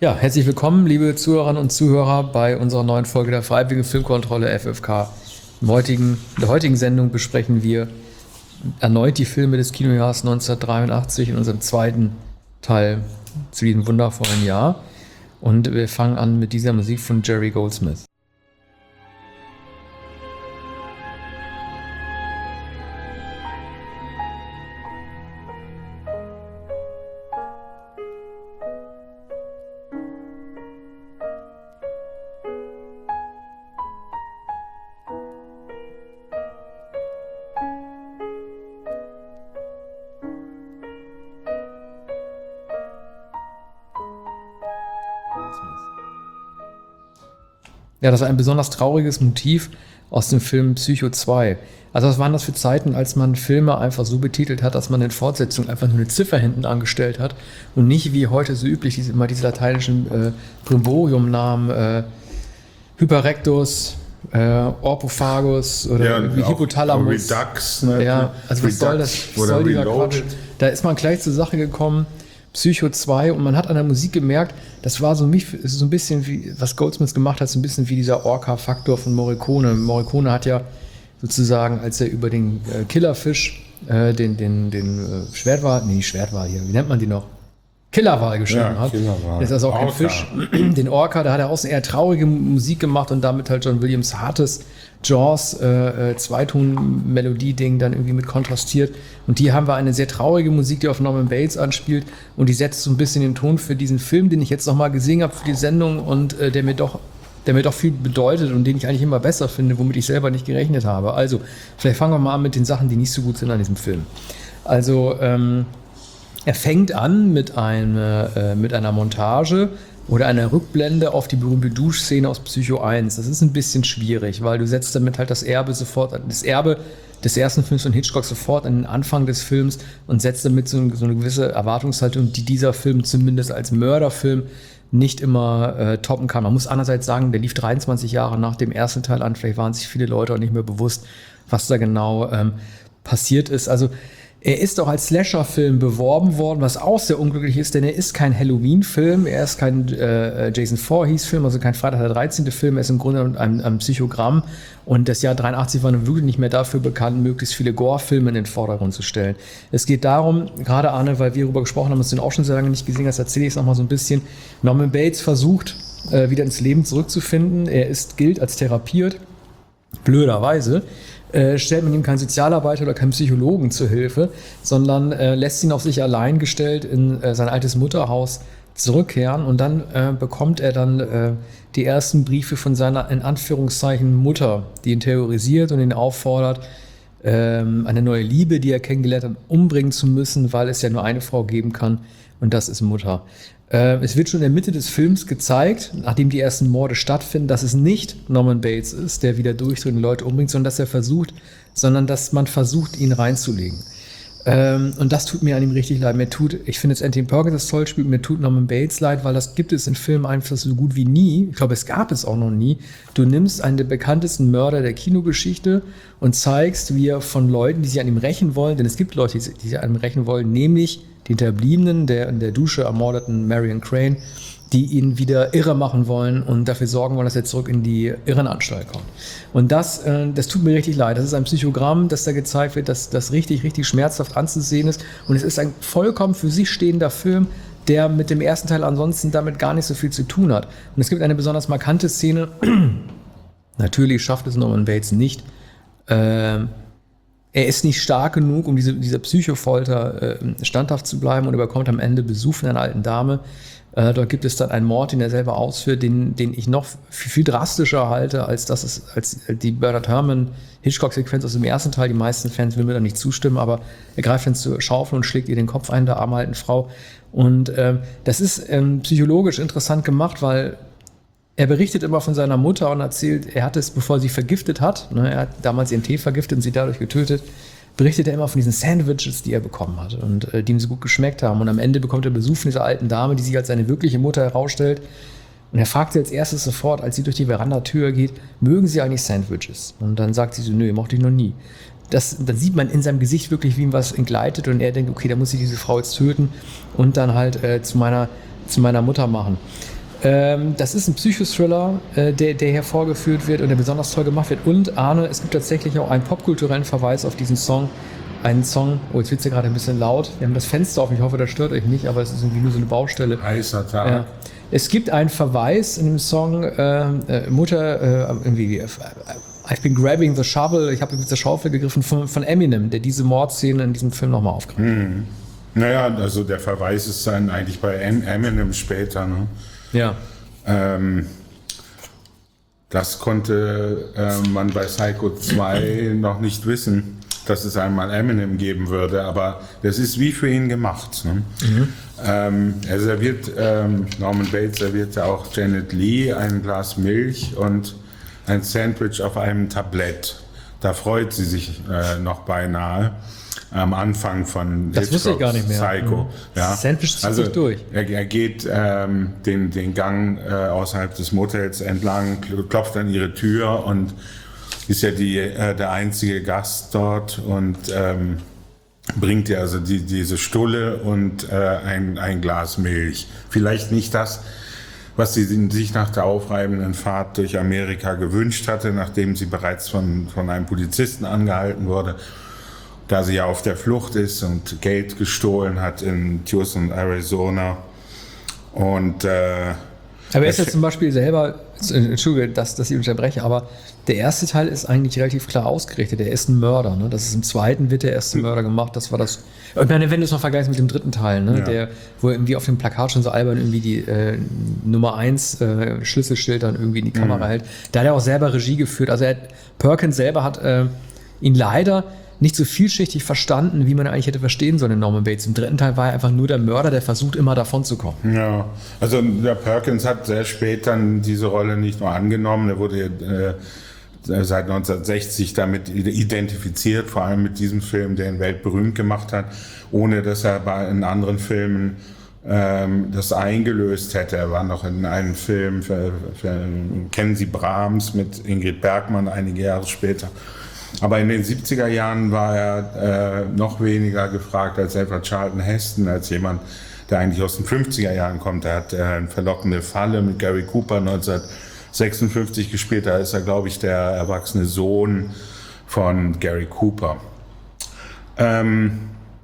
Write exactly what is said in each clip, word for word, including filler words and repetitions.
Ja, herzlich willkommen, liebe Zuhörerinnen und Zuhörer, bei unserer neuen Folge der Freiwilligen Filmkontrolle F F K. Im heutigen, in der heutigen Sendung besprechen wir erneut die Filme des Kinojahres neunzehnhundertdreiundachtzig in unserem zweiten Teil zu diesem wundervollen Jahr. Und wir fangen an mit dieser Musik von Jerry Goldsmith. Ja, das ist ein besonders trauriges Motiv aus dem Film Psycho zwei. Also was waren das für Zeiten, als man Filme einfach so betitelt hat, dass man in Fortsetzung einfach nur eine Ziffer hinten angestellt hat und nicht wie heute so üblich diese, immer diese lateinischen äh, Brimborium-Namen, äh, Hyperrectus, äh, Orpophagus oder ja, Hypothalamus. Redux. Ne? Ja, also was Redux soll das? Was soll dieser Quatsch? Da ist man gleich zur Sache gekommen. Psycho zwei, und man hat an der Musik gemerkt, das war so, so ein bisschen wie, was Goldsmith gemacht hat, so ein bisschen wie dieser Orca-Faktor von Morricone. Morricone hat ja sozusagen, als er über den äh, Killerfisch, äh, den, den, den äh, Schwertwal, nee, Schwertwal hier, wie nennt man die noch? Killerwal geschrieben ja, hat. Killerwal. Das ist also auch kein Orca. Fisch. Den Orca, da hat er auch so eher traurige Musik gemacht und damit halt John Williams hartes Jaws äh, äh, Zweiton-Melodie-Ding dann irgendwie mit kontrastiert. Und hier haben wir eine sehr traurige Musik, die auf Norman Bates anspielt, und die setzt so ein bisschen den Ton für diesen Film, den ich jetzt nochmal gesehen habe für die Sendung und äh, der mir doch der mir doch viel bedeutet und den ich eigentlich immer besser finde, womit ich selber nicht gerechnet habe. Also, vielleicht fangen wir mal an mit den Sachen, die nicht so gut sind an diesem Film. Also, ähm, er fängt an mit, eine, äh, mit einer Montage oder einer Rückblende auf die berühmte Duschszene aus Psycho eins. Das ist ein bisschen schwierig, weil du setzt damit halt das Erbe sofort, das Erbe des ersten Films von Hitchcock sofort an den Anfang des Films und setzt damit so, so eine gewisse Erwartungshaltung, die dieser Film zumindest als Mörderfilm nicht immer äh, toppen kann. Man muss andererseits sagen, der lief dreiundzwanzig Jahre nach dem ersten Teil an. Vielleicht waren sich viele Leute auch nicht mehr bewusst, was da genau ähm, passiert ist. Also er ist auch als Slasher-Film beworben worden, was auch sehr unglücklich ist, denn er ist kein Halloween-Film, er ist kein äh, Jason Voorhees-Film, also kein Freitag der dreizehnte Film, er ist im Grunde ein, ein Psychogramm, und das Jahr dreiundachtzig war nun wirklich nicht mehr dafür bekannt, möglichst viele Gore-Filme in den Vordergrund zu stellen. Es geht darum, gerade Arne, weil wir darüber gesprochen haben, dass du ihn auch schon sehr lange nicht gesehen hast, erzähle ich es nochmal so ein bisschen. Norman Bates versucht, äh, wieder ins Leben zurückzufinden, er ist, gilt als therapiert, blöderweise. Äh, stellt man ihm keinen Sozialarbeiter oder keinen Psychologen zur Hilfe, sondern äh, lässt ihn auf sich allein gestellt in äh, sein altes Mutterhaus zurückkehren, und dann äh, bekommt er dann äh, die ersten Briefe von seiner, in Anführungszeichen, Mutter, die ihn terrorisiert und ihn auffordert, ähm, eine neue Liebe, die er kennengelernt hat, umbringen zu müssen, weil es ja nur eine Frau geben kann, und das ist Mutter. Es wird schon in der Mitte des Films gezeigt, nachdem die ersten Morde stattfinden, dass es nicht Norman Bates ist, der wieder durchdreht und Leute umbringt, sondern dass er versucht, sondern dass man versucht, ihn reinzulegen. Und das tut mir an ihm richtig leid. Mir tut, ich finde jetzt Anthony Perkins das toll spielt, mir tut Norman Bates leid, weil das gibt es in Filmen einfach so gut wie nie. Ich glaube, es gab es auch noch nie. Du nimmst einen der bekanntesten Mörder der Kinogeschichte und zeigst, wie er von Leuten, die sich an ihm rächen wollen, denn es gibt Leute, die sich an ihm rächen wollen, nämlich die Hinterbliebenen der in der Dusche ermordeten Marion Crane, die ihn wieder irre machen wollen und dafür sorgen wollen, dass er zurück in die Irrenanstalt kommt. Und das, äh, das tut mir richtig leid. Das ist ein Psychogramm, das da gezeigt wird, das, das richtig, richtig schmerzhaft anzusehen ist. Und es ist ein vollkommen für sich stehender Film, der mit dem ersten Teil ansonsten damit gar nicht so viel zu tun hat. Und es gibt eine besonders markante Szene. Natürlich schafft es Norman Bates nicht, äh, Er ist nicht stark genug, um diese, dieser Psychofolter äh, standhaft zu bleiben, und er bekommt am Ende Besuch von einer alten Dame. Äh, dort gibt es dann einen Mord, den er selber ausführt, den, den ich noch viel, viel drastischer halte, als, das ist, als die Bernard Herrmann-Hitchcock-Sequenz aus dem ersten Teil. Die meisten Fans will mir da nicht zustimmen, aber er greift dann zur Schaufel und schlägt ihr den Kopf ein, der armen alten Frau. Und äh, das ist ähm, psychologisch interessant gemacht, weil er berichtet immer von seiner Mutter und erzählt, er hat es, bevor sie vergiftet hat, ne, er hat damals ihren Tee vergiftet und sie dadurch getötet, berichtet er immer von diesen Sandwiches, die er bekommen hat und äh, die ihm so gut geschmeckt haben. Und am Ende bekommt er Besuch von dieser alten Dame, die sich als seine wirkliche Mutter herausstellt. Und er fragt sie als erstes sofort, als sie durch die Verandatür geht, mögen Sie eigentlich Sandwiches? Und dann sagt sie so, nö, mochte ich noch nie. Das, dann sieht man in seinem Gesicht wirklich, wie ihm was entgleitet, und er denkt, okay, da muss ich diese Frau jetzt töten und dann halt äh, zu meiner, zu meiner Mutter machen. Ähm, das ist ein Psychothriller, äh, der, der hervorgeführt wird und der besonders toll gemacht wird. Und Arne, es gibt tatsächlich auch einen popkulturellen Verweis auf diesen Song. Einen Song, oh, jetzt wird es ja gerade ein bisschen laut. Wir haben das Fenster auf, ich hoffe, das stört euch nicht, aber es ist irgendwie nur so eine Baustelle. Heißer Tag. Ja. Es gibt einen Verweis in dem Song, äh, äh, Mutter, äh, irgendwie, äh, I've been grabbing the shovel, ich habe mit der Schaufel gegriffen, von, von Eminem, der diese Mordszene in diesem Film nochmal aufgreift. Hm. Naja, also der Verweis ist dann eigentlich bei Eminem später, ne? Ja. Ähm, das konnte äh, man bei Psycho zwei noch nicht wissen, dass es einmal Eminem geben würde, aber das ist wie für ihn gemacht. Ne? Mhm. Ähm, er serviert, ähm, Norman Bates serviert ja auch Janet Leigh ein Glas Milch und ein Sandwich auf einem Tablett. Da freut sie sich äh, noch beinahe. Am Anfang von das wusste ich gar nicht mehr. Psycho. Mhm. Ja. Sandwich zieht also sich durch. Er, er geht ähm, den, den Gang äh, außerhalb des Motels entlang, klopft an ihre Tür und ist ja die, äh, der einzige Gast dort und ähm, bringt ihr also die, diese Stulle und äh, ein, ein Glas Milch. Vielleicht nicht das, was sie sich nach der aufreibenden Fahrt durch Amerika gewünscht hatte, nachdem sie bereits von, von einem Polizisten angehalten wurde, da sie ja auf der Flucht ist und Geld gestohlen hat in Tucson, Arizona. Und, äh, aber er ist ja zum Beispiel selber, Entschuldige, dass, dass ich unterbreche, aber der erste Teil ist eigentlich relativ klar ausgerichtet. Er ist ein Mörder. Ne? Das ist im zweiten wird der erste Mörder gemacht. Das war das. Ich meine, wenn du es noch vergleichst mit dem dritten Teil, ne? Ja. Der, wo irgendwie auf dem Plakat schon so albern irgendwie die äh, Nummer eins äh, Schlüsselschild dann irgendwie in die Kamera mhm. hält. Da hat er auch selber Regie geführt. Also er hat, Perkins selber hat äh, ihn leider nicht so vielschichtig verstanden, wie man eigentlich hätte verstehen sollen in Norman Bates. Im dritten Teil war er einfach nur der Mörder, der versucht immer davon zu kommen. Ja, also der Perkins hat sehr spät dann diese Rolle nicht nur angenommen, er wurde äh, seit neunzehnhundertsechzig damit identifiziert, vor allem mit diesem Film, der ihn weltberühmt gemacht hat, ohne dass er bei in anderen Filmen ähm, das eingelöst hätte. Er war noch in einem Film für, für Kennen Sie Brahms mit Ingrid Bergman einige Jahre später. Aber in den siebziger Jahren war er äh, noch weniger gefragt als etwa Charlton Heston, als jemand, der eigentlich aus den fünfziger Jahren kommt. Er hat äh, eine verlockende Falle mit Gary Cooper neunzehnhundertsechsundfünfzig gespielt. Da ist er, glaube ich, der erwachsene Sohn von Gary Cooper. Ähm,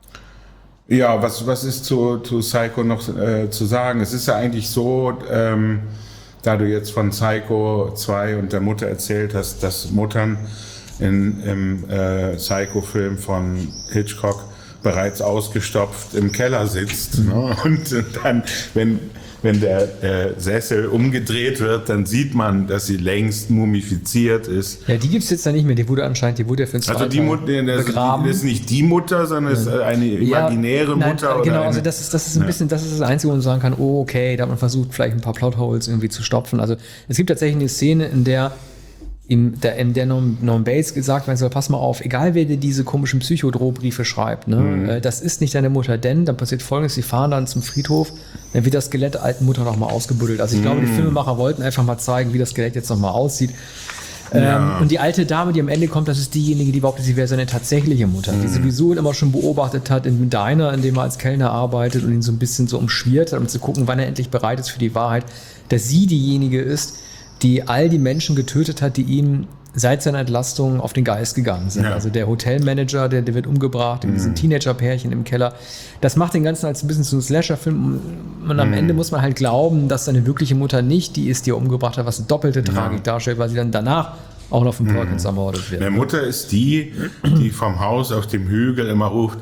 ja, was, was ist zu, zu Psycho noch äh, zu sagen? Es ist ja eigentlich so, ähm, da du jetzt von Psycho zwei und der Mutter erzählt hast, dass Muttern in, im äh, Psycho-Film von Hitchcock bereits ausgestopft im Keller sitzt. Mhm. Ne? Und dann, wenn, wenn der äh, Sessel umgedreht wird, dann sieht man, dass sie längst mumifiziert ist. Ja, die gibt es jetzt ja nicht mehr. Die wurde anscheinend, die wurde ja für den Also die Mutter, das, begraben. Das ist nicht die Mutter, sondern es ist eine imaginäre ja, nein, Mutter. Genau, oder eine, also das ist, das ist ein ja. bisschen, das ist das Einzige, wo man sagen kann, oh, okay, da hat man versucht, vielleicht ein paar Plotholes irgendwie zu stopfen. Also es gibt tatsächlich eine Szene, in der In der, in der Norman Bates gesagt werden soll, pass mal auf, egal wer dir diese komischen Psychodrohbriefe schreibt, ne, mhm. das ist nicht deine Mutter, denn dann passiert Folgendes, sie fahren dann zum Friedhof, dann wird das Skelett der alten Mutter nochmal ausgebuddelt. Also ich mhm. glaube, die Filmemacher wollten einfach mal zeigen, wie das Skelett jetzt nochmal aussieht. Ja. Ähm, und die alte Dame, die am Ende kommt, das ist diejenige, die behauptet, sie wäre seine tatsächliche Mutter, mhm. die sowieso ihn immer schon beobachtet hat in Diner, in dem er als Kellner arbeitet und ihn so ein bisschen so umschwirrt hat, um zu gucken, wann er endlich bereit ist für die Wahrheit, dass sie diejenige ist, die all die Menschen getötet hat, die ihm seit seiner Entlastung auf den Geist gegangen sind. Ja. Also der Hotelmanager, der, der wird umgebracht, in diesem mhm. Teenager-Pärchen im Keller. Das macht den Ganzen als ein bisschen zu einem Slasher-Film. Und am mhm. Ende muss man halt glauben, dass seine wirkliche Mutter nicht die ist, die er umgebracht hat, was eine doppelte ja. Tragik darstellt, weil sie dann danach auch noch von Perkins mhm. ermordet wird. Meine Mutter ist die, die vom Haus auf dem Hügel immer ruft,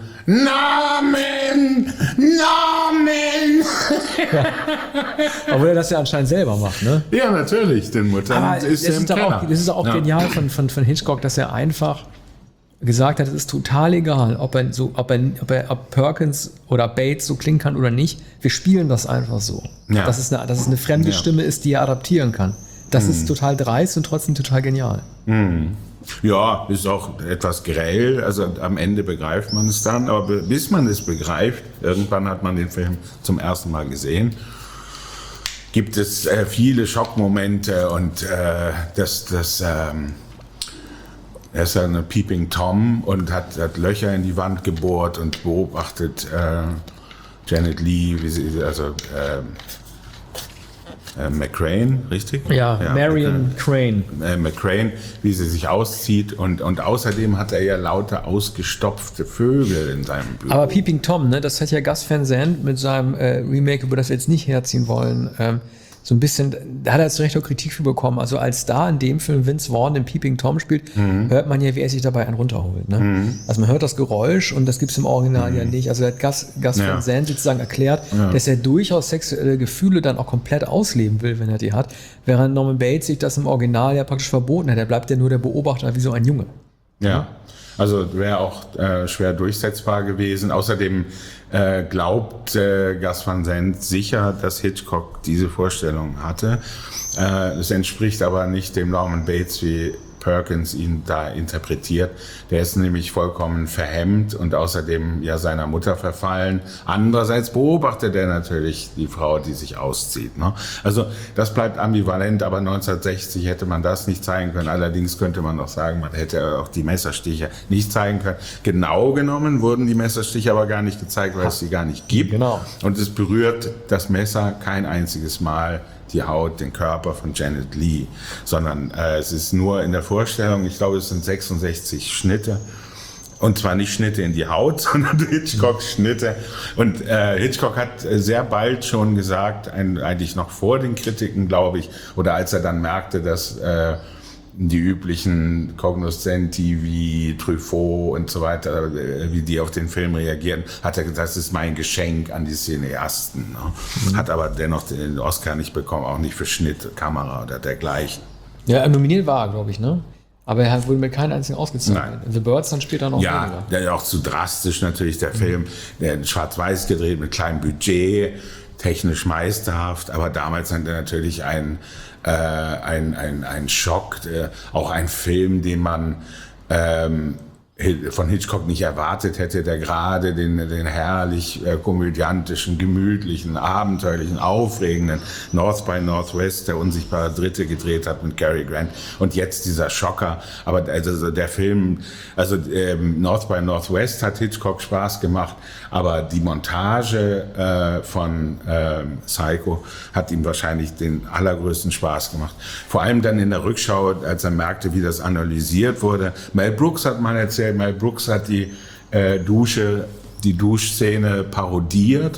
Namen! Namen! Ja. Obwohl er das ja anscheinend selber macht, ne? Ja, natürlich, den Mutter. Aber ist das, ist auch, das ist auch ja. genial von, von, von Hitchcock, dass er einfach gesagt hat, es ist total egal, ob er so, ob er, ob er ob Perkins oder Bates so klingen kann oder nicht. Wir spielen das einfach so. Ja. Dass es eine, dass es eine fremde ja. Stimme ist, die er adaptieren kann. Das hm. ist total dreist und trotzdem total genial. Hm. Ja, ist auch etwas grell, also am Ende begreift man es dann, aber bis man es begreift, irgendwann hat man den Film zum ersten Mal gesehen, gibt es äh, viele Schockmomente und äh, das, das, ähm, er ist ja eine Peeping Tom und hat, hat Löcher in die Wand gebohrt und beobachtet äh, Janet Leigh, wie sie, also äh, äh, McCrane, richtig? Ja, ja Marion Crane. Äh, McCrane, wie sie sich auszieht und, und außerdem hat er ja lauter ausgestopfte Vögel in seinem Büro. Aber Peeping Tom, ne, das hat ja Gus Van Sant mit seinem äh, Remake, über das wir jetzt nicht herziehen wollen, ähm, so ein bisschen, da hat er zu Recht auch Kritik für bekommen. Also als Star in dem Film Vince Vaughn den Peeping Tom spielt, mhm. hört man ja, wie er sich dabei einen runterholt. Ne? Mhm. Also man hört das Geräusch und das gibt es im Original mhm. ja nicht. Also hat Gus, Gus ja. Van Sant sozusagen erklärt, ja. dass er durchaus sexuelle Gefühle dann auch komplett ausleben will, wenn er die hat, während Norman Bates sich das im Original ja praktisch verboten hat. Er bleibt ja nur der Beobachter wie so ein Junge. Ja. ja. Also wäre auch äh, schwer durchsetzbar gewesen. Außerdem äh, glaubt äh, Gus Van Sant sicher, dass Hitchcock diese Vorstellung hatte. Äh, es entspricht aber nicht dem Norman Bates, wie Perkins ihn da interpretiert. Der ist nämlich vollkommen verhemmt und außerdem ja seiner Mutter verfallen. Andererseits beobachtet er natürlich die Frau, die sich auszieht. Ne? Also das bleibt ambivalent, aber neunzehnhundertsechzig hätte man das nicht zeigen können. Allerdings könnte man auch sagen, man hätte auch die Messerstiche nicht zeigen können. Genau genommen wurden die Messerstiche aber gar nicht gezeigt, weil es sie gar nicht gibt. Genau. Und es berührt das Messer kein einziges Mal die Haut, den Körper von Janet Leigh, sondern äh, es ist nur in der Vorstellung, ich glaube, es sind sechsundsechzig Schnitte. Und zwar nicht Schnitte in die Haut, sondern Hitchcock-Schnitte. Und äh, Hitchcock hat sehr bald schon gesagt, ein, eigentlich noch vor den Kritiken, glaube ich, oder als er dann merkte, dass äh, die üblichen Cognoscenti wie Truffaut und so weiter, wie die auf den Film reagieren, hat er gesagt, das ist mein Geschenk an die Cineasten. Ne? Mhm. Hat aber dennoch den Oscar nicht bekommen, auch nicht für Schnitt, Kamera oder dergleichen. Ja, nominiert war er, glaube ich, ne? Aber er wurde mit keinem einzigen ausgezeichnet. The Birds dann später noch ja, weniger. Ja, der auch zu drastisch natürlich, der mhm. Film, der schwarz-weiß gedreht mit kleinem Budget, technisch meisterhaft, aber damals hat er natürlich ein Äh, ein, ein, ein Schock, äh, auch ein Film, den man ähm, von Hitchcock nicht erwartet hätte, der gerade den, den herrlich äh, komödiantischen, gemütlichen, abenteuerlichen, aufregenden North by Northwest, der unsichtbare Dritte gedreht hat mit Cary Grant und jetzt dieser Schocker. Aber also der Film, also ähm, North by Northwest hat Hitchcock Spaß gemacht, aber die Montage äh, von äh, Psycho hat ihm wahrscheinlich den allergrößten Spaß gemacht. Vor allem dann in der Rückschau, als er merkte, wie das analysiert wurde. Mel Brooks hat mal erzählt, Mel Brooks hat die äh, Dusche, die Duschszene parodiert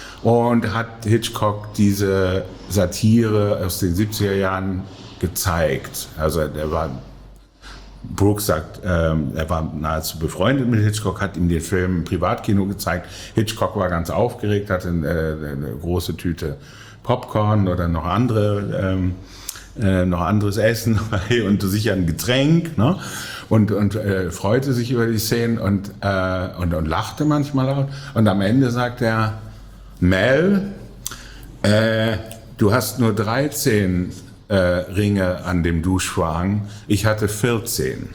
und hat Hitchcock diese Satire aus den siebziger Jahren gezeigt. Also der war, Brooks sagt, ähm, er war nahezu befreundet mit Hitchcock, hat ihm den Film im Privatkino gezeigt. Hitchcock war ganz aufgeregt, hatte eine, eine große Tüte Popcorn oder noch andere ähm, Äh, noch anderes Essen und sicher ein Getränk, ne? Und, und äh, freute sich über die Szenen und, äh, und, und lachte manchmal laut. Und am Ende sagt er, Mel, äh, du hast nur dreizehn äh, Ringe an dem Duschvorhang, ich hatte vierzehn.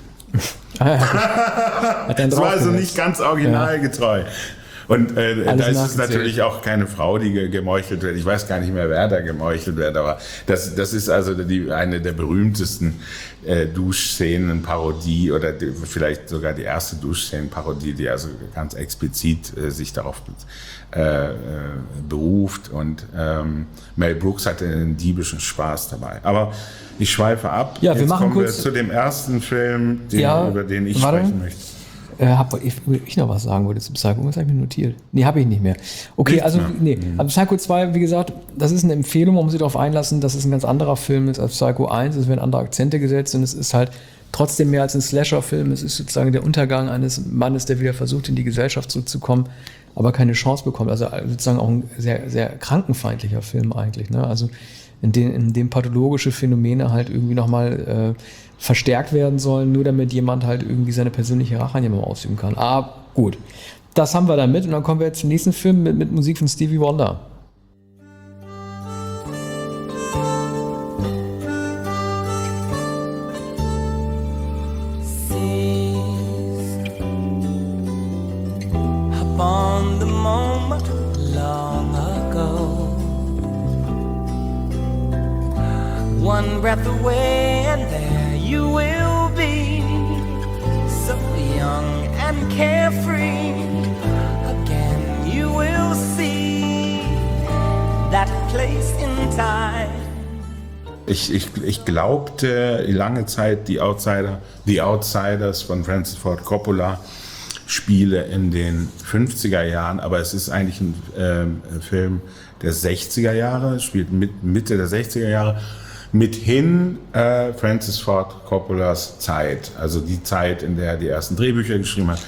Das war also nicht ganz originalgetreu. Ja. Und äh, da ist es natürlich auch keine Frau, die gemeuchelt wird. Ich weiß gar nicht mehr, wer da gemeuchelt wird, aber das, das ist also die, eine der berühmtesten äh, Duschszenen-Parodie oder die, vielleicht sogar die erste Duschszenen-Parodie, die also ganz explizit äh, sich darauf äh, äh, beruft. Und ähm, Mel Brooks hatte einen diebischen Spaß dabei. Aber ich schweife ab. Ja, wir Jetzt machen kommen kurz wir zu dem ersten Film, den, ja, über den ich warte. sprechen möchte. Äh, hab ich, ich noch was sagen wollte zu Psycho, was habe ich mir notiert? Nee, habe ich nicht mehr. Okay, Nichts also mehr. nee, Mhm. aber Psycho zwei, wie gesagt, das ist eine Empfehlung, man muss sich darauf einlassen, dass es ein ganz anderer Film ist als Psycho eins, es werden andere Akzente gesetzt und es ist halt trotzdem mehr als ein Slasher-Film, es ist sozusagen der Untergang eines Mannes, der wieder versucht, in die Gesellschaft zurückzukommen, aber keine Chance bekommt. Also sozusagen auch ein sehr, sehr krankenfeindlicher Film eigentlich, ne? Also in dem, in dem pathologische Phänomene halt irgendwie nochmal äh, verstärkt werden sollen, nur damit jemand halt irgendwie seine persönliche Rache an jemandem ausüben kann. Ah, gut. Das haben wir dann mit und dann kommen wir jetzt zum nächsten Film mit, mit Musik von Stevie Wonder. Upon the moment long ago, one breath away and there you will be, so young and carefree. Again you will see that place in time ich, ich, ich glaubte lange Zeit, die Outsider, The Outsiders von Francis Ford Coppola spiele in den fünfziger Jahren, aber es ist eigentlich ein ähm, Film der sechziger Jahre, spielt mit, Mitte der sechziger Jahre, mithin äh, Francis Ford Coppolas Zeit, also die Zeit, in der er die ersten Drehbücher geschrieben hat,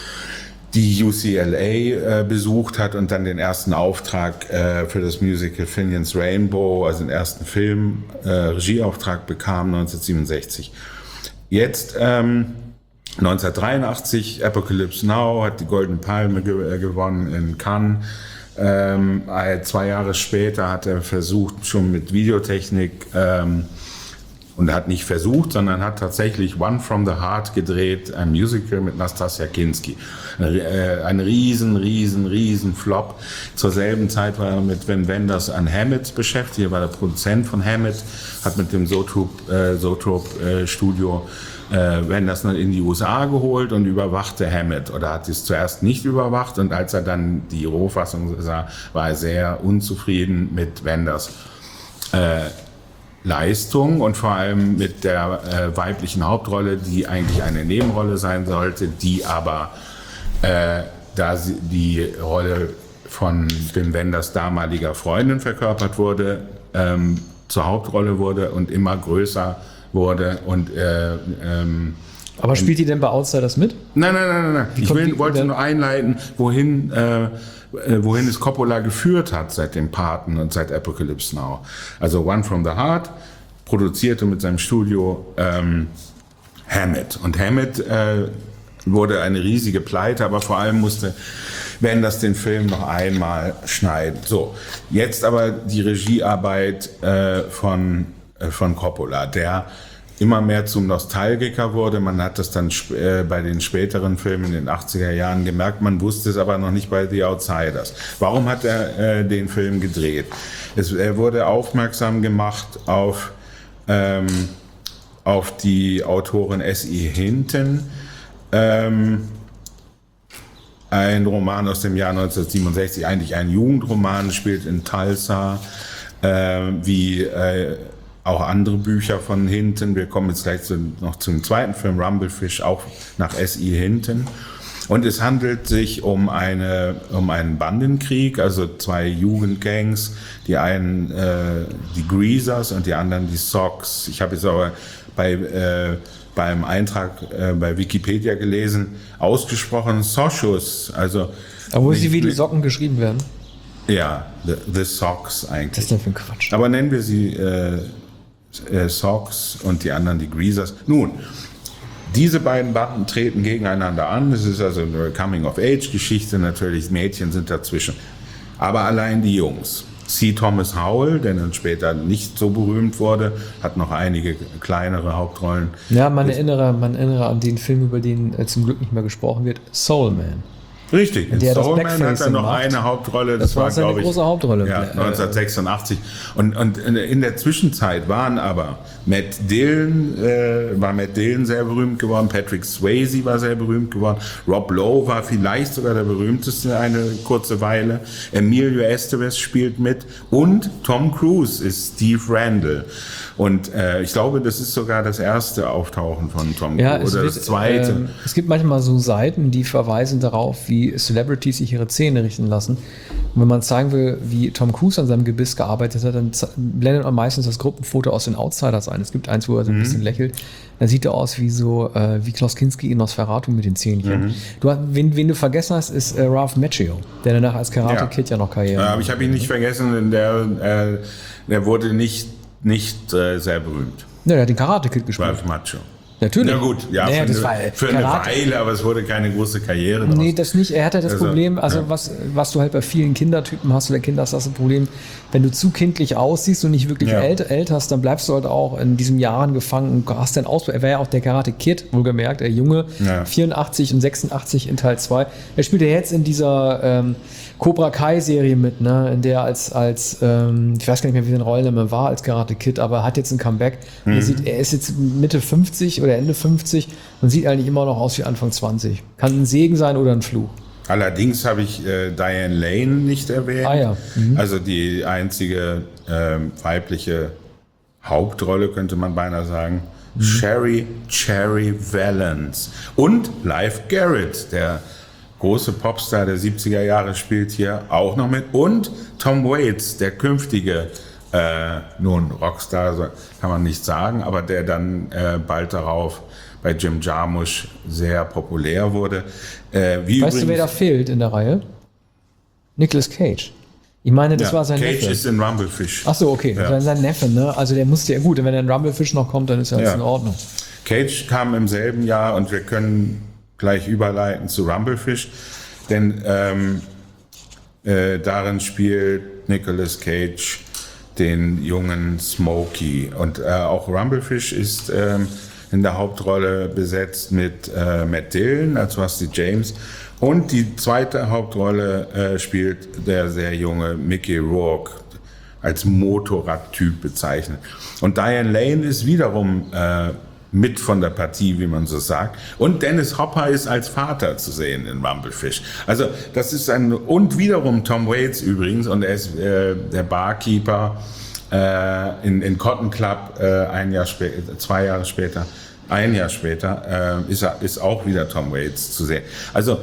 die U C L A äh, besucht hat und dann den ersten Auftrag äh, für das Musical Finian's Rainbow, also den ersten Film, äh, Regieauftrag bekam neunzehnhundertsiebenundsechzig. Jetzt ähm, neunzehnhundertdreiundachtzig, Apocalypse Now, hat die Goldene Palme ge- äh, gewonnen in Cannes. Ähm, äh, zwei Jahre später hat er versucht, schon mit Videotechnik, ähm, und er hat nicht versucht, sondern hat tatsächlich One from the Heart gedreht, ein Musical mit Nastassja Kinski. Ein, ein riesen, riesen, riesen Flop. Zur selben Zeit war er mit Wim Wenders an Hammett beschäftigt. Er war der Produzent von Hammett, hat mit dem Zoetrope äh, Zoetrope, äh, Studio äh, Wenders in die U S A geholt und überwachte Hammett. Oder hat es zuerst nicht überwacht, und als er dann die Rohfassung sah, war er sehr unzufrieden mit Wenders äh, Leistung und vor allem mit der äh, weiblichen Hauptrolle, die eigentlich eine Nebenrolle sein sollte, die aber, äh, da sie, die Rolle von Wim Wenders damaliger Freundin verkörpert wurde, ähm, zur Hauptrolle wurde und immer größer wurde. Und äh, ähm, Aber spielt die denn bei Outsiders mit? Nein, nein, nein, nein, nein. Ich kommt will, die- wollte der- nur einleiten, wohin, äh, äh, wohin es Coppola geführt hat seit dem Paten und seit Apocalypse Now. Also One from the Heart produzierte mit seinem Studio ähm, Hammett. Und Hammett äh, wurde eine riesige Pleite, aber vor allem musste Wenders den Film noch einmal schneiden. So, jetzt aber die Regiearbeit äh, von, äh, von Coppola, der immer mehr zum Nostalgiker wurde. Man hat das dann sp- äh, bei den späteren Filmen in den achtziger Jahren gemerkt, man wusste es aber noch nicht bei The Outsiders. Warum hat er äh, den Film gedreht? Es, er wurde aufmerksam gemacht auf, ähm, auf die Autorin S E Hinton, ähm, ein Roman aus dem Jahr neunzehnhundertsiebenundsechzig, eigentlich ein Jugendroman, spielt in Tulsa, äh, wie äh, auch andere Bücher von Hinton. Wir kommen jetzt gleich zu, noch zum zweiten Film, Rumblefish, auch nach S E Hinton. Und es handelt sich um, eine, um einen Bandenkrieg, also zwei Jugendgangs, die einen äh, die Greasers und die anderen die Sox. Ich habe jetzt aber bei, äh, beim Eintrag äh, bei Wikipedia gelesen, ausgesprochen Sochus, also Aber wo nicht- sie wie die Socken geschrieben werden? ja, the, the Sox eigentlich. Was ist denn für ein Quatsch? Aber nennen wir sie äh, äh, Sox und die anderen die Greasers. Nun, diese beiden Banden treten gegeneinander an. Das ist also eine Coming-of-Age-Geschichte. Natürlich, Mädchen sind dazwischen. Aber allein die Jungs. C. Thomas Howell, der dann später nicht so berühmt wurde, hat noch einige kleinere Hauptrollen. Ja, man erinnere, man erinnere an den Film, über den äh, zum Glück nicht mehr gesprochen wird, Soul Man. Richtig, in Der das Soul Man hat er Blackfacing noch macht. eine Hauptrolle. Das, Das war seine glaube ich, große Hauptrolle. Ja, Äh, neunzehnhundertsechsundachtzig. Und, und in der Zwischenzeit waren aber Matt Dillon, äh, war Matt Dillon sehr berühmt geworden, Patrick Swayze war sehr berühmt geworden, Rob Lowe war vielleicht sogar der berühmteste eine kurze Weile, Emilio Estevez spielt mit und Tom Cruise ist Steve Randall. Und äh, ich glaube, das ist sogar das erste Auftauchen von Tom Ja, Cruise es, oder wird, das zweite. ähm, es gibt manchmal so Seiten, die verweisen darauf, wie Celebrities sich ihre Zähne richten lassen. Und wenn man zeigen will, wie Tom Cruise an seinem Gebiss gearbeitet hat, dann z- blendet man meistens das Gruppenfoto aus den Outsiders ein. Es gibt eins, wo er so ein bisschen lächelt. Dann sieht er aus wie so äh, wie Klaus Kinski in Nosferatu mit den Zähnchen. Du, hast- wen, wen du vergessen hast, ist äh, Ralph Macchio, der danach als Karate Kid ja, noch Karriere Ja, aber ich habe ihn nicht vergessen, denn der, äh, der wurde nicht, nicht äh, sehr berühmt. Ja, der hat den Karate Kid gespielt. Ralph Macchio. Natürlich. Na gut, ja, Naja, für, das eine, war für eine Karate. Weile, aber es wurde keine große Karriere draus. Nee, das nicht. Er hatte das Also, Problem, also ja. was, was du halt bei vielen Kindertypen hast oder Kinder hast, das Problem, wenn du zu kindlich aussiehst und nicht wirklich Ja. älter, älter hast, dann bleibst du halt auch in diesen Jahren gefangen und hast dann aus. Er war ja auch der Karate Kid, wohlgemerkt, der Junge, Ja. vierundachtzig und sechsundachtzig in Teil zwei. Er spielt ja jetzt in dieser ähm, Cobra Kai Serie mit, ne, in der als, als ähm, ich weiß gar nicht mehr, wie sein Rollenname war als Karate Kid, aber er hat jetzt ein Comeback. Und er, sieht, er ist jetzt Mitte fünfzig oder Ende fünfzig und sieht eigentlich immer noch aus wie Anfang zwanzig. Kann ein Segen sein oder ein Fluch. Allerdings habe ich äh, Diane Lane nicht erwähnt. Ah ja. Mhm. Also die einzige ähm, weibliche Hauptrolle, könnte man beinahe sagen, mhm. Sherry Cherry Valance. Und Leif Garrett, der große Popstar der siebziger Jahre, spielt hier auch noch mit. Und Tom Waits, der künftige, äh, nun Rockstar, so kann man nicht sagen, aber der dann äh, bald darauf bei Jim Jarmusch sehr populär wurde. Äh, wie weißt übrigens, du, wer da fehlt in der Reihe? Nicolas Cage. Ich meine, das ja, war sein Cage Neffe. Cage ist in Rumblefish. Ach so, okay, das Ja. war sein Neffe, ne? Also der musste ja gut, wenn er in Rumblefish noch kommt, dann ist ja alles Ja. in Ordnung. Cage kam im selben Jahr und wir können gleich überleiten zu Rumblefish, denn ähm, äh, darin spielt Nicolas Cage den jungen Smokey. Und äh, auch Rumblefish ist ähm, in der Hauptrolle besetzt mit äh, Matt Dillon als Rusty James. Und die zweite Hauptrolle äh, spielt der sehr junge Mickey Rourke, als Motorradtyp bezeichnet. Und Diane Lane ist wiederum äh, mit von der Partie, wie man so sagt. Und Dennis Hopper ist als Vater zu sehen in Rumblefish. Also das ist ein, und wiederum Tom Waits übrigens, und er ist äh, der Barkeeper äh, in, in Cotton Club äh, ein Jahr später, zwei Jahre später, ein Jahr später, äh, ist, er, ist auch wieder Tom Waits zu sehen. Also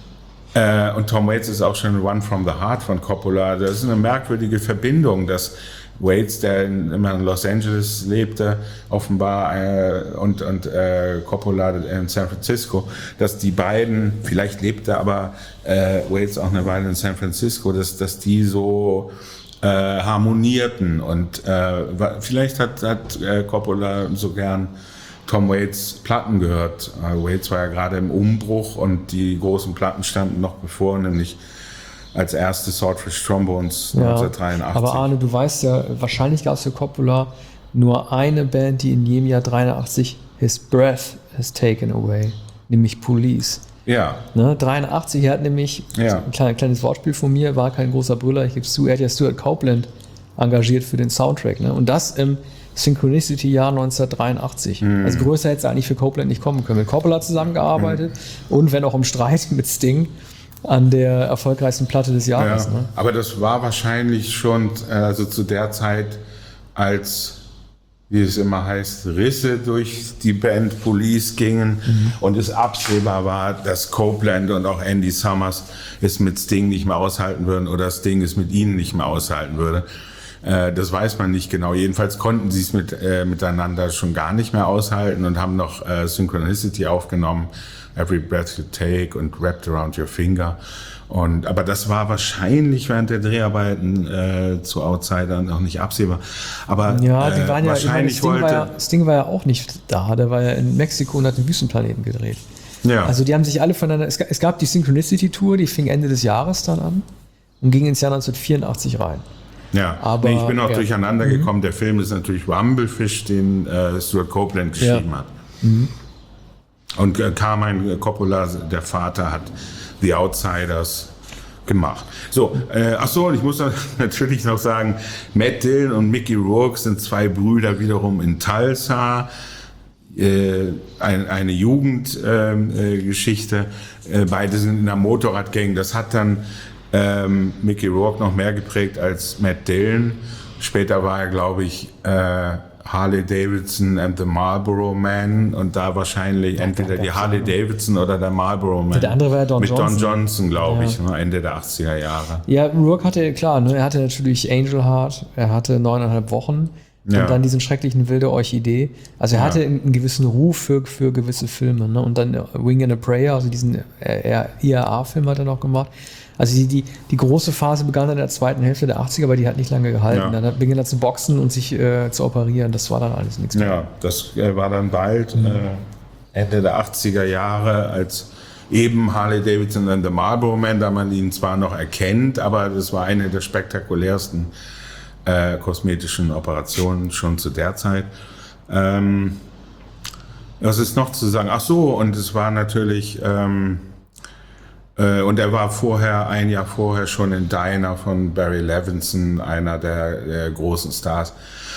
äh, und Tom Waits ist auch schon One from the Heart von Coppola. Das ist eine merkwürdige Verbindung, dass Waits, der in, immer in Los Angeles lebte, offenbar, äh, und, und äh, Coppola in San Francisco, dass die beiden, vielleicht lebte aber äh, Waits auch eine Weile in San Francisco, dass, dass die so äh, harmonierten. Und äh, vielleicht hat, hat äh, Coppola so gern Tom Waits Platten gehört. Äh, Waits war ja gerade im Umbruch und die großen Platten standen noch bevor, nämlich als erste Swordfish Trombones Ja, neunzehnhundertdreiundachtzig. aber Arne, du weißt ja, wahrscheinlich gab es für Coppola nur eine Band, die in jedem Jahr dreiundachtzig His Breath has taken away, nämlich Police. Ja. Ne, dreiundachtzig, er hat nämlich, Ja. ein kleines, kleines Wortspiel von mir, war kein großer Brüller, ich gebe es zu, er hat ja Stuart Copeland engagiert für den Soundtrack. Ne? Und das im Synchronicity-Jahr neunzehnhundertdreiundachtzig. Mhm. Also größer hätte es eigentlich für Copeland nicht kommen können. Mit Coppola zusammengearbeitet Mhm. und wenn auch im Streit mit Sting an der erfolgreichsten Platte des Jahres. Ja, Ne? aber das war wahrscheinlich schon, äh, also zu der Zeit, als, wie es immer heißt, Risse durch die Band Police gingen mhm. und es absehbar war, dass Copeland und auch Andy Summers es mit Sting nicht mehr aushalten würden oder Sting es mit ihnen nicht mehr aushalten würde. Äh, das weiß man nicht genau. Jedenfalls konnten sie es mit, äh, miteinander schon gar nicht mehr aushalten und haben noch äh, Synchronicity aufgenommen, Every Breath You Take und Wrapped Around Your Finger. Und, aber das war wahrscheinlich während der Dreharbeiten äh, zu Outsider noch nicht absehbar. Aber Ja, die äh, waren ja, wahrscheinlich ich meine, Sting, wollte... war ja, Sting war ja auch nicht da, der war ja in Mexiko und hat den Wüstenplaneten gedreht. Ja. Also die haben sich alle voneinander, es gab, es gab die Synchronicity-Tour, die fing Ende des Jahres dann an und ging ins Jahr neunzehnhundertvierundachtzig rein. Ja, Aber, nee, ich bin auch ja. durcheinander gekommen. Der Film ist natürlich Rumblefish, den äh, Stuart Copeland geschrieben Ja. hat. Mhm. Und äh, Carmine Coppola, der Vater, hat The Outsiders gemacht. So, äh, ach so, und ich muss natürlich noch sagen, Matt Dillon und Mickey Rourke sind zwei Brüder wiederum in Tulsa. Äh, ein, eine Jugendgeschichte. Äh, äh, beide sind in einer Motorradgang. Das hat dann ähm, Mickey Rourke noch mehr geprägt als Matt Dillon. Später war er, glaube ich, äh, Harley Davidson and the Marlboro Man und da wahrscheinlich entweder die Harley Davidson oder der Marlboro Man. Der andere war ja Don Mit Johnson. Don Johnson, glaube Ja. ich, ne, Ende der achtziger Jahre. Ja, Rourke hatte, klar, ne, er hatte natürlich Angel Heart, er hatte neuneinhalb Wochen Ja. und dann diesen schrecklichen Wilde Orchidee. Also er Ja. hatte einen gewissen Ruf für, für gewisse Filme. Ne? Und dann Wing and a Prayer, also diesen I R A-Film hat er noch gemacht. Also die, die, die große Phase begann in der zweiten Hälfte der achtziger, aber die hat nicht lange gehalten. Ja. Dann begann er zu boxen und sich äh, zu operieren. Das war dann alles nichts mehr. Ja, das äh, war dann bald äh, Ende der achtziger Jahre, als eben Harley Davidson and the Marlboro Man, da man ihn zwar noch erkennt, aber das war eine der spektakulärsten äh, kosmetischen Operationen schon zu der Zeit. Ähm, was ist noch zu sagen? Ach so, und es war natürlich... Ähm, Äh, und er war vorher, ein Jahr vorher schon in Dinah von Barry Levinson, einer der, der großen Stars.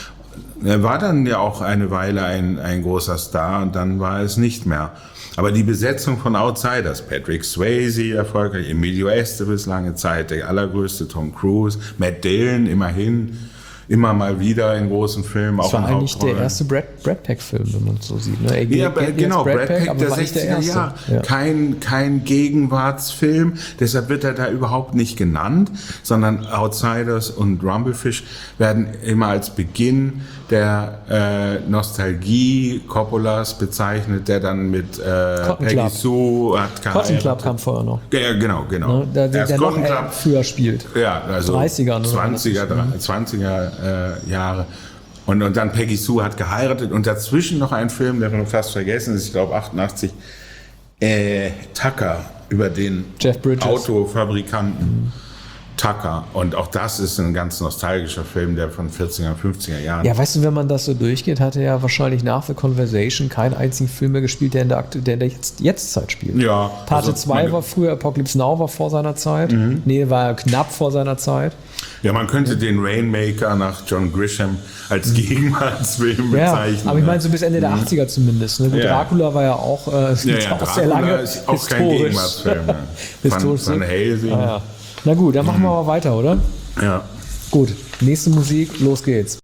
Er war dann ja auch eine Weile ein, ein großer Star und dann war es nicht mehr. Aber die Besetzung von Outsiders, Patrick Swayze erfolgreich, Emilio Estevez lange Zeit, der allergrößte Tom Cruise, Matt Dillon immerhin, immer mal wieder in großen Filmen. Das auch war in eigentlich der Hauptrollen. erste Brad, Brad Pack-Film, wenn man es so sieht. Ne? Er Ja, gilt jetzt genau, Brad Pack, aber der war nicht sechziger erste. Jahre. Ja. Kein, kein Gegenwartsfilm, deshalb wird er da überhaupt nicht genannt, sondern Outsiders und Rumblefish werden immer als Beginn der äh, Nostalgie Coppolas bezeichnet, der dann mit äh, Cotton Peggy Club. Sue hat Cotton Club kam vorher noch. Ja, genau, genau. Ne? Der, der, Erst der noch Cotton äh, Club, früher spielt. ja, also dreißiger, ne? zwanziger, zwanziger äh, Jahre. Und, und dann Peggy Sue hat geheiratet und dazwischen noch ein Film, der wir fast vergessen ist, ich glaube achtundachtzig, äh, Tucker, über den Jeff Bridges. Autofabrikanten mhm. Tucker. Und auch das ist ein ganz nostalgischer Film, der von vierziger, fünfziger Jahren. Ja, weißt du, wenn man das so durchgeht, hat er ja wahrscheinlich nach The Conversation keinen einzigen Film mehr gespielt, der in der, Akte, der in der jetzt, Jetztzeit spielt. Ja. Pate also zwei meine- war früher, Apocalypse Now war vor seiner Zeit. Mhm. Nee, war knapp vor seiner Zeit. Ja, man könnte den Rainmaker nach John Grisham als Gegenwartsfilm Ja, bezeichnen. aber ich ne? meine so bis Ende der achiger zumindest. Ne? Gut, Ja. Dracula war ja auch, äh, ja, ja, auch sehr Dracula lange ist auch kein historisch. Gegenwartsfilm. Ne? Historisch Van, Van so. Helsing. Ah, ja. Na gut, dann machen wir mal weiter, oder? Ja. Gut, nächste Musik, los geht's.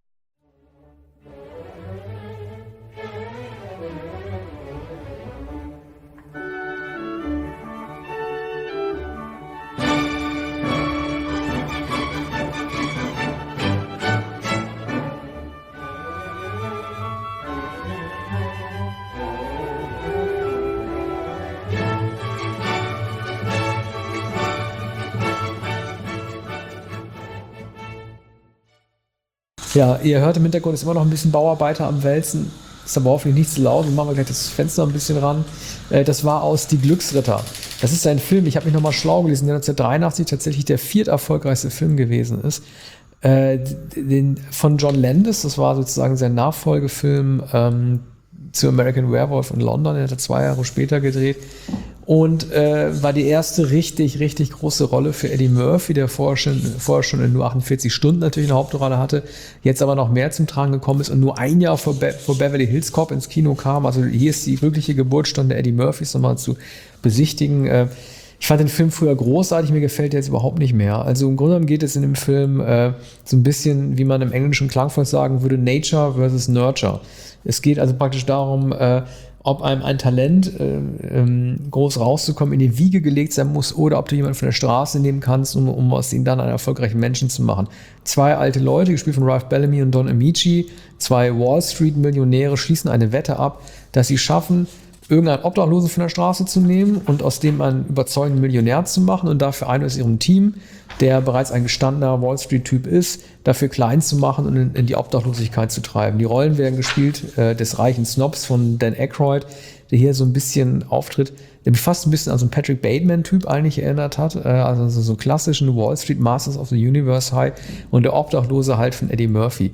Ja, ihr hört im Hintergrund ist immer noch ein bisschen Bauarbeiter am Wälzen. Ist aber hoffentlich nicht zu laut. Wir machen gleich das Fenster ein bisschen ran. Äh, Das war aus Die Glücksritter. Das ist ein Film, ich habe mich nochmal schlau gelesen, der neunzehnhundertdreiundachtzig tatsächlich der vierterfolgreichste Film gewesen ist. Äh, Den, von John Landis, das war sozusagen sein Nachfolgefilm ähm, zu American Werewolf in London. Den hat er zwei Jahre später gedreht. Und äh, war die erste richtig, richtig große Rolle für Eddie Murphy, der vorher schon, vorher schon in nur achtundvierzig Stunden natürlich eine Hauptrolle hatte, jetzt aber noch mehr zum Tragen gekommen ist und nur ein Jahr vor, Be- vor Beverly Hills Cop ins Kino kam. Also hier ist die wirkliche Geburtsstunde Eddie Murphys nochmal zu besichtigen. Äh, ich fand den Film früher großartig, mir gefällt der jetzt überhaupt nicht mehr. Also im Grunde genommen geht es in dem Film äh, so ein bisschen, wie man im Englischen klangvoll sagen würde, Nature versus Nurture. Es geht also praktisch darum, äh, ob einem ein Talent äh, ähm, groß rauszukommen in die Wiege gelegt sein muss oder ob du jemanden von der Straße nehmen kannst, um, um aus ihm dann einen erfolgreichen Menschen zu machen. Zwei alte Leute, gespielt von Ralph Bellamy und Don Amici, zwei Wall Street Millionäre, schließen eine Wette ab, dass sie schaffen, irgendeinen Obdachlosen von der Straße zu nehmen und aus dem einen überzeugenden Millionär zu machen und dafür einen aus ihrem Team, der bereits ein gestandener Wall Street-Typ ist, dafür klein zu machen und in, in die Obdachlosigkeit zu treiben. Die Rollen werden gespielt äh, des reichen Snobs von Dan Aykroyd, der hier so ein bisschen auftritt, der mich fast ein bisschen an so einen Patrick Bateman-Typ eigentlich erinnert hat, äh, also so, so klassischen Wall Street Masters of the Universe High und der Obdachlose halt von Eddie Murphy.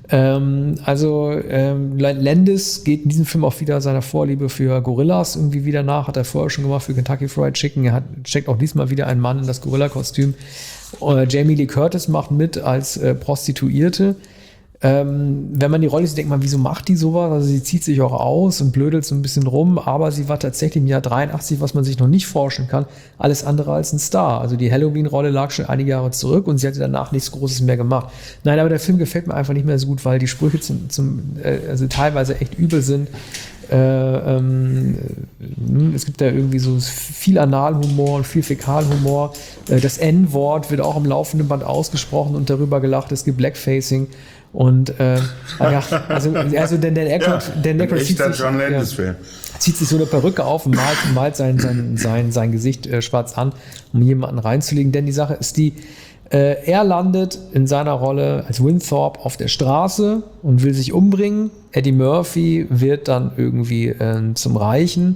Ähm, also ähm, Landis geht in diesem Film auch wieder seiner Vorliebe für Gorillas irgendwie wieder nach, hat er vorher schon gemacht für Kentucky Fried Chicken, er hat, steckt auch diesmal wieder einen Mann in das Gorilla-Kostüm. Äh, Jamie Lee Curtis macht mit als äh, Prostituierte. Ähm, wenn man die Rolle sieht, denkt man, wieso macht die sowas? Also sie zieht sich auch aus und blödelt so ein bisschen rum, aber sie war tatsächlich im Jahr dreiundachtzig, was man sich noch nicht vorstellen kann, alles andere als ein Star. Also die Halloween-Rolle lag schon einige Jahre zurück und sie hatte danach nichts Großes mehr gemacht. Nein, aber der Film gefällt mir einfach nicht mehr so gut, weil die Sprüche zum, zum äh, also teilweise echt übel sind. Äh, ähm, es gibt da irgendwie so viel Analhumor und viel Fäkalhumor. Äh, das N-Wort wird auch im laufenden Band ausgesprochen und darüber gelacht. Es gibt Blackfacing. Und äh, ja, also, also der, der Aykroyd, Ja, der ein Aykroyd zieht echter sich, John Landis ja, Film. zieht sich so eine Perücke auf und malt, malt sein, sein, sein, sein Gesicht äh, schwarz an, um jemanden reinzulegen. Denn die Sache ist die, äh, er landet in seiner Rolle als Winthorpe auf der Straße und will sich umbringen. Eddie Murphy wird dann irgendwie äh, zum Reichen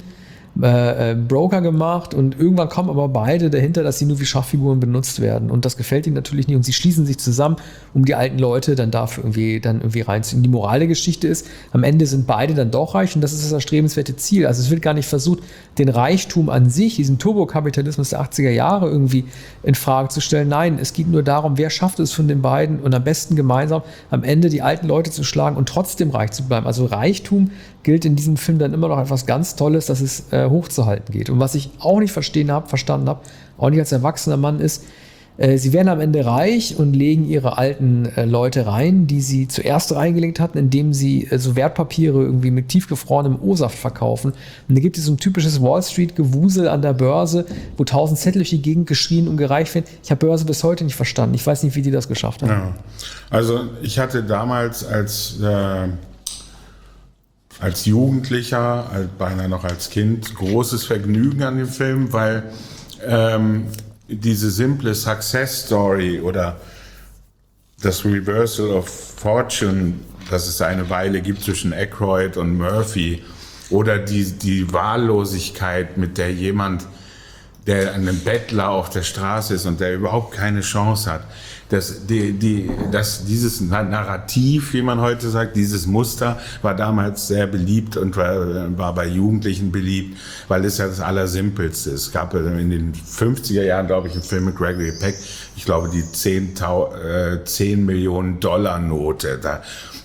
Äh, äh, Broker gemacht und irgendwann kommen aber beide dahinter, dass sie nur wie Schachfiguren benutzt werden und das gefällt ihnen natürlich nicht und sie schließen sich zusammen, um die alten Leute dann dafür irgendwie, dann irgendwie reinzuziehen. Die Moral der Geschichte ist, am Ende sind beide dann doch reich und das ist das erstrebenswerte Ziel. Also es wird gar nicht versucht, den Reichtum an sich, diesen Turbokapitalismus der achtziger Jahre irgendwie in Frage zu stellen. Nein, es geht nur darum, wer schafft es von den beiden und am besten gemeinsam am Ende die alten Leute zu schlagen und trotzdem reich zu bleiben. Also Reichtum gilt in diesem Film dann immer noch etwas ganz Tolles, dass es äh, hochzuhalten geht. Und was ich auch nicht verstehen hab, verstanden habe, auch nicht als erwachsener Mann, ist, Äh, sie werden am Ende reich und legen ihre alten äh, Leute rein, die sie zuerst reingelegt hatten, indem sie äh, so Wertpapiere irgendwie mit tiefgefrorenem O-Saft verkaufen. Und da gibt es so ein typisches Wall-Street-Gewusel an der Börse, wo tausend Zettel durch die Gegend geschrien und gereicht werden. Ich habe Börse bis heute nicht verstanden. Ich weiß nicht, wie die das geschafft haben. Ja. Also ich hatte damals als, äh, als Jugendlicher, als, beinahe noch als Kind, großes Vergnügen an dem Film, weil ähm, diese simple Success Story oder das Reversal of Fortune, das es eine Weile gibt zwischen Aykroyd und Murphy, oder die, die Wahllosigkeit, mit der jemand, der ein Bettler auf der Straße ist und der überhaupt keine Chance hat, dass die, die, dass dieses Narrativ, wie man heute sagt, dieses Muster war damals sehr beliebt und war, war bei Jugendlichen beliebt, weil es ja das Allersimpelste ist. Es gab in den fünfziger Jahren, glaube ich, einen Film mit Gregory Peck, ich glaube die zehn Millionen Dollar Note da,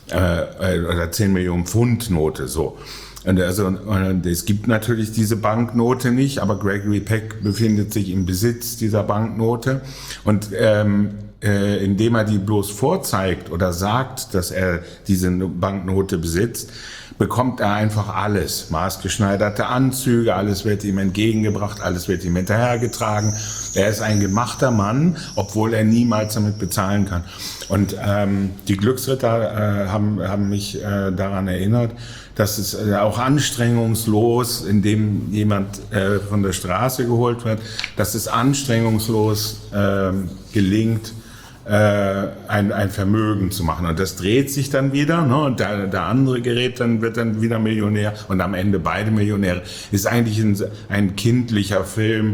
äh, oder zehn Millionen Pfund Note, so. Und also, und es gibt natürlich diese Banknote nicht, aber Gregory Peck befindet sich im Besitz dieser Banknote und ähm, äh, indem er die bloß vorzeigt oder sagt, dass er diese Banknote besitzt, bekommt er einfach alles. Maßgeschneiderte Anzüge, alles wird ihm entgegengebracht, alles wird ihm hinterhergetragen. Er ist ein gemachter Mann, obwohl er niemals damit bezahlen kann. Und ähm, die Glücksritter äh, haben, haben mich äh, daran erinnert, dass es äh, auch anstrengungslos, indem jemand äh, von der Straße geholt wird, dass es anstrengungslos äh, gelingt, Ein, ein Vermögen zu machen. Und das dreht sich dann wieder, ne? Und der, der andere gerät dann, wird dann wieder Millionär und am Ende beide Millionäre. Ist eigentlich ein, ein kindlicher Film,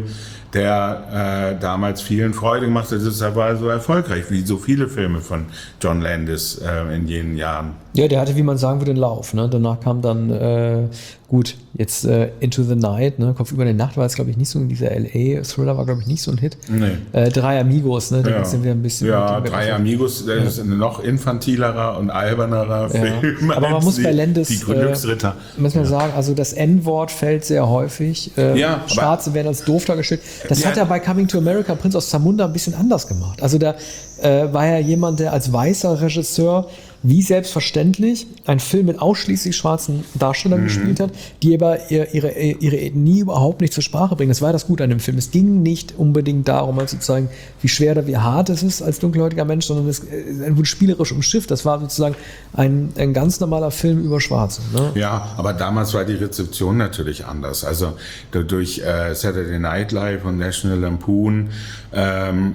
der äh, damals vielen Freude gemacht hat. Deshalb war er so erfolgreich, wie so viele Filme von John Landis äh, in jenen Jahren. Ja, der hatte, wie man sagen würde, einen Lauf. Ne? Danach kam dann, äh, gut, jetzt äh, Into the Night, ne? Kopf über die Nacht war jetzt, glaube ich, nicht so, dieser L A-Thriller war, glaube ich, nicht so ein Hit. Nee. Äh, Drei Amigos, ne? Da ja. geht's dann wieder ein bisschen... Ja, Drei Amigos, das ja. ist ein noch infantilerer und albernerer ja. Film. Aber man muss die, bei Landis... Die Glücksritter. Äh, muss man ja. sagen, also das N-Wort fällt sehr häufig. Äh, ja, Schwarze werden als doof dargestellt. Das ja. hat er bei Coming to America, Prinz aus Zamunda, ein bisschen anders gemacht. Also da äh, war ja jemand, der als weißer Regisseur wie selbstverständlich einen Film mit ausschließlich schwarzen Darstellern mhm. gespielt hat, die aber ihre, ihre, ihre Ethnie überhaupt nicht zur Sprache bringen. Das war das Gute an dem Film. Es ging nicht unbedingt darum, mal zu zeigen, wie schwer oder wie hart es ist als dunkelhäutiger Mensch, sondern es wurde spielerisch umschifft. Das war sozusagen ein, ein ganz normaler Film über Schwarze. Ne? Ja, aber damals war die Rezeption natürlich anders. Also durch äh, Saturday Night Live und National Lampoon ähm,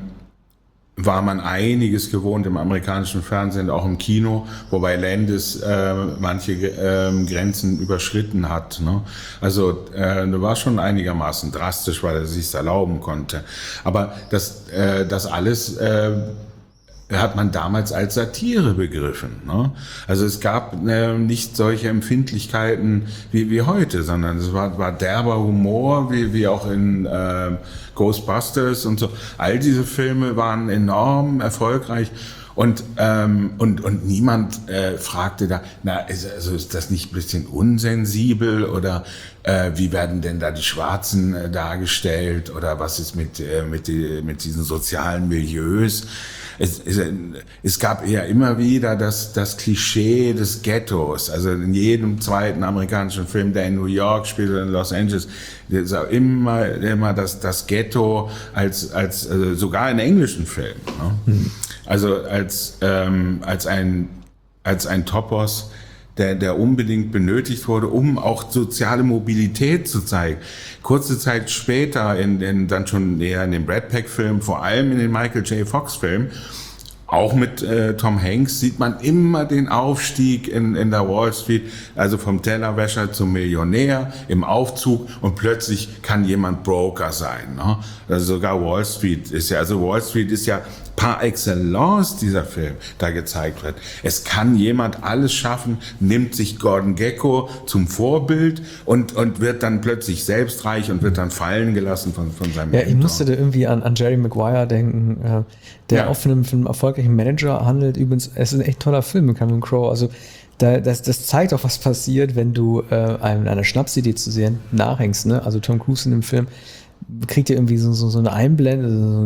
war man einiges gewohnt im amerikanischen Fernsehen, auch im Kino, wobei Landis äh, manche äh, Grenzen überschritten hat. Ne? Also äh, das war schon einigermaßen drastisch, weil er es sich erlauben konnte. Aber das, äh, das alles äh, hat man damals als Satire begriffen. Ne? Also es gab äh, nicht solche Empfindlichkeiten wie, wie heute, sondern es war, war derber Humor, wie, wie auch in äh, Ghostbusters und so. All diese Filme waren enorm erfolgreich. Und, ähm, und, und niemand äh, fragte da, na, ist, also ist das nicht ein bisschen unsensibel oder äh, wie werden denn da die Schwarzen äh, dargestellt oder was ist mit, äh, mit, die, mit diesen sozialen Milieus? Es, es, es gab ja immer wieder das, das Klischee des Ghettos. Also in jedem zweiten amerikanischen Film, der in New York spielt oder in Los Angeles, ist auch immer, immer das, das Ghetto als, als also sogar in englischen Filmen. Ne? Mhm. Also als, ähm, als ein, als ein Topos, der, der unbedingt benötigt wurde, um auch soziale Mobilität zu zeigen. Kurze Zeit später, in, in, dann schon eher in den Brad Pitt-Filmen, vor allem in den Michael J. Fox-Filmen, auch mit äh, Tom Hanks sieht man immer den Aufstieg in, in der Wall Street, also vom Tellerwäscher zum Millionär im Aufzug und plötzlich kann jemand Broker sein. Ne? Also sogar Wall Street ist ja, also Wall Street ist ja par excellence dieser Film da gezeigt wird. Es kann jemand alles schaffen, nimmt sich Gordon Gekko zum Vorbild und, und wird dann plötzlich selbst reich und wird dann fallen gelassen von, von seinem Ja, Mentor. Ich musste da irgendwie an, an Jerry Maguire denken, der ja. auch von einem, von einem erfolgreichen Manager handelt. Übrigens, es ist ein echt toller Film mit Cameron Crowe. Also da, das, das zeigt auch, was passiert, wenn du äh, einem, einer Schnapsidee zu sehen nachhängst. Ne? Also Tom Cruise in dem Film kriegt ja irgendwie so, so, so eine Einblende, so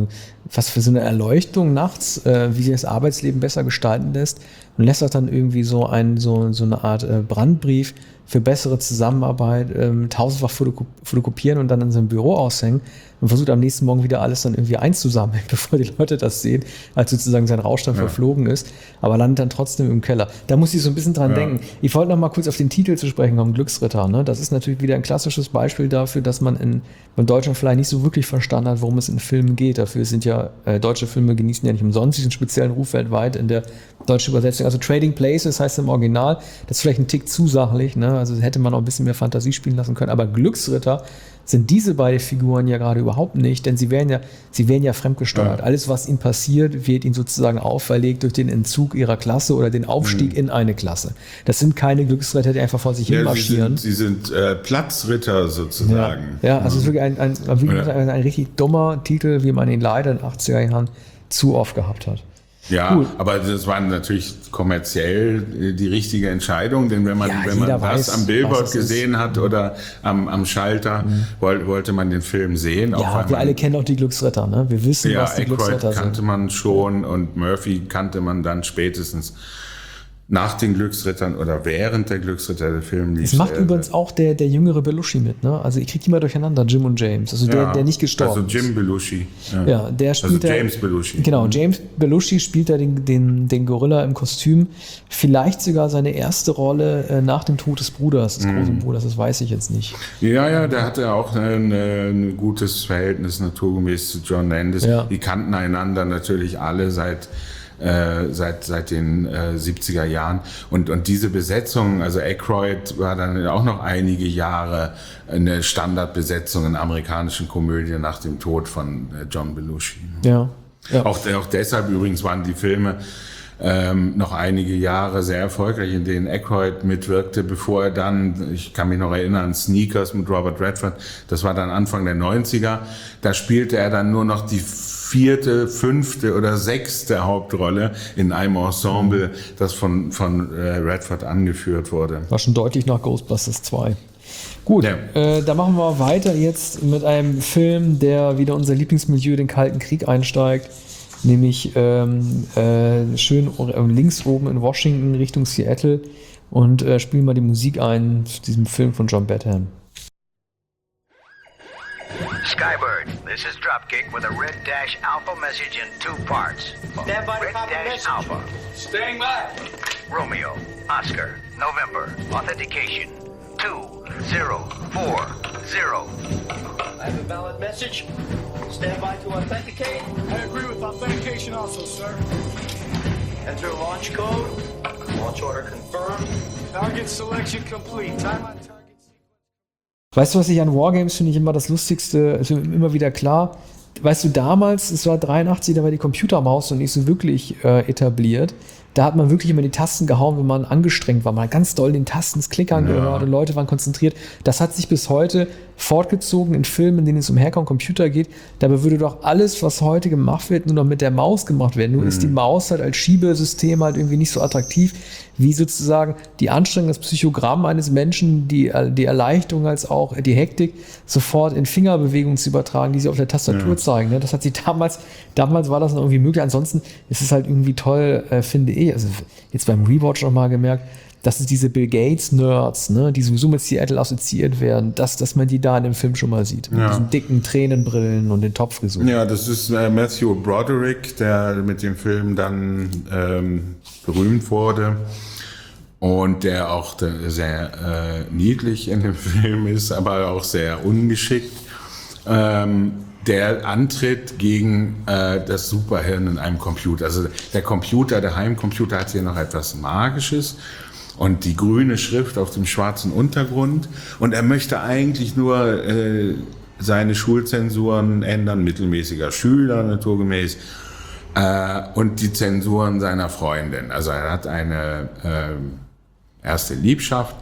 was für so eine Erleuchtung nachts, äh, wie sich das Arbeitsleben besser gestalten lässt und lässt auch dann irgendwie so, ein, so, so eine Art äh, Brandbrief für bessere Zusammenarbeit ähm, tausendfach fotokop- fotokopieren und dann in seinem Büro aushängen und versucht am nächsten Morgen wieder alles dann irgendwie einzusammeln, bevor die Leute das sehen, als sozusagen sein Rausch dann ja. verflogen ist, aber landet dann trotzdem im Keller. Da muss ich so ein bisschen dran ja. denken. Ich wollte noch mal kurz auf den Titel zu sprechen kommen, Glücksritter. Ne? Das ist natürlich wieder ein klassisches Beispiel dafür, dass man in, in Deutschland vielleicht nicht so wirklich verstanden hat, worum es in Filmen geht. Dafür sind ja, äh, deutsche Filme genießen ja nicht umsonst diesen speziellen Ruf weltweit in der deutschen Übersetzung. Also Trading Places heißt im Original, das ist vielleicht ein Tick zu sachlich, ne? Also hätte man auch ein bisschen mehr Fantasie spielen lassen können, aber Glücksritter sind diese beiden Figuren ja gerade überhaupt nicht, denn sie werden ja, sie werden ja fremdgesteuert. Ja. Alles, was ihnen passiert, wird ihnen sozusagen auferlegt durch den Entzug ihrer Klasse oder den Aufstieg mhm. in eine Klasse. Das sind keine Glücksritter, die einfach vor sich ja, hin marschieren. Sie sind, sie sind äh, Platzritter sozusagen. Ja, ja also es ist wirklich ein, ein, ein, ein, ein richtig dummer Titel, wie man ihn leider in den achtziger Jahren zu oft gehabt hat. Ja, cool. Aber das war natürlich kommerziell die richtige Entscheidung, denn wenn man, ja, wenn man das weiß, am Billboard gesehen ist. hat oder am, am Schalter, mhm. wollte, wollte man den Film sehen. Ja, auch wir alle kennen auch die Glücksritter, ne? Wir wissen, ja, was die Aykroyd Glücksritter sind. kannte man schon und Murphy kannte man dann spätestens nach den Glücksrittern oder während der Glücksritter der Film lief. Das macht äh, übrigens auch der, der jüngere Belushi mit, ne? Also ich kriege die mal durcheinander, Jim und James. Also der, ja, der nicht gestorben ist. Also Jim Belushi. Ja, ja der spielt also James da, Belushi. Genau, James Belushi spielt da den, den, den Gorilla im Kostüm. Vielleicht sogar seine erste Rolle äh, nach dem Tod des Bruders, des mm. großen Bruders, das weiß ich jetzt nicht. Ja, ja, der hatte auch ein, ein gutes Verhältnis naturgemäß zu John Landis. Ja. Die kannten einander natürlich alle seit Äh, seit seit den äh, siebziger Jahren und und diese Besetzung, also Aykroyd war dann auch noch einige Jahre eine Standardbesetzung in amerikanischen Komödien nach dem Tod von äh, John Belushi. Ja. ja. Auch, auch deshalb übrigens waren die Filme ähm, noch einige Jahre sehr erfolgreich, in denen Aykroyd mitwirkte, bevor er dann, ich kann mich noch erinnern, Sneakers mit Robert Redford, das war dann Anfang der neunziger, da spielte er dann nur noch die vierte, fünfte oder sechste Hauptrolle in einem Ensemble, das von, von äh, Redford angeführt wurde. War schon deutlich nach Ghostbusters zwei. Gut, ja. äh, da machen wir weiter jetzt mit einem Film, der wieder unser Lieblingsmilieu, den Kalten Krieg, einsteigt. Nämlich ähm, äh, schön links oben in Washington Richtung Seattle und äh, spielen mal die Musik ein zu diesem Film von John Badham. Skybird, this is Dropkick with a Red Dash Alpha message in two parts. Stand by. Red Dash message. Alpha. Staying by. Romeo, Oscar, November, authentication two zero four zero. I have a valid message. Stand by to authenticate. I agree with authentication also, sir. Enter launch code. Launch order confirmed. Target selection complete. Time on target. Weißt du, was ich an Wargames finde ich immer das Lustigste, ist immer wieder klar. Weißt du, damals, es war dreiundachtzig, da war die Computermaus noch nicht so wirklich äh, etabliert. Da hat man wirklich immer die Tasten gehauen, wenn man angestrengt war. Man hat ganz doll den Tasten das Klickern ja. gehört und Leute waren konzentriert. Das hat sich bis heute fortgezogen in Filmen, in denen es um Hacker Computer geht. Dabei würde doch alles, was heute gemacht wird, nur noch mit der Maus gemacht werden. Nur mhm. ist die Maus halt als Schiebesystem halt irgendwie nicht so attraktiv, wie sozusagen die Anstrengung, das Psychogramm eines Menschen, die, die Erleichterung als auch die Hektik sofort in Fingerbewegungen zu übertragen, die sie auf der Tastatur ja. zeigen. Das hat sie damals, damals war das noch irgendwie möglich. Ansonsten ist es halt irgendwie toll, äh, finde ich. Also jetzt beim Rewatch nochmal gemerkt, dass es diese Bill Gates-Nerds, ne, die sowieso mit Seattle assoziiert werden, dass, dass man die da in dem Film schon mal sieht. Ja. Mit diesen dicken Tränenbrillen und den Topfrisuren. Ja, das ist äh, Matthew Broderick, der mit dem Film dann ähm, berühmt wurde und der auch sehr äh, niedlich in dem Film ist, aber auch sehr ungeschickt. Ähm, der antritt gegen äh, das Superhirn in einem Computer. Also der Computer, der Heimcomputer hat hier noch etwas Magisches und die grüne Schrift auf dem schwarzen Untergrund und er möchte eigentlich nur äh, seine Schulzensuren ändern, mittelmäßiger Schüler naturgemäß äh, und die Zensuren seiner Freundin. Also er hat eine äh, erste Liebschaft.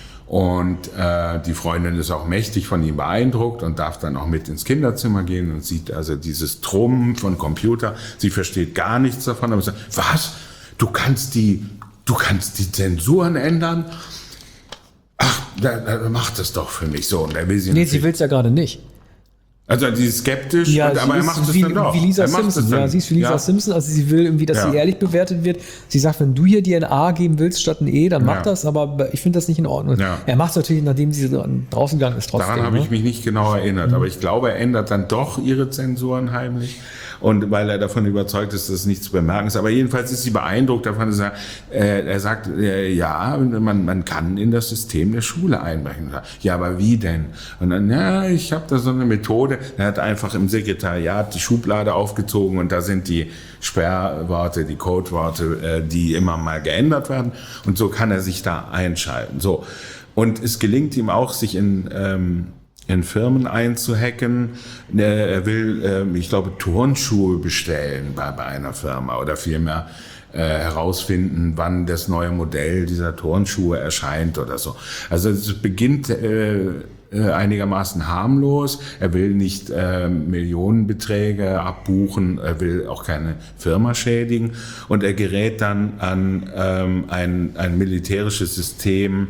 Und äh, die Freundin ist auch mächtig von ihm beeindruckt und darf dann auch mit ins Kinderzimmer gehen und sieht also dieses Trommen von Computer. Sie versteht gar nichts davon, aber sagt, was? Du kannst die, du kannst die Zensuren ändern? Ach, da, da, mach das doch für mich so. Und er will sie nee, sie will es ja gerade nicht. Also die ist skeptisch, Ja, und, sie aber er ist macht es wie, dann doch. wie Lisa er macht Simpson. es dann. Ja, sie ist wie Lisa Ja. Simpson. Also sie will irgendwie, dass Ja. sie ehrlich bewertet wird. Sie sagt, wenn du hier dir ein A geben willst statt ein E, dann mach Ja. das. Aber ich finde das nicht in Ordnung. Ja. Er macht es natürlich, nachdem sie draußen gegangen ist, trotzdem. Daran habe ne? ich mich nicht genau erinnert, aber ich glaube, er ändert dann doch ihre Zensuren heimlich. Und weil er davon überzeugt ist, dass es nichts zu bemerken ist. Aber jedenfalls ist sie beeindruckt davon, dass er, äh, er sagt, äh, ja, man, man kann in das System der Schule einbrechen. Ja, aber wie denn? Und dann, ja, ich habe da so eine Methode. Er hat einfach im Sekretariat die Schublade aufgezogen und da sind die Sperrworte, die Codeworte, äh, die immer mal geändert werden. Und so kann er sich da einschalten. So. Und es gelingt ihm auch, sich in... Ähm, in Firmen einzuhacken. Er will, ich glaube, Turnschuhe bestellen bei, bei einer Firma oder vielmehr äh, herausfinden, wann das neue Modell dieser Turnschuhe erscheint oder so. Also es beginnt äh, einigermaßen harmlos. Er will nicht äh, Millionenbeträge abbuchen, er will auch keine Firma schädigen und er gerät dann an ähm, ein, ein militärisches System,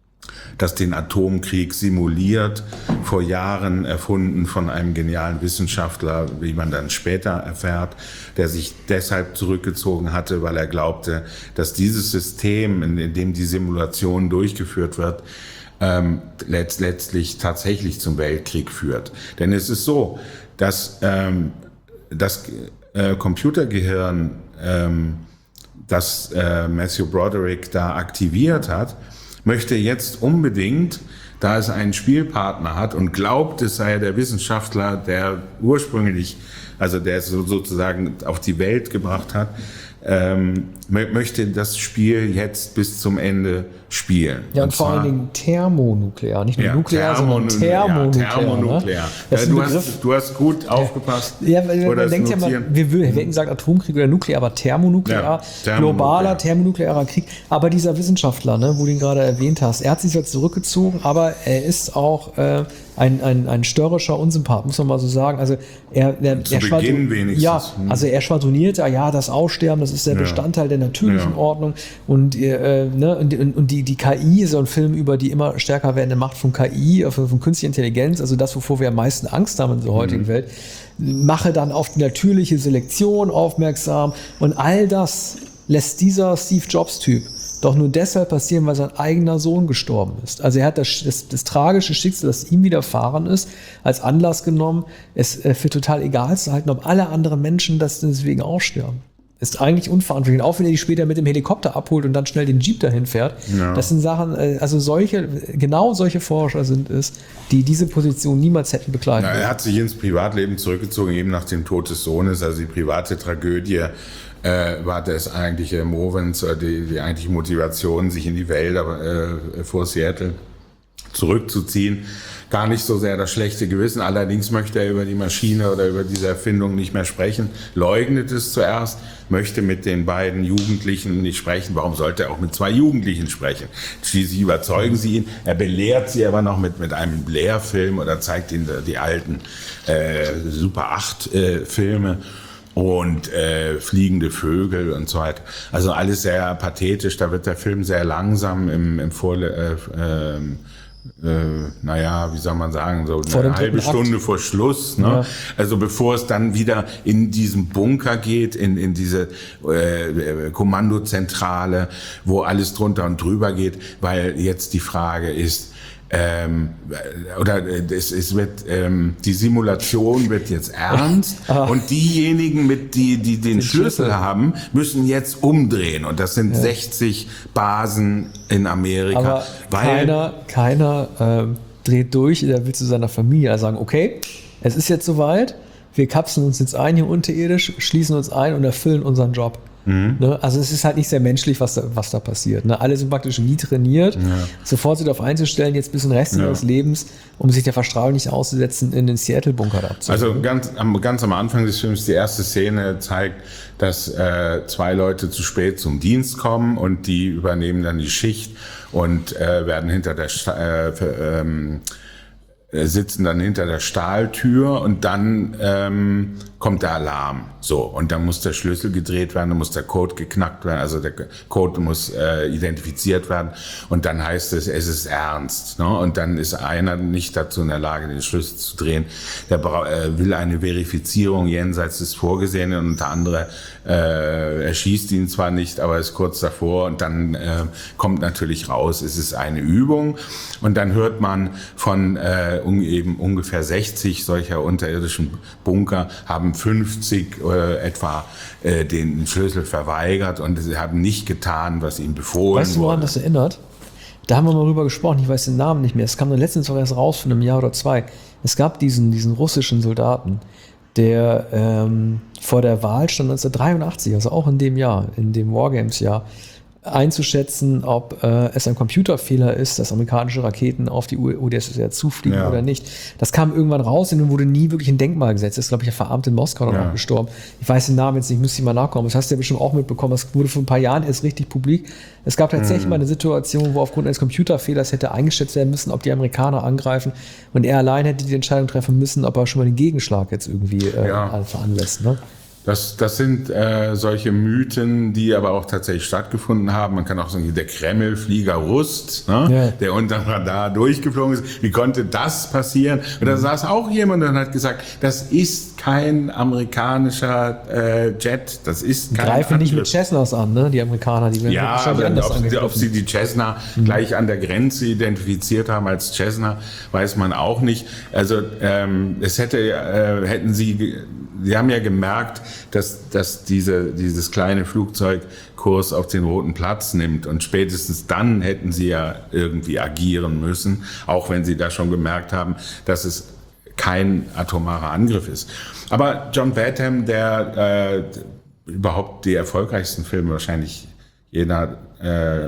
das den Atomkrieg simuliert, vor Jahren erfunden von einem genialen Wissenschaftler, wie man dann später erfährt, der sich deshalb zurückgezogen hatte, weil er glaubte, dass dieses System, in dem die Simulation durchgeführt wird, ähm, letzt, letztlich tatsächlich zum Weltkrieg führt. Denn es ist so, dass ähm, das äh, Computergehirn, ähm, das äh, Matthew Broderick da aktiviert hat, möchte jetzt unbedingt, da es einen Spielpartner hat und glaubt, es sei der Wissenschaftler, der ursprünglich, also der es so sozusagen auf die Welt gebracht hat, ähm, möchte das Spiel jetzt bis zum Ende spielen. Ja, und, und vor zwar, allen Dingen thermonuklear, nicht nur ja, nuklear, sondern Thermonuklear. thermonuklear. Ja, thermonuklear. Ne? Das Ja, ist ein du, Begriff. hast, du hast gut aufgepasst. Ja, weil Oder man es denkt ja mal, notieren. wir, wir hätten gesagt Atomkrieg oder nuklear, aber thermonuklear, Ja, thermonuklear. globaler thermonuklearer Krieg. Aber dieser Wissenschaftler, ne, wo du ihn gerade erwähnt hast, er hat sich jetzt zurückgezogen, aber er ist auch äh, ein, ein, ein störrischer Unsympath, muss man mal so sagen. Also er, er, Zu er Beginn schwadron- wenigstens. Ja, Hm. also er schwadroniert ja, ja, das Aussterben, das ist der Ja. Bestandteil der natürlichen Ja. Ordnung. Und, äh, ne, und, und die, die K I ist so ein Film über die immer stärker werdende Macht von K I, von, von künstlicher Intelligenz, also das, wovor wir am meisten Angst haben in der heutigen Mhm. Welt. Mache dann auf die natürliche Selektion aufmerksam und all das lässt dieser Steve Jobs-Typ doch nur deshalb passieren, weil sein eigener Sohn gestorben ist. Also er hat das, das, das tragische Schicksal, das ihm widerfahren ist, als Anlass genommen, es äh, für total egal zu halten, ob alle anderen Menschen das deswegen auch sterben. Ist eigentlich unverantwortlich. Und auch wenn er die später mit dem Helikopter abholt und dann schnell den Jeep dahin fährt. Ja. Das sind Sachen, äh, also solche, genau solche Forscher sind es, die diese Position niemals hätten bekleidet. Na, er hat sich ins Privatleben zurückgezogen, eben nach dem Tod des Sohnes, also die private Tragödie äh, war das eigentliche Movens, äh, die, die eigentliche Motivation, sich in die Wälder äh, vor Seattle zurückzuziehen. Gar nicht so sehr das schlechte Gewissen, allerdings möchte er über die Maschine oder über diese Erfindung nicht mehr sprechen, leugnet es zuerst, möchte mit den beiden Jugendlichen nicht sprechen. Warum sollte er auch mit zwei Jugendlichen sprechen? Schließlich überzeugen sie ihn, er belehrt sie aber noch mit, mit einem Blair-Film oder zeigt ihnen die alten äh, Super acht äh, Filme. Und äh, fliegende Vögel und so weiter. Also alles sehr pathetisch. Da wird der Film sehr langsam im, im Vorle äh, äh, äh, naja, wie soll man sagen, so Vor dem eine halbe dritten Akt. Stunde vor Schluss. Ne? Ja. Also bevor es dann wieder in diesen Bunker geht, in, in diese äh, Kommandozentrale, wo alles drunter und drüber geht, weil jetzt die Frage ist, Ähm, oder es, es wird ähm, die Simulation wird jetzt ernst und diejenigen, mit die die den, Den Schlüssel, Schlüssel. haben, müssen jetzt umdrehen und das sind sechzig Basen in Amerika, Aber weil keiner, keiner ähm, dreht durch, der will zu seiner Familie sagen, okay, es ist jetzt soweit, wir kapseln uns jetzt ein hier unterirdisch, schließen uns ein und erfüllen unseren Job. Mhm. Ne? Also es ist halt nicht sehr menschlich, was da, was da passiert. Ne? Alle sind praktisch nie trainiert, ja. sofort sich darauf einzustellen, jetzt bis zum Rest ja. ihres Lebens, um sich der Verstrahlung nicht auszusetzen, in den Seattle-Bunker abzuholen. Also ganz am, ganz am Anfang des Films, die erste Szene zeigt, dass äh, zwei Leute zu spät zum Dienst kommen und die übernehmen dann die Schicht und äh, werden hinter der Sta- äh, für, ähm, sitzen dann hinter der Stahltür und dann ähm, kommt der Alarm. So, und dann muss der Schlüssel gedreht werden, dann muss der Code geknackt werden, also der Code muss äh, identifiziert werden und dann heißt es, es ist ernst. Ne? Und dann ist einer nicht dazu in der Lage, den Schlüssel zu drehen. Der bra- äh, will eine Verifizierung jenseits des Vorgesehenen und der andere äh, erschießt ihn zwar nicht, aber ist kurz davor und dann äh, kommt natürlich raus, es ist eine Übung und dann hört man von äh, un- eben ungefähr sechzig solcher unterirdischen Bunker, haben fünfzig äh, etwa äh, den Schlüssel verweigert und sie haben nicht getan, was ihnen befohlen Weißt du, woran wurde. das erinnert? Da haben wir mal drüber gesprochen, ich weiß den Namen nicht mehr. Es kam dann letztens auch erst raus von einem Jahr oder zwei. Es gab diesen, diesen russischen Soldaten, der ähm, vor der Wahl stand neunzehnhundertdreiundachtzig, also auch in dem Jahr, in dem Wargames-Jahr, einzuschätzen, ob äh, es ein Computerfehler ist, dass amerikanische Raketen auf die U D S S R zufliegen Ja. oder nicht. Das kam irgendwann raus und wurde nie wirklich ein Denkmal gesetzt. Das ist, glaube ich, verarmt in Moskau dann Ja. auch gestorben. Ich weiß den Namen jetzt nicht, müsste ich mal nachkommen. Das hast du ja bestimmt auch mitbekommen. Das wurde vor ein paar Jahren erst richtig publik. Es gab tatsächlich mal eine Situation, wo aufgrund eines Computerfehlers hätte eingeschätzt werden müssen, ob die Amerikaner angreifen und er allein hätte die Entscheidung treffen müssen, ob er schon mal den Gegenschlag jetzt irgendwie äh, Ja. veranlässt. Ne? Das, das sind äh, solche Mythen, die aber auch tatsächlich stattgefunden haben. Man kann auch sagen, der Kreml-Flieger Rust, ne? Ja. der unter Radar durchgeflogen ist. Wie konnte das passieren? Und da saß auch jemand und hat gesagt, das ist kein amerikanischer äh, Jet, das ist kein Greifen nicht mit Angriff. Cessnas an, ne? Die Amerikaner, die werden Ja, wahrscheinlich aber anders ob, sie- ob angegriffen. sie die Cessna gleich an der Grenze identifiziert haben als Cessna, weiß man auch nicht. Also ähm, es hätte, äh, hätten sie, ge- sie haben ja gemerkt, dass, dass diese, dieses kleine Flugzeug Kurs auf den Roten Platz nimmt und spätestens dann hätten sie ja irgendwie agieren müssen, auch wenn sie da schon gemerkt haben, dass es kein atomarer Angriff ist. Aber John Badham, der äh, überhaupt die erfolgreichsten Filme wahrscheinlich jener äh,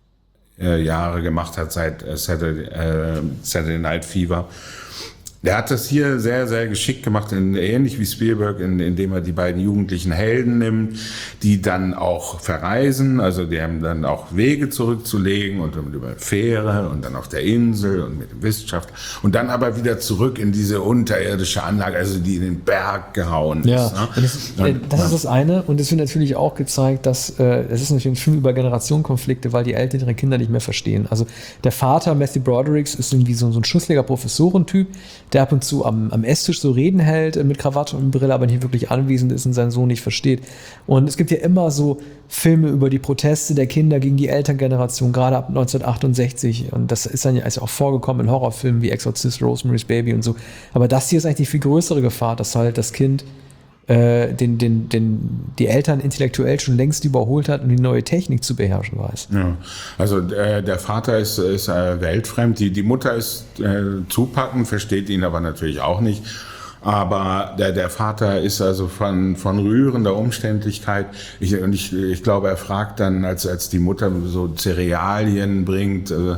äh, Jahre gemacht hat seit äh, Saturday, äh, Saturday Night Fever, der hat das hier sehr, sehr geschickt gemacht, in, ähnlich wie Spielberg, in, indem er die beiden jugendlichen Helden nimmt, die dann auch verreisen, also die haben dann auch Wege zurückzulegen und dann über Fähre und dann auf der Insel und mit dem Wissenschaft und dann aber wieder zurück in diese unterirdische Anlage, also die in den Berg gehauen Ja, ist. Ne? und das, ist, äh, das ist das eine. Und es wird natürlich auch gezeigt, dass äh, es ist natürlich ein Film über Generationenkonflikte, weil die Eltern ihre Kinder nicht mehr verstehen. Also der Vater, Matthew Broderick, ist irgendwie so, so ein schussliger Professorentyp, der ab und zu am, am Esstisch so Reden hält äh, mit Krawatte und Brille, aber nicht wirklich anwesend ist und seinen Sohn nicht versteht. Und es gibt ja immer so Filme über die Proteste der Kinder gegen die Elterngeneration, gerade ab neunzehnhundertachtundsechzig. Und das ist dann ja ist auch vorgekommen in Horrorfilmen wie Exorcist, Rosemary's Baby und so. Aber das hier ist eigentlich die viel größere Gefahr, dass halt das Kind äh, den, den, den, die Eltern intellektuell schon längst überholt hat und die neue Technik zu beherrschen weiß. Ja, also äh, der Vater ist, ist äh, weltfremd, die, die Mutter ist äh, zupackend, versteht ihn aber natürlich auch nicht. Aber der, der Vater ist also von, von rührender Umständlichkeit. Ich, und ich, ich glaube, er fragt dann, als, als die Mutter so Cerealien bringt, also,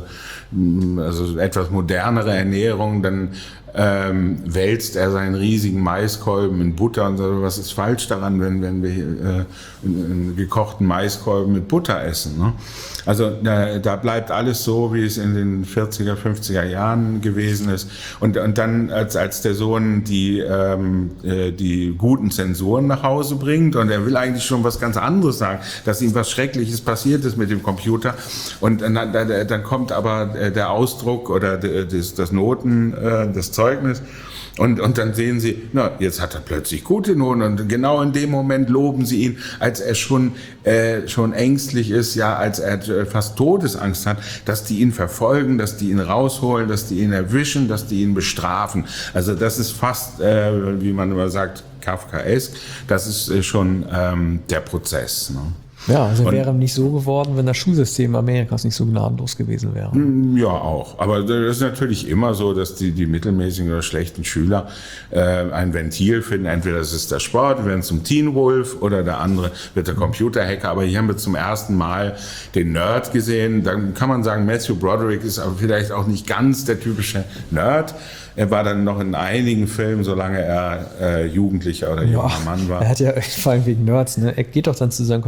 also etwas modernere Ernährung, dann ähm, wälzt er seinen riesigen Maiskolben in Butter und so. Was ist falsch daran, wenn, wenn wir äh, einen gekochten Maiskolben mit Butter essen? Ne? Also da, da bleibt alles so, wie es in den vierziger, fünfziger Jahren gewesen ist. Und, und dann, als, als der Sohn die, ähm, äh, die guten Zensuren nach Hause bringt und er will eigentlich schon was ganz anderes sagen, dass ihm was Schreckliches passiert ist mit dem Computer. Und dann, dann, dann kommt aber der Ausdruck oder das, das Noten, äh, das Zeugnis. Und, und dann sehen sie, na, jetzt hat er plötzlich gute Noten und genau in dem Moment loben sie ihn, als er schon, äh, schon ängstlich ist, ja, als er äh, fast Todesangst hat, dass die ihn verfolgen, dass die ihn rausholen, dass die ihn erwischen, dass die ihn bestrafen. Also das ist fast, äh, wie man immer sagt, Kafkaesk. Das ist äh, schon ähm, der Prozess. Ne? Ja, also Und- wäre nicht so geworden, wenn das Schulsystem Amerikas nicht so gnadenlos gewesen wäre. Ja, auch. Aber das ist natürlich immer so, dass die, die mittelmäßigen oder schlechten Schüler äh, ein Ventil finden. Entweder es ist der Sport, wir werden zum Teen Wolf, oder der andere wird der Computerhacker. Aber hier haben wir zum ersten Mal den Nerd gesehen. Dann kann man sagen, Matthew Broderick ist aber vielleicht auch nicht ganz der typische Nerd. Er war dann noch in einigen Filmen, solange er äh, Jugendlicher oder junger Mann war. Er hat ja, vor allem wegen Nerds, ne? Er geht doch dann zu seinem Computerfreund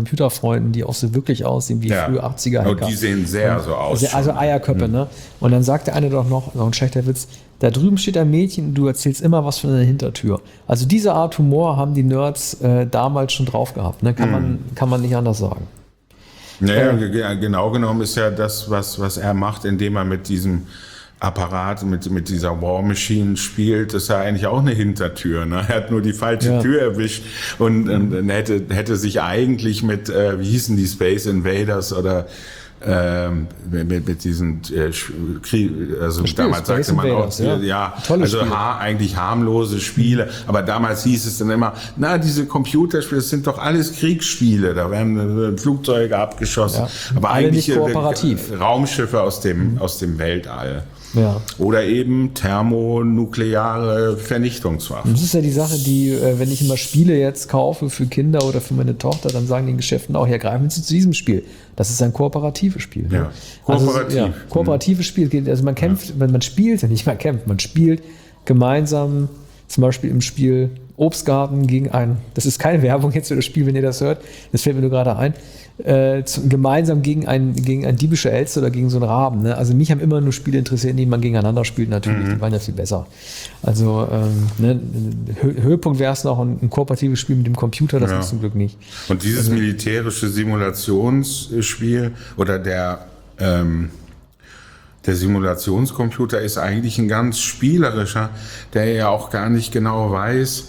Freunden, die auch so wirklich aussehen wie Ja. frühe achtziger Und die sehen sehr so aus. Also, also Eierköpfe, ne? Und dann sagt der eine doch noch, noch ein schlechter Witz, da drüben steht ein Mädchen und du erzählst immer was von einer Hintertür. Also diese Art Humor haben die Nerds äh, damals schon drauf gehabt, ne? Kann, man, kann man nicht anders sagen. Naja, ge- genau genommen ist ja das, was, was er macht, indem er mit diesem Apparat, mit, mit dieser War Machine spielt, ist ja eigentlich auch eine Hintertür. Ne? Er hat nur die falsche Ja. Tür erwischt und, und, und hätte, hätte sich eigentlich mit, äh, wie hießen die, Space Invaders oder ähm, mit, mit diesen äh, Krieg, also Das Spiel, damals Space sagte man Invaders, auch, ja. ja, Tolles also Spiel. ha, eigentlich harmlose Spiele, aber damals hieß es dann immer, na, diese Computerspiele, das sind doch alles Kriegsspiele, da werden äh, Flugzeuge abgeschossen, Ja. aber Alle eigentlich nicht äh, kooperativ. Raumschiffe aus dem, aus dem Weltall. Ja. Oder eben thermonukleare Vernichtungswaffen. Das ist ja die Sache, die, äh, wenn ich immer Spiele jetzt kaufe für Kinder oder für meine Tochter, dann sagen die in Geschäften auch, ja, greifen Sie zu diesem Spiel. Das ist ein kooperatives Spiel. Ne? Ja, Also, kooperativ. ja, kooperatives Spiel. geht- Also man kämpft, wenn man spielt, ja nicht mal kämpft, man spielt gemeinsam, zum Beispiel im Spiel Obstgarten gegen ein, das ist keine Werbung jetzt für das Spiel, wenn ihr das hört, das fällt mir nur gerade ein, äh, zu, gemeinsam gegen ein, gegen ein diebische Elster oder gegen so einen Raben. Ne? Also mich haben immer nur Spiele interessiert, in denen man gegeneinander spielt, natürlich, die waren ja viel besser. Also ähm, ne, Hö- Höhepunkt wäre es noch ein, ein kooperatives Spiel mit dem Computer, das Ja. ist zum Glück nicht. Und dieses militärische Simulationsspiel oder der, ähm, der Simulationscomputer ist eigentlich ein ganz spielerischer, der ja auch gar nicht genau weiß,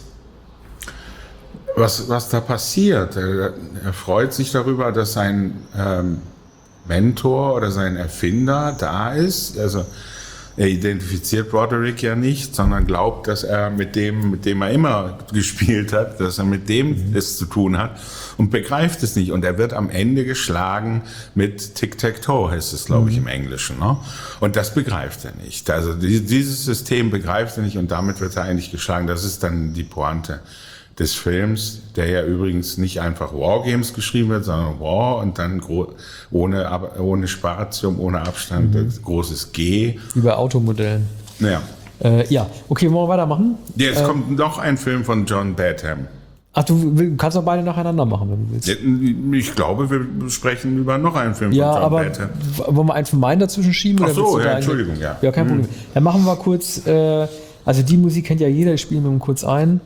was, was da passiert. Er, er freut sich darüber, dass sein ähm, Mentor oder sein Erfinder da ist. Also er identifiziert Broderick ja nicht, sondern glaubt, dass er mit dem, mit dem er immer gespielt hat, dass er mit dem es zu tun hat und begreift es nicht. Und er wird am Ende geschlagen mit Tic-Tac-Toe, heißt es, glaube ich, im Englischen. Ne? Und das begreift er nicht. Also die, dieses System begreift er nicht und damit wird er eigentlich geschlagen. Das ist dann die Pointe des Films, der ja übrigens nicht einfach Wargames geschrieben wird, sondern War und dann gro- ohne, Ab- ohne Spatium, ohne Abstand, großes G. Über Automodellen. Ja. Äh, ja, okay, wollen wir weitermachen? Jetzt Ähm, kommt noch ein Film von John Badham. Ach, du will- kannst doch beide nacheinander machen, wenn du willst. Ich glaube, wir sprechen über noch einen Film Ja, von John aber Badham. w- wollen wir einen von meinen dazwischen schieben? Ach oder so, willst du ja, da einen- Entschuldigung, ja. Ja, kein Problem. Dann machen wir kurz, äh, also die Musik kennt ja jeder, ich spiele mir mal kurz ein.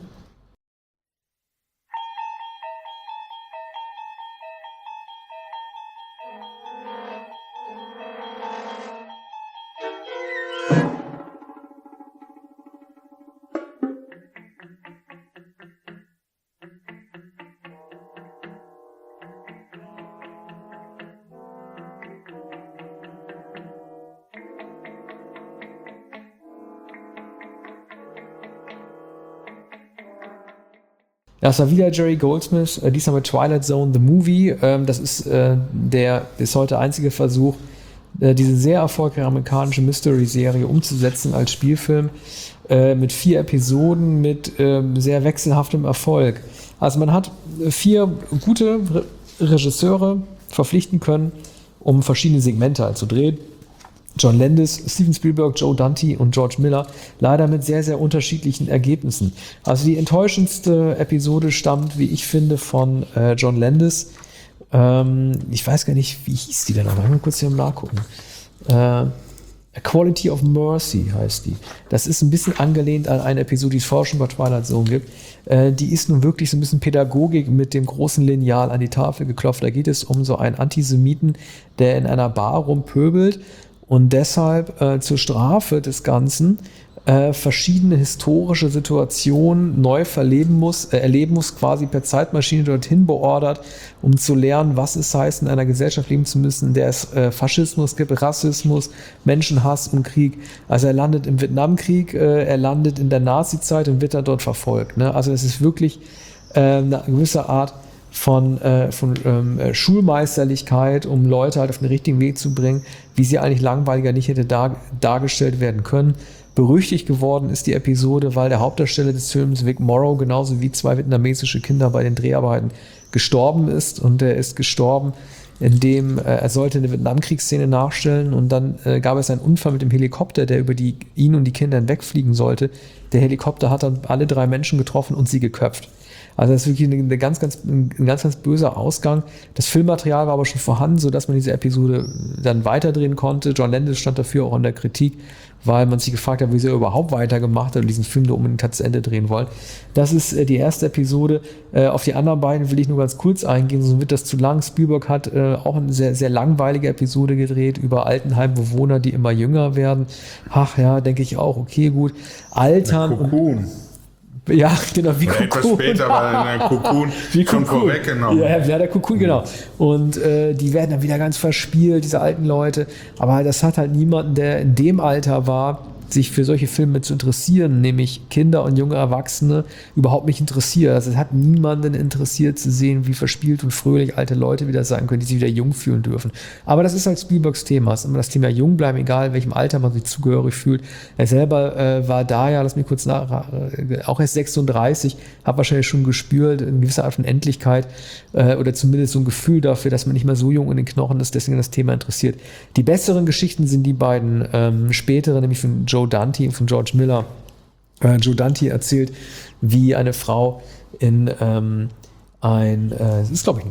Das war wieder Jerry Goldsmith, äh, diesmal mit Twilight Zone, The Movie. Ähm, das ist äh, der bis heute einzige Versuch, äh, diese sehr erfolgreiche amerikanische Mystery-Serie umzusetzen als Spielfilm äh, mit vier Episoden mit ähm, sehr wechselhaftem Erfolg. Also man hat vier gute Re Regisseure verpflichten können, um verschiedene Segmente halt zu drehen. John Landis, Steven Spielberg, Joe Dante und George Miller, leider mit sehr, sehr unterschiedlichen Ergebnissen. Also die enttäuschendste Episode stammt, wie ich finde, von äh, John Landis. Ähm, ich weiß gar nicht, wie hieß die denn noch? Mal kurz hier nachgucken. Äh, A Quality of Mercy heißt die. Das ist ein bisschen angelehnt an eine Episode, die es vorher schon bei Twilight Zone gibt. Äh, die ist nun wirklich so ein bisschen Pädagogik mit dem großen Lineal an die Tafel geklopft. Da geht es um so einen Antisemiten, der in einer Bar rumpöbelt und deshalb äh, zur Strafe des Ganzen äh, verschiedene historische Situationen neu verleben muss, äh, erleben muss, quasi per Zeitmaschine dorthin beordert, um zu lernen, was es heißt, in einer Gesellschaft leben zu müssen, in der es äh, Faschismus gibt, Rassismus, Menschenhass und Krieg. Also er landet im Vietnamkrieg, äh, er landet in der Nazi-Zeit und wird dann dort verfolgt. Ne? Also es ist wirklich äh, eine gewisse Art von, äh, von ähm, Schulmeisterlichkeit, um Leute halt auf den richtigen Weg zu bringen, wie sie eigentlich langweiliger nicht hätte dar dargestellt werden können. Berüchtigt geworden ist die Episode, weil der Hauptdarsteller des Films, Vic Morrow, genauso wie zwei vietnamesische Kinder bei den Dreharbeiten gestorben ist. Und er ist gestorben in dem äh, er sollte eine Vietnamkriegsszene nachstellen und dann äh, gab es einen Unfall mit dem Helikopter, der über die, ihn und die Kinder hinwegfliegen sollte. Der Helikopter hat dann alle drei Menschen getroffen und sie geköpft. Also das ist wirklich eine, eine ganz, ganz, ein ganz, ganz böser Ausgang. Das Filmmaterial war aber schon vorhanden, sodass man diese Episode dann weiterdrehen konnte. John Landis stand dafür auch in der Kritik, weil man sich gefragt hat, wie sie überhaupt weitergemacht hat und diesen Film da unbedingt hat zu Ende drehen wollen. Das ist äh, die erste Episode. Äh, auf die anderen beiden will ich nur ganz kurz eingehen, sonst wird das zu lang. Spielberg hat äh, auch eine sehr, sehr langweilige Episode gedreht über Altenheimbewohner, die immer jünger werden. Ach ja, denke ich auch, okay, gut. Altern Cocoon. Ja, genau, wie Oder Cocoon. etwas später war der Cocoon wie schon Cocoon. vorweggenommen. Ja, ja, der Cocoon, genau. Und äh, die werden dann wieder ganz verspielt, diese alten Leute. Aber das hat halt niemanden, der in dem Alter war, sich für solche Filme zu interessieren, nämlich Kinder und junge Erwachsene, überhaupt nicht interessiert. Also es hat niemanden interessiert zu sehen, wie verspielt und fröhlich alte Leute wieder sein können, die sich wieder jung fühlen dürfen. Aber das ist halt Spielbergs Thema. Es ist immer das Thema jung bleiben, egal in welchem Alter man sich zugehörig fühlt. Er selber äh, war da ja, lass mich kurz nach, äh, auch erst sechsunddreißig, hat wahrscheinlich schon gespürt, eine gewisse Art von Endlichkeit äh, oder zumindest so ein Gefühl dafür, dass man nicht mehr so jung in den Knochen ist, deswegen das Thema interessiert. Die besseren Geschichten sind die beiden ähm, späteren, nämlich von Joe Dante und von George Miller. Äh, Joe Dante erzählt, wie eine Frau in ähm, ein, äh, das ist glaube ich,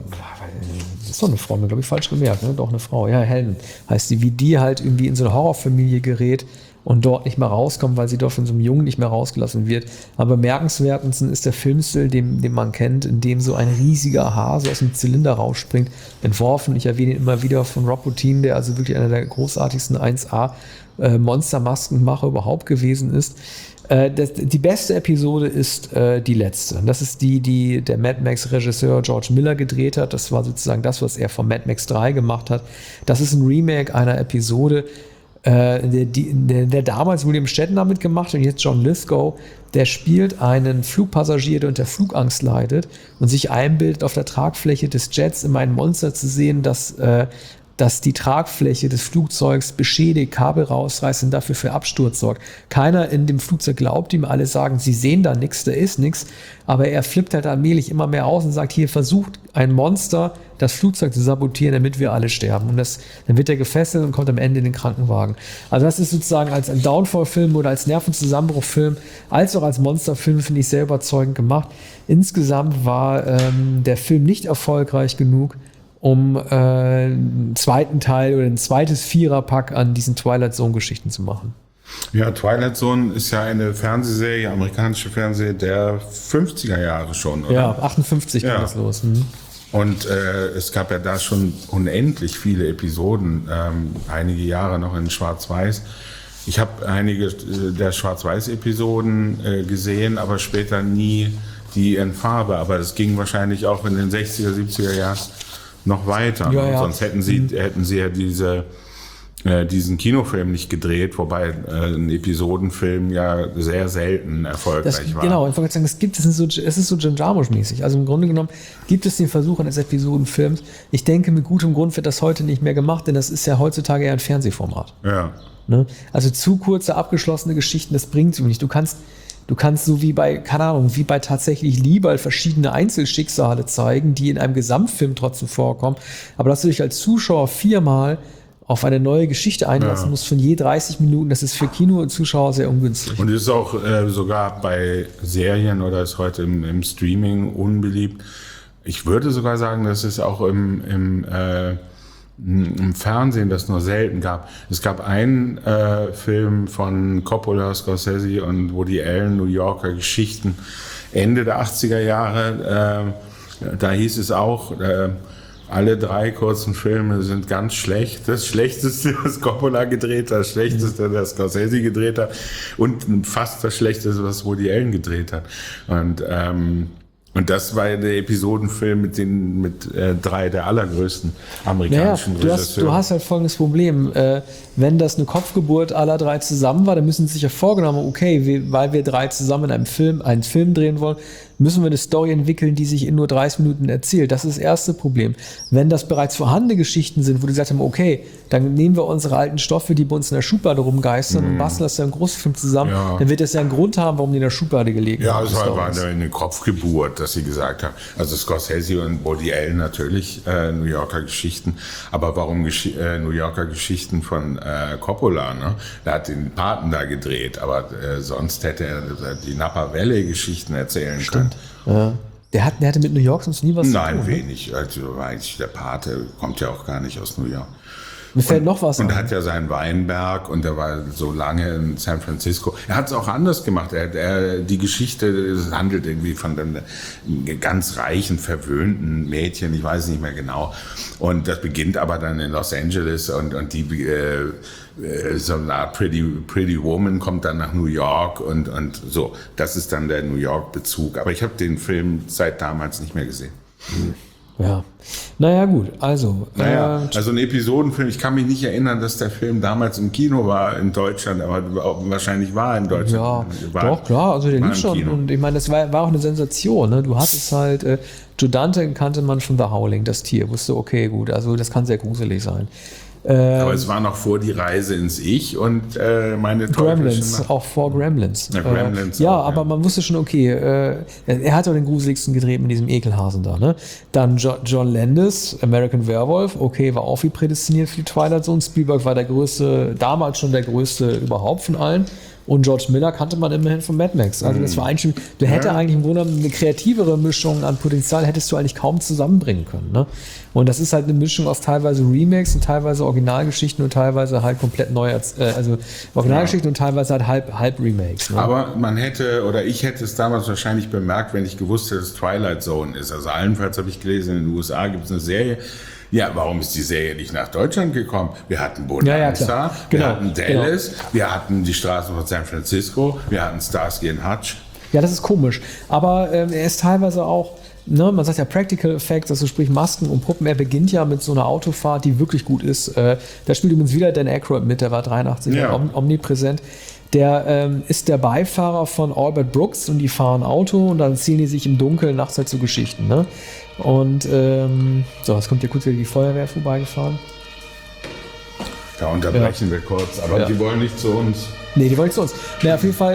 das ist doch eine Frau, glaube ich, falsch gemerkt, ne? Doch eine Frau, ja, Helen heißt sie, wie die halt irgendwie in so eine Horrorfamilie gerät und dort nicht mehr rauskommt, weil sie dort von so einem Jungen nicht mehr rausgelassen wird. Aber bemerkenswertesten ist der Filmstil, den, den man kennt, in dem so ein riesiger Hase aus dem Zylinder rausspringt, entworfen, ich erwähne ihn immer wieder, von Rob Bottin, der also wirklich einer der großartigsten eins A äh, Monstermaskenmacher überhaupt gewesen ist. Äh, das, die beste Episode ist äh, die letzte. Das ist die, die der Mad Max-Regisseur George Miller gedreht hat. Das war sozusagen das, was er von Mad Max drei gemacht hat. Das ist ein Remake einer Episode, äh, der, der, der damals William Shatner mitgemacht und jetzt John Lithgow. Der spielt einen Flugpassagier, der unter Flugangst leidet und sich einbildet, auf der Tragfläche des Jets immer ein Monster zu sehen, das äh, dass die Tragfläche des Flugzeugs beschädigt, Kabel rausreißt und dafür für Absturz sorgt. Keiner in dem Flugzeug glaubt ihm, alle sagen, sie sehen da nichts, da ist nichts, aber er flippt halt allmählich immer mehr aus und sagt, hier versucht ein Monster, das Flugzeug zu sabotieren, damit wir alle sterben. Und das, dann wird er gefesselt und kommt am Ende in den Krankenwagen. Also das ist sozusagen als ein Downfall-Film oder als Nervenzusammenbruch-Film, als auch als Monster-Film, finde ich, sehr überzeugend gemacht. Insgesamt war ähm, der Film nicht erfolgreich genug, um äh, einen zweiten Teil oder ein zweites Viererpack an diesen Twilight Zone-Geschichten zu machen. Ja, Twilight Zone ist ja eine Fernsehserie, amerikanische Fernsehserie der fünfziger Jahre schon, oder? Ja, achtundfünfzig ja. ging das los. Mhm. Und äh, es gab ja da schon unendlich viele Episoden, ähm, einige Jahre noch in Schwarz-Weiß. Ich habe einige der Schwarz-Weiß-Episoden äh, gesehen, aber später nie die in Farbe. Aber das ging wahrscheinlich auch in den sechziger, siebziger Jahren noch weiter. Ja, ja. Sonst hätten sie, hätten sie ja diese, äh, diesen Kinofilm nicht gedreht, wobei äh, ein Episodenfilm ja sehr selten erfolgreich Das, war. genau, ich wollte sagen, es gibt es ist so, es ist so Jim Jarmusch-mäßig. Also im Grunde genommen gibt es den Versuch eines Episodenfilms. Ich denke, mit gutem Grund wird das heute nicht mehr gemacht, denn das ist ja heutzutage eher ein Fernsehformat. Ja. Ne? Also zu kurze, abgeschlossene Geschichten, das bringt es nicht. Du kannst Du kannst so wie bei, keine Ahnung, wie bei tatsächlich Liebe verschiedene Einzelschicksale zeigen, die in einem Gesamtfilm trotzdem vorkommen. Aber dass du dich als Zuschauer viermal auf eine neue Geschichte einlassen Ja. musst von je dreißig Minuten, das ist für Kino und Zuschauer sehr ungünstig. Und ist auch äh, sogar bei Serien oder ist heute im, im Streaming unbeliebt. Ich würde sogar sagen, dass es auch im, im, äh, im Fernsehen das nur selten gab. Es gab einen äh, Film von Coppola, Scorsese und Woody Allen, New Yorker Geschichten, Ende der achtziger Jahre. Äh, da hieß es auch, äh, alle drei kurzen Filme sind ganz schlecht. Das Schlechteste, das Coppola gedreht hat, das Schlechteste, das Scorsese gedreht hat und fast das Schlechteste, was Woody Allen gedreht hat. Und ähm, Und das war der Episodenfilm mit den mit äh, drei der allergrößten amerikanischen naja, du hast, Regisseure. du hast halt folgendes Problem. Äh, wenn das eine Kopfgeburt aller drei zusammen war, dann müssen sie sich ja vorgenommen, okay, wir, weil wir drei zusammen in einem Film, einen Film drehen wollen, müssen wir eine Story entwickeln, die sich in nur dreißig Minuten erzählt. Das ist das erste Problem. Wenn das bereits vorhandene Geschichten sind, wo die gesagt haben, okay, dann nehmen wir unsere alten Stoffe, die bei uns in der Schublade rumgeistern und basteln das ja einen Großfilm zusammen, Ja. dann wird das ja einen Grund haben, warum die in der Schublade gelegen Ja, haben. es die war, war Storys. eine Kopfgeburt, dass sie gesagt haben. Also Scorsese und Woody Allen natürlich äh, New Yorker Geschichten, aber warum Gesch äh, New Yorker Geschichten von äh, Coppola? Ne? Der hat den Paten da gedreht, aber äh, sonst hätte er die Napa Valley Geschichten erzählen können. Ja. Der, hat, der hatte mit New York sonst nie was Nein, zu tun. Ne? wenig. Also eigentlich der Pate kommt ja auch gar nicht aus New York. Mir fällt noch was Und er ein. hat ja seinen Weinberg und er war so lange in San Francisco. Er hat es auch anders gemacht. Er, er, die Geschichte es handelt irgendwie von einem ganz reichen, verwöhnten Mädchen, ich weiß nicht mehr genau. Und das beginnt aber dann in Los Angeles und, und die äh, so eine Art Pretty, Pretty Woman kommt dann nach New York und, und so. Das ist dann der New York-Bezug. Aber ich habe den Film seit damals nicht mehr gesehen. Ja. Naja, gut, also. Naja, äh, also ein Episodenfilm. Ich kann mich nicht erinnern, dass der Film damals im Kino war in Deutschland, aber wahrscheinlich war er in Deutschland. Ja, war, doch, klar, also der war lief im schon. Kino. Und ich meine, das war, war auch eine Sensation. Ne? Du hattest halt, äh, Joe Dante kannte man von The Howling, das Tier. Wusste, okay, gut, also das kann sehr gruselig sein. Aber es war noch vor die Reise ins Ich und äh, meine Gremlins, teuflische Nacht. auch vor Gremlins. Ja, Gremlins äh, ja, auch, aber ja. man wusste schon, okay, äh, er hat auch den gruseligsten gedreht mit diesem Ekelhasen da. Ne? Dann jo John Landis, American Werewolf, okay, war auch wie prädestiniert für die Twilight Zone. Spielberg war der größte, damals schon der größte überhaupt von allen. Und George Miller kannte man immerhin von Mad Max. Also das war eigentlich, du hätte Ja. eigentlich im Grunde genommen eine kreativere Mischung an Potenzial hättest du eigentlich kaum zusammenbringen können. Ne? Und das ist halt eine Mischung aus teilweise Remakes und teilweise Originalgeschichten und teilweise halt komplett neu, äh, also Originalgeschichten und teilweise halt halb, halb Remakes. Ne? Aber man hätte, oder ich hätte es damals wahrscheinlich bemerkt, wenn ich gewusst hätte, dass Twilight Zone ist. Also allenfalls habe ich gelesen, in den U S A gibt es eine Serie. Ja, warum ist die Serie nicht nach Deutschland gekommen? Wir hatten Bonanza, Ja, ja, klar. wir Genau, hatten Dallas, wir hatten die Straßen von San Francisco, wir hatten Starsky and Hutch. Ja, das ist komisch. Aber ähm, er ist teilweise auch, ne, man sagt ja Practical Effects, also sprich Masken und Puppen. Er beginnt ja mit so einer Autofahrt, die wirklich gut ist. Äh, da spielt übrigens wieder Dan Aykroyd mit, der war dreiundachtzig Ja. om omnipräsent. Der ähm, ist der Beifahrer von Albert Brooks und die fahren Auto und dann ziehen die sich im Dunkeln nachts halt zu Geschichten. Ne? Und ähm, so, jetzt kommt hier kurz wieder die Feuerwehr vorbeigefahren. Da unterbrechen wir kurz, aber Ja. die wollen nicht zu uns. Nee, die wollen zu uns. Na, auf jeden Fall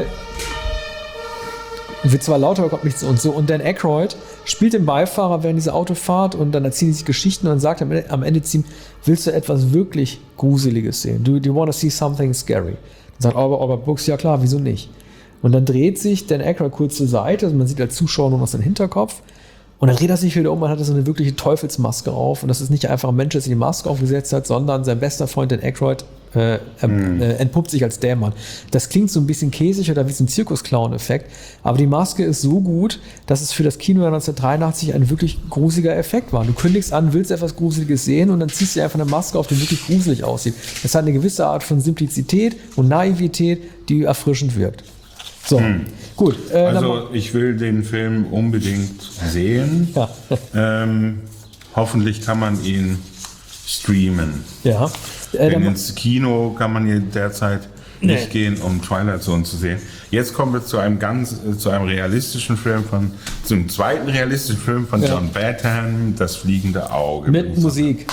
wird zwar lauter, aber kommt nicht zu uns. So, und Dan Aykroyd spielt den Beifahrer während dieser Autofahrt und dann erzählen sie sich Geschichten und dann sagt er am Ende, am Ende zu ihm, willst du etwas wirklich Gruseliges sehen? Do, do you want to see something scary? Dann sagt Albert, Albert Brooks, ja klar, wieso nicht? Und dann dreht sich Dan Aykroyd kurz zur Seite, also man sieht als Zuschauer nur noch seinen Hinterkopf. Und dann dreht er sich wieder um und hat so eine wirkliche Teufelsmaske auf. Und das ist nicht einfach ein Mensch, der sich die Maske aufgesetzt hat, sondern sein bester Freund, Dan Aykroyd, äh, ähm, äh, entpuppt sich als Dämon. Das klingt so ein bisschen käsig oder wie so ein Zirkus-Clown-Effekt. Aber die Maske ist so gut, dass es für das Kino neunzehnhundertdreiundachtzig ein wirklich gruseliger Effekt war. Du kündigst an, willst etwas Gruseliges sehen und dann ziehst du dir einfach eine Maske auf, die wirklich gruselig aussieht. Das hat eine gewisse Art von Simplizität und Naivität, die erfrischend wirkt. So, gut. Äh, dann Also ma- ich will den Film unbedingt sehen. ja. Ähm, hoffentlich kann man ihn streamen. ja. Äh, Denn dann ma- ins Kino kann man hier derzeit nicht gehen, um Twilight Zone zu sehen. Jetzt kommen wir zu einem ganz, äh, zu einem realistischen Film von, zum zweiten realistischen Film von Ja. John Badham, Das fliegende Auge. mit Musik.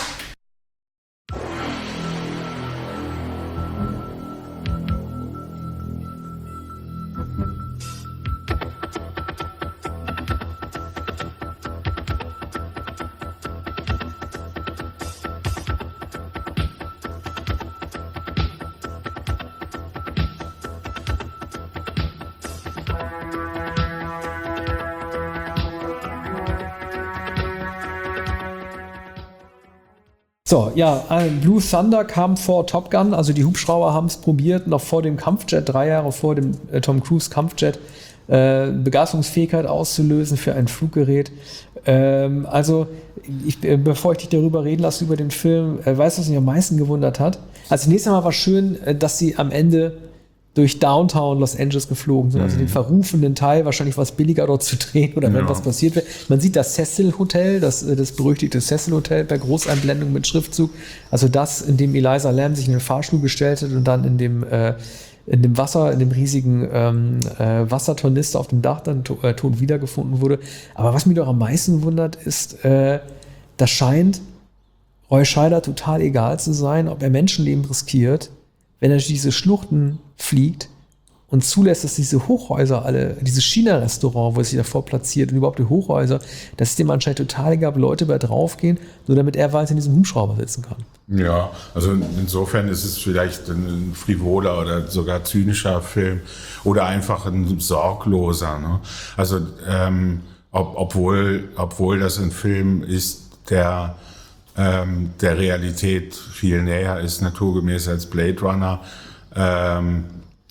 So, ja, äh, Blue Thunder kam vor Top Gun, also die Hubschrauber haben es probiert, noch vor dem Kampfjet, drei Jahre vor dem äh, Tom Cruise Kampfjet, äh, Begeisterungsfähigkeit auszulösen für ein Fluggerät. Ähm, also, ich, äh, bevor ich dich darüber reden lasse, über den Film, äh, weißt du, was mich am meisten gewundert hat? Also, zunächst einmal war schön, äh, dass sie am Ende durch Downtown Los Angeles geflogen sind, also den verrufenen Teil, wahrscheinlich war es billiger dort zu drehen oder wenn Ja. was passiert wäre. Man sieht das Cecil Hotel, das, äh, das berüchtigte Cecil Hotel per Großeinblendung mit Schriftzug, also das, in dem Eliza Lamb sich in den Fahrstuhl gestellt hat und dann in dem, äh, in dem Wasser, in dem riesigen ähm, äh, Wassertornister auf dem Dach dann to- äh, tot wiedergefunden wurde. Aber was mich doch am meisten wundert, ist, äh, das scheint Roy Scheider total egal zu sein, ob er Menschenleben riskiert, wenn er durch diese Schluchten fliegt und zulässt, dass diese Hochhäuser alle, dieses China-Restaurant, wo es sich davor platziert und überhaupt die Hochhäuser, dass es dem anscheinend total egal, ob Leute bei draufgehen, nur damit er weiter in diesem Hubschrauber sitzen kann. Ja, also insofern ist es vielleicht ein frivoler oder sogar zynischer Film oder einfach ein sorgloser. Ne? Also ähm, ob, obwohl, obwohl das ein Film ist, der ähm, der Realität viel näher ist, naturgemäß als Blade Runner, ähm,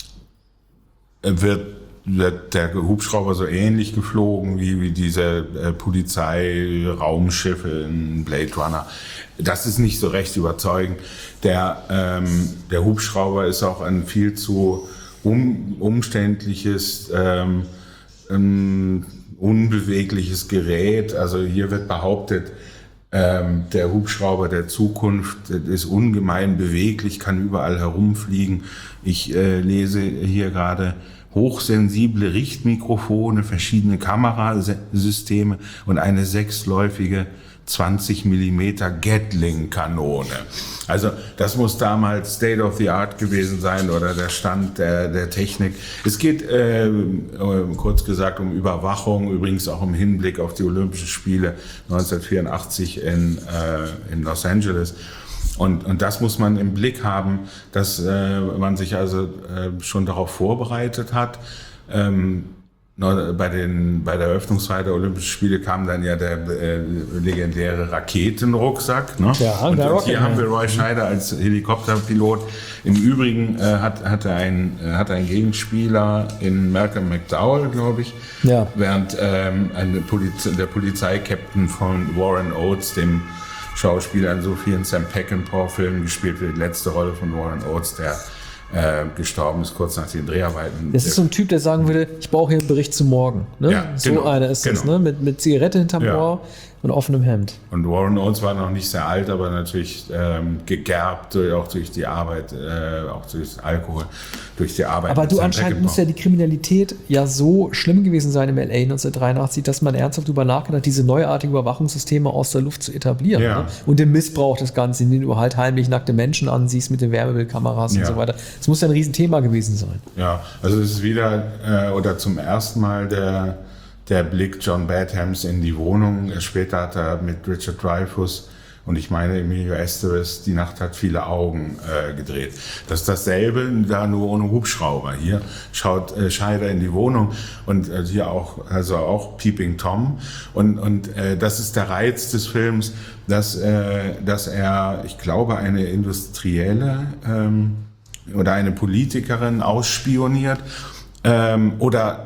wird, wird der Hubschrauber so ähnlich geflogen wie, wie diese äh, Polizei-Raumschiffe in Blade Runner. Das ist nicht so recht überzeugend. Der, ähm, der Hubschrauber ist auch ein viel zu um, umständliches, ähm, ähm, unbewegliches Gerät. Also hier wird behauptet, ähm, der Hubschrauber der Zukunft ist ungemein beweglich, kann überall herumfliegen. Ich äh, lese hier gerade hochsensible Richtmikrofone, verschiedene Kamerasysteme und eine sechsläufige zwanzig Millimeter Gatling-Kanone. Also das muss damals State of the Art gewesen sein oder der Stand der, der Technik. Es geht äh, kurz gesagt um Überwachung, übrigens auch im Hinblick auf die Olympischen Spiele neunzehnhundertvierundachtzig in, äh, in Los Angeles. Und, und das muss man im Blick haben, dass äh, man sich also äh, schon darauf vorbereitet hat. Ähm, bei, den, bei der Eröffnungsfeier der Olympischen Spiele kam dann ja der äh, legendäre Raketenrucksack. Ne? Ja, und der und hier haben wir Roy Scheider als Helikopterpilot. Im Übrigen äh, hat, hat, er ein, äh, hat er einen Gegenspieler in Malcolm McDowell, glaube ich. Ja. Während ähm, eine Poliz- der Polizeikapitän von Warren Oates, dem Schauspieler in so vielen Sam Peckinpah-Filmen gespielt wird, die letzte Rolle von Warren Oates, der äh, gestorben ist kurz nach den Dreharbeiten. Das ist so ein Typ, der sagen würde, ich brauche hier einen Bericht zu morgen. Ne? Ja, so genau, einer ist das, genau. ne? mit, mit Zigarette hinterm Ja. Ohr und offenem Hemd. Und Warren Oates war noch nicht sehr alt, aber natürlich ähm, gegerbt, durch, auch durch die Arbeit, äh, auch durch Alkohol, durch die Arbeit. Aber mit du, Sam anscheinend Peckinpah. muss ja die Kriminalität ja so schlimm gewesen sein im L A neunzehnhundertdreiundachtzig, dass man ernsthaft darüber nachgedacht hat, diese neuartigen Überwachungssysteme aus der Luft zu etablieren. Ja. Ne? Und den Missbrauch des Ganzen, indem du halt heimlich nackte Menschen ansiehst mit den Wärmebildkameras Ja. und so weiter. Das muss ja ein Riesenthema gewesen sein. Ja, also es ist wieder äh, oder zum ersten Mal der, der Blick John Badhams in die Wohnung. Später hat er mit Richard Dreyfuss und ich meine Emilio Estevez Die Nacht hat viele Augen äh, gedreht. Das ist dasselbe, da nur ohne Hubschrauber. Hier schaut äh, Scheider in die Wohnung und äh, hier auch, also auch Peeping Tom. Und, und äh, das ist der Reiz des Films, dass, äh, dass er, ich glaube, eine industrielle ähm, oder eine Politikerin ausspioniert ähm, oder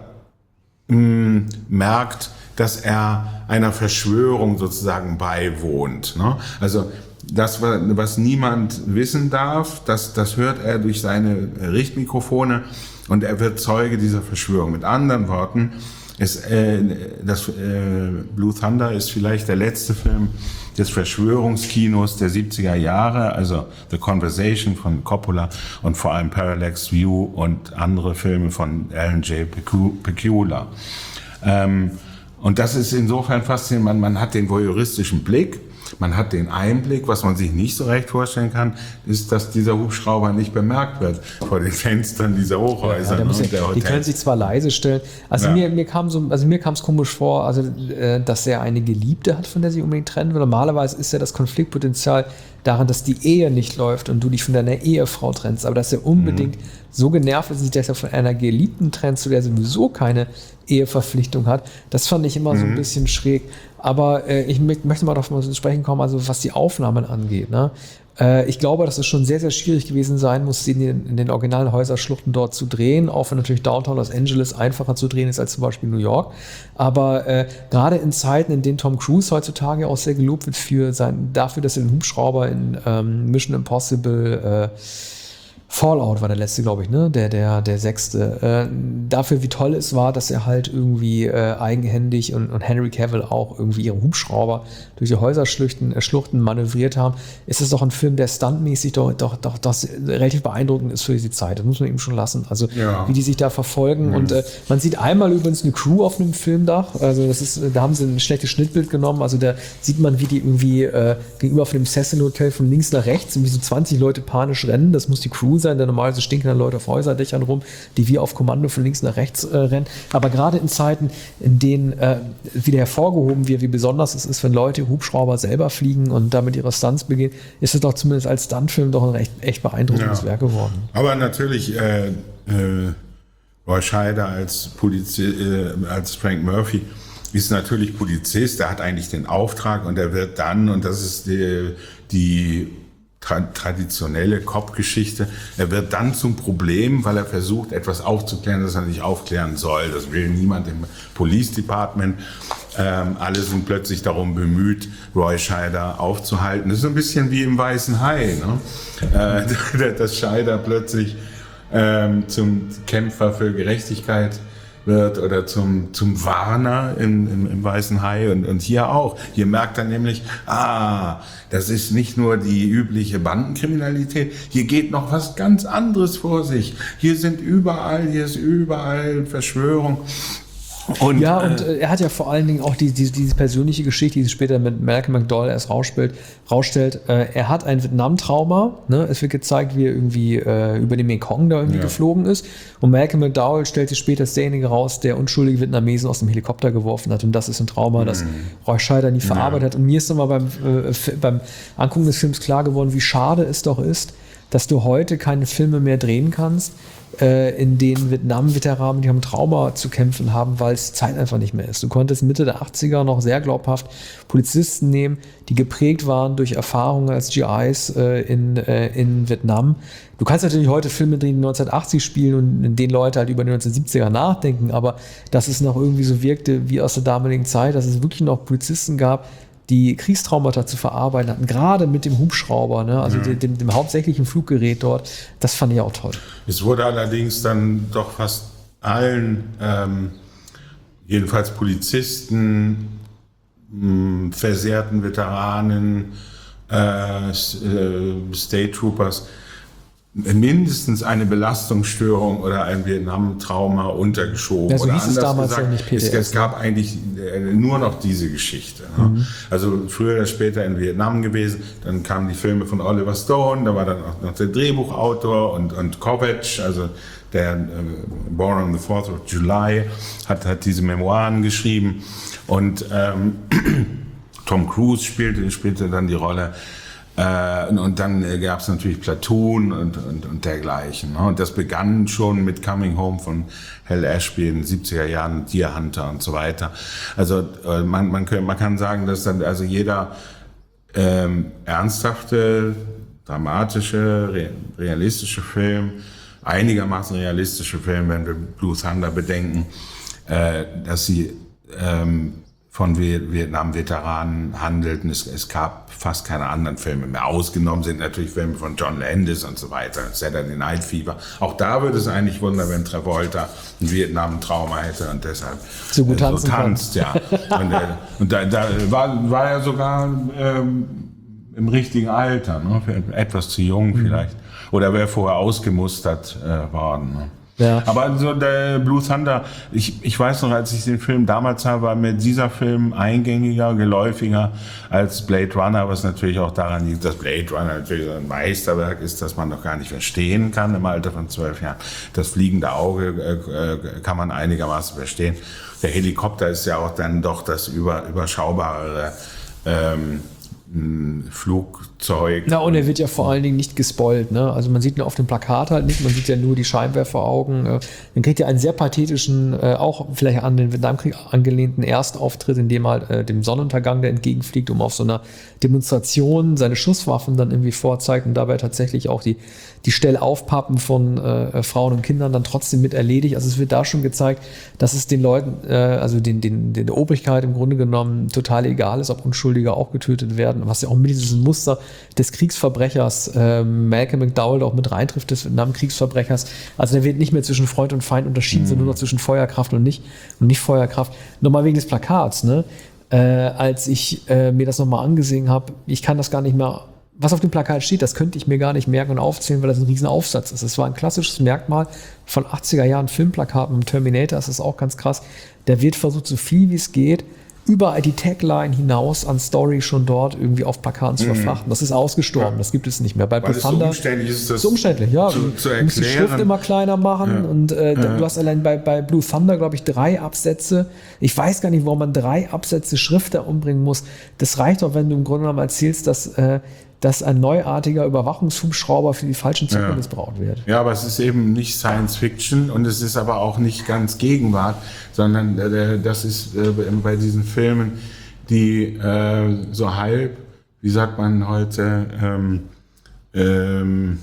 mh, merkt, dass er einer Verschwörung sozusagen beiwohnt. Ne? Also das, was niemand wissen darf, das, das hört er durch seine Richtmikrofone und er wird Zeuge dieser Verschwörung. Mit anderen Worten, es, äh, das, äh, Blue Thunder ist vielleicht der letzte Film des Verschwörungskinos der siebziger Jahre, also The Conversation von Coppola und vor allem Parallax View und andere Filme von Alan J. Pakula. Ähm, und das ist insofern faszinierend, man, man hat den voyeuristischen Blick, man hat den Einblick, was man sich nicht so recht vorstellen kann, ist, dass dieser Hubschrauber nicht bemerkt wird vor den Fenstern dieser Hochhäuser. Ja, der muss und ja, der die Hotels. können sich zwar leise stellen. Also Ja. mir, mir kam so, also mir kam es komisch vor, also äh, dass er eine Geliebte hat, von der sie unbedingt trennen will. Normalerweise ist ja das Konfliktpotenzial daran, dass die Ehe nicht läuft und du dich von deiner Ehefrau trennst, aber dass er unbedingt mhm. so genervt ist, dass er von einer Geliebten trennt, zu der er sowieso keine Eheverpflichtung hat. Das fand ich immer mhm. so ein bisschen schräg. Aber äh, ich möchte mal darauf zu sprechen kommen, also was die Aufnahmen angeht. Ne? Äh, ich glaube, dass es schon sehr, sehr schwierig gewesen sein muss, in den, in den originalen Häuserschluchten dort zu drehen, auch wenn natürlich Downtown Los Angeles einfacher zu drehen ist als zum Beispiel New York. Aber äh, gerade in Zeiten, in denen Tom Cruise heutzutage auch sehr gelobt wird für sein, dafür, dass er den Hubschrauber in ähm, Mission Impossible äh, Fallout war der letzte, glaube ich, ne? Der, der, der sechste. Äh, dafür, wie toll es war, dass er halt irgendwie äh, eigenhändig und, und Henry Cavill auch irgendwie ihre Hubschrauber durch die Häuserschluchten äh, Schluchten manövriert haben, ist es doch ein Film, der stuntmäßig doch, doch, doch, doch relativ beeindruckend ist für diese Zeit. Das muss man eben schon lassen. Also, ja. wie die sich da verfolgen. Mhm. Und äh, man sieht einmal übrigens eine Crew auf einem Filmdach. Also, das ist, da haben sie ein schlechtes Schnittbild genommen. Also, da sieht man, wie die irgendwie äh, gegenüber von dem Cecil Hotel von links nach rechts und wie so zwanzig Leute panisch rennen. Das muss die Crew sein, denn normalerweise stinken dann Leute auf Häuserdächern rum, die wie auf Kommando von links nach rechts äh, rennen. Aber gerade in Zeiten, in denen äh, wieder hervorgehoben wird, wie besonders es ist, wenn Leute Hubschrauber selber fliegen und damit ihre Stunts begehen, ist es doch zumindest als Stuntfilm doch ein echt, echt beeindruckendes Ja. Werk geworden. Aber natürlich, äh, äh, Roy Scheider als, Polizi- äh, als Frank Murphy ist natürlich Polizist, der hat eigentlich den Auftrag und er wird dann, und das ist die, die tra- traditionelle Cop-Geschichte, er wird dann zum Problem, weil er versucht, etwas aufzuklären, das er nicht aufklären soll. Das will niemand im Police Department. Ähm, alle sind plötzlich darum bemüht, Roy Scheider aufzuhalten. Das ist so ein bisschen wie im Weißen Hai, ne? äh, dass Scheider plötzlich ähm, zum Kämpfer für Gerechtigkeit wird oder zum, zum Warner im, im, im Weißen Hai und, und hier auch. Hier merkt er nämlich, ah, das ist nicht nur die übliche Bandenkriminalität, hier geht noch was ganz anderes vor sich. Hier sind überall, hier ist überall Verschwörung. Und, Ja, und äh, er hat ja vor allen Dingen auch die, die, diese persönliche Geschichte, die sich später mit Malcolm McDowell erst rausstellt. rausstellt äh, er hat ein Vietnam-Trauma. Ne? Es wird gezeigt, wie er irgendwie äh, über den Mekong da irgendwie Ja. geflogen ist. Und Malcolm McDowell stellt sich später als derjenige raus, der unschuldige Vietnamesen aus dem Helikopter geworfen hat. Und das ist ein Trauma, das Roy Scheider nie verarbeitet hat. Und mir ist nochmal beim, äh, F- beim Angucken des Films klar geworden, wie schade es doch ist, dass du heute keine Filme mehr drehen kannst, äh, in denen Vietnam-Veteranen, die haben Trauma zu kämpfen haben, weil es die Zeit einfach nicht mehr ist. Du konntest Mitte der achtziger noch sehr glaubhaft Polizisten nehmen, die geprägt waren durch Erfahrungen als G Is äh, in, äh, in Vietnam. Du kannst natürlich heute Filme drehen, die neunzehnhundertachtzig spielen und in denen Leute halt über die neunzehnhundertsiebziger nachdenken, aber dass es noch irgendwie so wirkte wie aus der damaligen Zeit, dass es wirklich noch Polizisten gab, die Kriegstraumata zu verarbeiten hatten, gerade mit dem Hubschrauber, ne? Also dem, dem, dem hauptsächlichen Fluggerät dort, das fand ich auch toll. es wurde allerdings dann doch fast allen, ähm, jedenfalls Polizisten, mh, versehrten Veteranen, äh, S- äh, State Troopers, mindestens eine Belastungsstörung oder ein Vietnam-Trauma untergeschoben. Ja, so oder hieß es anders damals gesagt, ja nicht, P T S, es, es gab eigentlich äh, nur noch diese Geschichte. Ne? Mhm. Also früher oder später in Vietnam gewesen, dann kamen die Filme von Oliver Stone, da war dann auch noch der Drehbuchautor und, und Kovacs, also der äh, Born on the fourth of July, hat, hat diese Memoiren geschrieben und ähm, Tom Cruise spielte, spielte dann die Rolle. Äh, und, und dann äh, gab es natürlich Platoon und, und, und dergleichen. Ne? Und das begann schon mit Coming Home von Hal Ashby in den siebziger Jahren, Deer Hunter und so weiter. Also äh, man, man, kann, man kann sagen, dass dann also jeder ähm, ernsthafte, dramatische, re realistische Film, einigermaßen realistische Film, wenn wir Blue Thunder bedenken, äh, dass sie ähm, von Vietnam-Veteranen handelten. Es, es gab fast keine anderen Filme mehr. Ausgenommen sind natürlich Filme von John Landis und so weiter, Saturday Night Fever. Auch da würde es eigentlich wundern, wenn Travolta ein Vietnam-Trauma hätte und deshalb So gut äh, so tanzen kann. tanzt. Ja. Und, äh, und da, da war, war er sogar ähm, im richtigen Alter, ne? Etwas zu jung vielleicht. Oder wäre vorher ausgemustert äh, worden. Ne? Ja. Aber so der Blue Thunder, ich, ich weiß noch, als ich den Film damals sah, war mir dieser Film eingängiger, geläufiger als Blade Runner, was natürlich auch daran liegt, dass Blade Runner natürlich ein Meisterwerk ist, das man noch gar nicht verstehen kann im Alter von zwölf Jahren. Das fliegende Auge äh, kann man einigermaßen verstehen. Der Helikopter ist ja auch dann doch das über, überschaubarere ähm, Flugzeug. Na, und er wird ja vor allen Dingen nicht gespoilt, ne? Also man sieht ihn auf dem Plakat halt nicht, man sieht ja nur die Scheinwerferaugen. Äh, Dann kriegt er einen sehr pathetischen, äh, auch vielleicht an den Vietnamkrieg angelehnten Erstauftritt, in dem halt äh, dem Sonnenuntergang, der entgegenfliegt, um auf so einer Demonstration seine Schusswaffen dann irgendwie vorzeigt und dabei tatsächlich auch die, die Stellaufpappen von äh, Frauen und Kindern dann trotzdem mit erledigt. Also es wird da schon gezeigt, dass es den Leuten, äh, also den, den, den der Obrigkeit im Grunde genommen total egal ist, ob Unschuldige auch getötet werden. werden, was ja auch mit diesem Muster des Kriegsverbrechers äh, Malcolm McDowell auch mit reintrifft, des Vietnam-Kriegsverbrechers. Also der wird nicht mehr zwischen Freund und Feind unterschieden, mhm. sondern nur noch zwischen Feuerkraft und nicht, und nicht Feuerkraft. Nochmal wegen des Plakats, ne? Äh, als ich äh, mir das nochmal angesehen habe, ich kann das gar nicht mehr, was auf dem Plakat steht, das könnte ich mir gar nicht merken und aufzählen, weil das ein riesen Aufsatz ist. Das war ein klassisches Merkmal von achtziger Jahren Filmplakaten. Im Terminator ist das auch ganz krass. Da wird versucht, so viel wie es geht, überall die Tagline hinaus an Story schon dort irgendwie auf Plakaten zu verfrachten. Das ist ausgestorben, ja. Das gibt es nicht mehr. Bei Weil es so umständlich ist, das so umständlich, ja. zu, zu du musst die Schrift immer kleiner machen ja. und äh, ja. du hast allein bei, bei Blue Thunder, glaube ich, drei Absätze. Ich weiß gar nicht, warum man drei Absätze Schrift da umbringen muss. Das reicht doch, wenn du im Grunde genommen erzählst, dass äh, dass ein neuartiger Überwachungshubschrauber für die falschen Zwecke ja. missbraucht wird. Ja, aber es ist eben nicht Science Fiction und es ist aber auch nicht ganz Gegenwart, sondern äh, das ist äh, bei diesen Filmen, die äh, so halb, wie sagt man heute, ähm, ähm,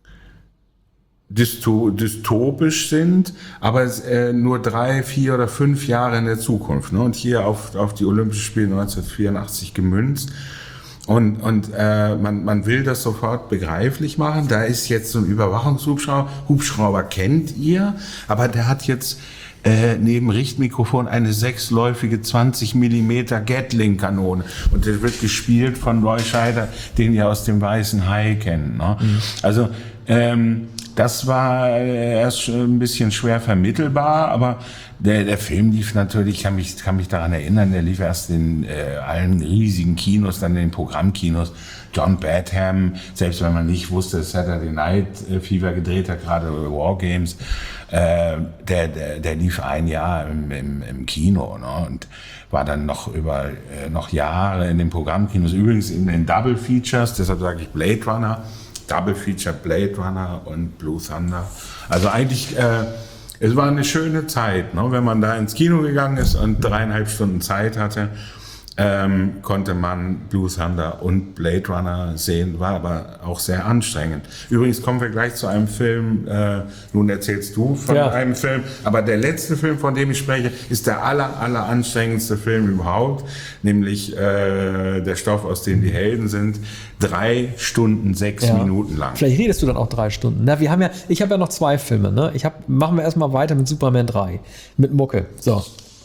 dysto- dystopisch sind, aber es, äh, nur drei, vier oder fünf Jahre in der Zukunft. Ne? Und hier auf, auf die Olympischen Spiele neunzehnhundertvierundachtzig gemünzt. Und, und äh, man, man will das sofort begreiflich machen. Da ist jetzt so ein Überwachungshubschrauber. Hubschrauber kennt ihr, aber der hat jetzt äh, neben Richtmikrofon eine sechsläufige zwanzig Millimeter Gatling-Kanone. Und der wird gespielt von Roy Scheider, den ihr aus dem Weißen Hai kennt. Ne? Mhm. Also ähm, das war erst ein bisschen schwer vermittelbar, aber der, der Film lief natürlich, ich kann mich, kann mich daran erinnern, der lief erst in äh, allen riesigen Kinos, dann in den Programmkinos. John Badham, selbst wenn man nicht wusste, Saturday Night Fever gedreht hat, gerade War Games, äh, der, der, der lief ein Jahr im, im, im Kino, ne? Und war dann noch über äh, noch Jahre in den Programmkinos, übrigens in den Double Features, deshalb sage ich Blade Runner, Double Feature Blade Runner und Blue Thunder. Also eigentlich, äh, es war eine schöne Zeit, ne? Wenn man da ins Kino gegangen ist und dreieinhalb Stunden Zeit hatte, ähm, konnte man Blue Thunder und Blade Runner sehen, war aber auch sehr anstrengend. Übrigens kommen wir gleich zu einem Film, äh, nun erzählst du von ja. einem Film, aber der letzte Film, von dem ich spreche, ist der aller, aller anstrengendste Film überhaupt, nämlich äh, der Stoff, aus dem die Helden sind, drei Stunden, sechs ja. Minuten lang. Vielleicht redest du dann auch drei Stunden. Na, wir haben ja, ich habe ja noch zwei Filme, ne? Ich hab, machen wir erstmal weiter mit Superman drei, mit Mucke. So.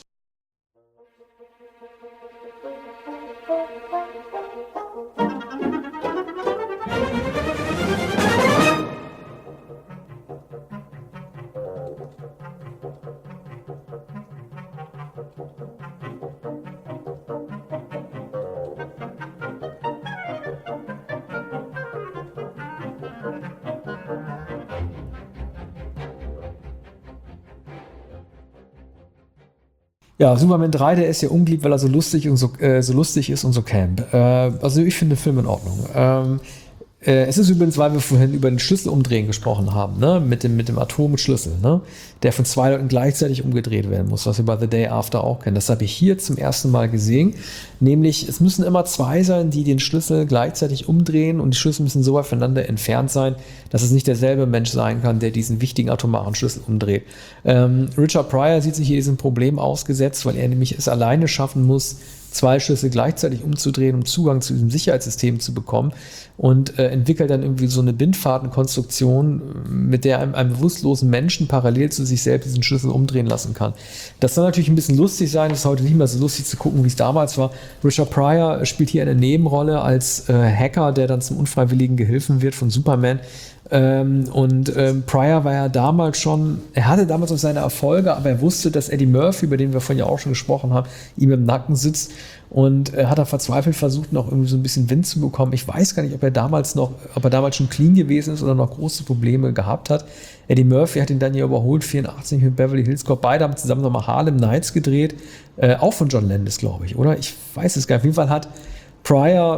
Ja, Superman drei, der ist ja ungeliebt, weil er so lustig und so, äh, so lustig ist und so camp. Äh, also ich finde den Film in Ordnung. Ähm, äh, es ist übrigens, weil wir vorhin über den Schlüsselumdrehen gesprochen haben, ne? mit dem, mit dem Atomschlüssel, ne? Der von zwei Leuten gleichzeitig umgedreht werden muss, was wir bei The Day After auch kennen. Das habe ich hier zum ersten Mal gesehen. Nämlich, es müssen immer zwei sein, die den Schlüssel gleichzeitig umdrehen und die Schlüssel müssen so weit voneinander entfernt sein, dass es nicht derselbe Mensch sein kann, der diesen wichtigen atomaren Schlüssel umdreht. Ähm, Richard Pryor sieht sich hier diesem Problem ausgesetzt, weil er nämlich es alleine schaffen muss, zwei Schlüssel gleichzeitig umzudrehen, um Zugang zu diesem Sicherheitssystem zu bekommen und äh, entwickelt dann irgendwie so eine Bindfadenkonstruktion, mit der einem, einem bewusstlosen Menschen parallel zu sich selbst diesen Schlüssel umdrehen lassen kann. Das soll natürlich ein bisschen lustig sein, es ist heute nicht mehr so lustig zu gucken, wie es damals war. Richard Pryor spielt hier eine Nebenrolle als äh, Hacker, der dann zum unfreiwilligen Gehilfen wird von Superman. Ähm, und ähm, Pryor war ja damals schon, er hatte damals auch seine Erfolge, aber er wusste, dass Eddie Murphy, über den wir vorhin ja auch schon gesprochen haben, ihm im Nacken sitzt und äh, hat er verzweifelt versucht, noch irgendwie so ein bisschen Wind zu bekommen. Ich weiß gar nicht, ob er damals noch, ob er damals schon clean gewesen ist oder noch große Probleme gehabt hat. Eddie Murphy hat ihn dann ja überholt, vierundachtzig mit Beverly Hills Cop. Beide haben zusammen nochmal Harlem Nights gedreht, äh, auch von John Landis, glaube ich, oder? Ich weiß es gar nicht. Auf jeden Fall hat Pryor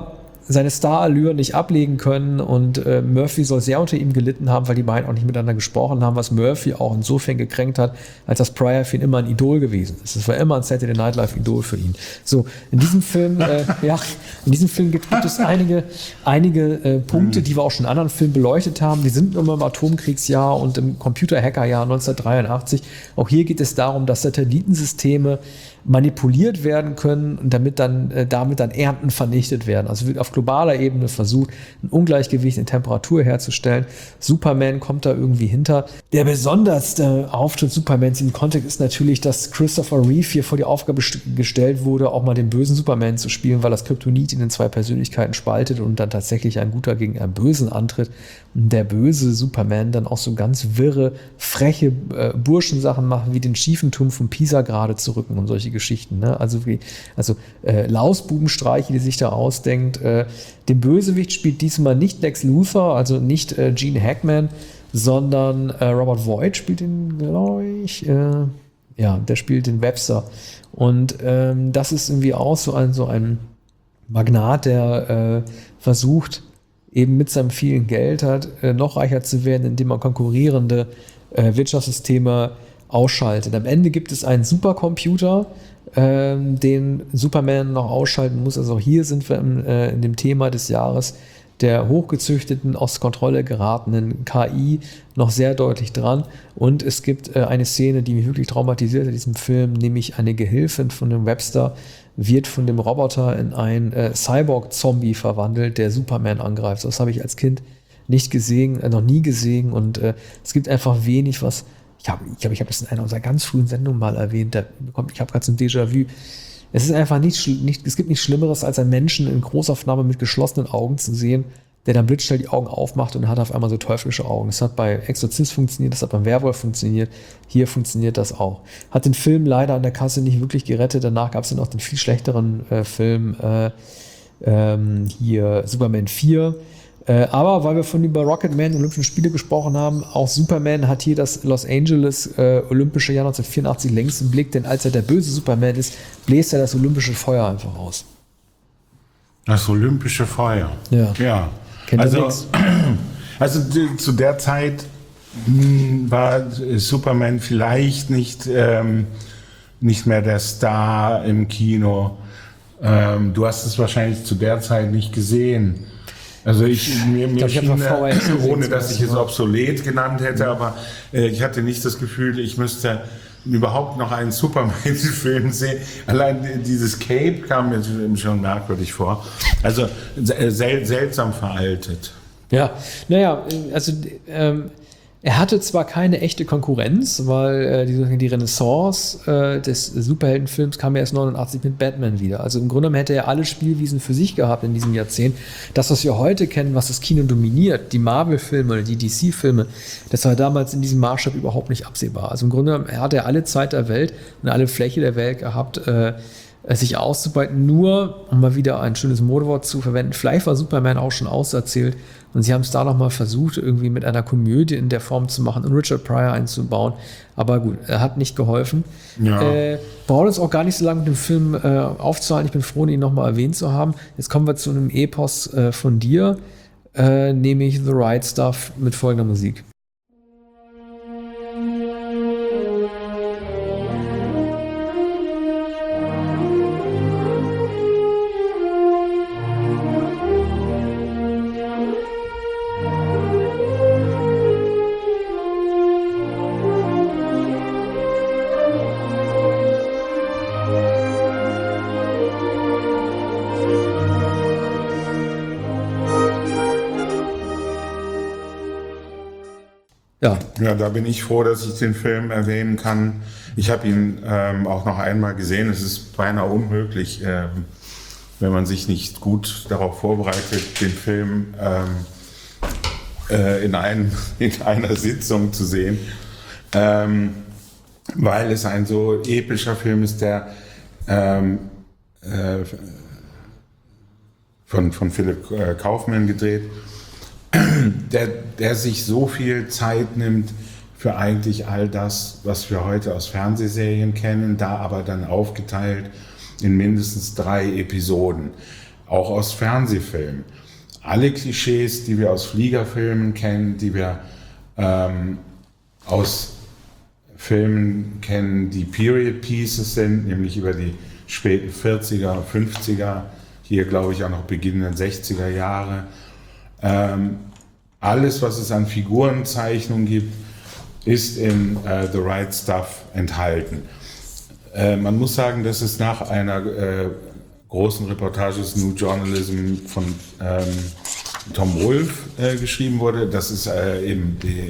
seine Star-Allure nicht ablegen können und äh, Murphy soll sehr unter ihm gelitten haben, weil die beiden auch nicht miteinander gesprochen haben, was Murphy auch insofern gekränkt hat, als das Pryor für ihn immer ein Idol gewesen ist. Es war immer ein Saturday Night Live Idol für ihn. So, in diesem Film, äh, ja, in diesem Film gibt, gibt es einige, einige äh, Punkte, die wir auch schon in anderen Filmen beleuchtet haben. Wir sind immer im Atomkriegsjahr und im Computer-Hacker-Jahr neunzehnhundertdreiundachtzig. Auch hier geht es darum, dass Satellitensysteme manipuliert werden können und damit dann, äh, damit dann Ernten vernichtet werden. Also wird auf globaler Ebene versucht, ein Ungleichgewicht in Temperatur herzustellen. Superman kommt da irgendwie hinter. Der besonderste Auftritt Supermans im Kontext ist natürlich, dass Christopher Reeve hier vor die Aufgabe st- gestellt wurde, auch mal den bösen Superman zu spielen, weil das Kryptonit ihn in zwei Persönlichkeiten spaltet und dann tatsächlich ein Guter gegen einen Bösen antritt. Und der böse Superman dann auch so ganz wirre, freche äh, Burschensachen macht, wie den schiefen Turm von Pisa gerade zu rücken und solche Geschichten. Ne? Also, wie, also äh, Lausbubenstreiche, die sich da ausdenkt. Äh, den Bösewicht spielt diesmal nicht Lex Luthor, also nicht äh, Gene Hackman, sondern äh, Robert Voigt spielt ihn, glaube ich. Äh, ja, der spielt den Webster. Und ähm, das ist irgendwie auch so ein, so ein Magnat, der äh, versucht, eben mit seinem vielen Geld hat, äh, noch reicher zu werden, indem man konkurrierende äh, Wirtschaftssysteme ausschaltet. Am Ende gibt es einen Supercomputer, ähm, den Superman noch ausschalten muss. Also auch hier sind wir im, äh, in dem Thema des Jahres der hochgezüchteten, aus Kontrolle geratenen K I noch sehr deutlich dran. Und es gibt äh, eine Szene, die mich wirklich traumatisiert in diesem Film, nämlich eine Gehilfin von dem Webster wird von dem Roboter in einen äh, Cyborg-Zombie verwandelt, der Superman angreift. Das habe ich als Kind nicht gesehen, äh, noch nie gesehen. Und äh, es gibt einfach wenig, was ich habe, ich glaube, ich habe das in einer unserer ganz frühen Sendungen mal erwähnt. Da bekommt, ich habe gerade so ein Déjà-vu. Es ist einfach nicht, nicht, es gibt nichts Schlimmeres, als einen Menschen in Großaufnahme mit geschlossenen Augen zu sehen, der dann blitzschnell die Augen aufmacht und hat auf einmal so teuflische Augen. Das hat bei Exorzist funktioniert, das hat beim Werwolf funktioniert, hier funktioniert das auch. Hat den Film leider an der Kasse nicht wirklich gerettet, danach gab es dann auch den viel schlechteren äh, Film äh, ähm, hier Superman vier. Äh, aber weil wir von über Rocketman und Olympischen Spiele gesprochen haben, auch Superman hat hier das Los Angeles äh, Olympische Jahr neunzehnhundertvierundachtzig längst im Blick, denn als er der böse Superman ist, bläst er das olympische Feuer einfach aus. Das olympische Feuer. Ja. Ja. Kennt ihr Also, nix? also die, zu der Zeit mh, war Superman vielleicht nicht, ähm, nicht mehr der Star im Kino. Ähm, du hast es wahrscheinlich zu der Zeit nicht gesehen. Also ich, mir, mir ich glaub, ich schien, hab noch V H S gesehen, ohne dass ich es ja. obsolet genannt hätte, aber äh, ich hatte nicht das Gefühl, ich müsste überhaupt noch einen Superman-Film sehen. Allein dieses Cape kam mir schon merkwürdig vor. Also sel seltsam veraltet. Ja, naja, also ähm, er hatte zwar keine echte Konkurrenz, weil äh, die, die Renaissance äh, des Superheldenfilms kam ja erst neunundachtzig mit Batman wieder. Also im Grunde hätte er alle Spielwiesen für sich gehabt in diesem Jahrzehnt. Das, was wir heute kennen, was das Kino dominiert, die Marvel-Filme oder die D C-Filme, das war damals in diesem Maßstab überhaupt nicht absehbar. Also im Grunde hat er alle Zeit der Welt und alle Fläche der Welt gehabt, äh, sich auszubeuten. Nur, um mal wieder ein schönes Modewort zu verwenden, vielleicht war Superman auch schon auserzählt und sie haben es da nochmal versucht, irgendwie mit einer Komödie in der Form zu machen und Richard Pryor einzubauen. Aber gut, er hat nicht geholfen. Ja. Äh, brauchen uns auch gar nicht so lange mit dem Film äh, aufzuhalten. Ich bin froh, ihn nochmal erwähnt zu haben. Jetzt kommen wir zu einem Epos äh, von dir, äh, nämlich The Right Stuff mit folgender Musik. Ja. Ja, da bin ich froh, dass ich den Film erwähnen kann. Ich habe ihn ähm, auch noch einmal gesehen. Es ist beinahe unmöglich, ähm, wenn man sich nicht gut darauf vorbereitet, den Film ähm, äh, in, einem, in einer Sitzung zu sehen, ähm, weil es ein so epischer Film ist, der ähm, äh, von, von Philipp äh, Kaufman gedreht, Der, der sich so viel Zeit nimmt für eigentlich all das, was wir heute aus Fernsehserien kennen, da aber dann aufgeteilt in mindestens drei Episoden. auch aus Fernsehfilmen. Alle Klischees, die wir aus Fliegerfilmen kennen, die wir ähm, aus Filmen kennen, die Period Pieces sind, nämlich über die späten vierziger, fünfziger, hier glaube ich auch noch beginnenden sechziger Jahre. Ähm, alles, was es an Figurenzeichnungen gibt, ist in äh, The Right Stuff enthalten. Äh, man muss sagen, dass es nach einer äh, großen Reportage des New Journalism von ähm, Tom Wolfe äh, geschrieben wurde. Das ist äh, eben die,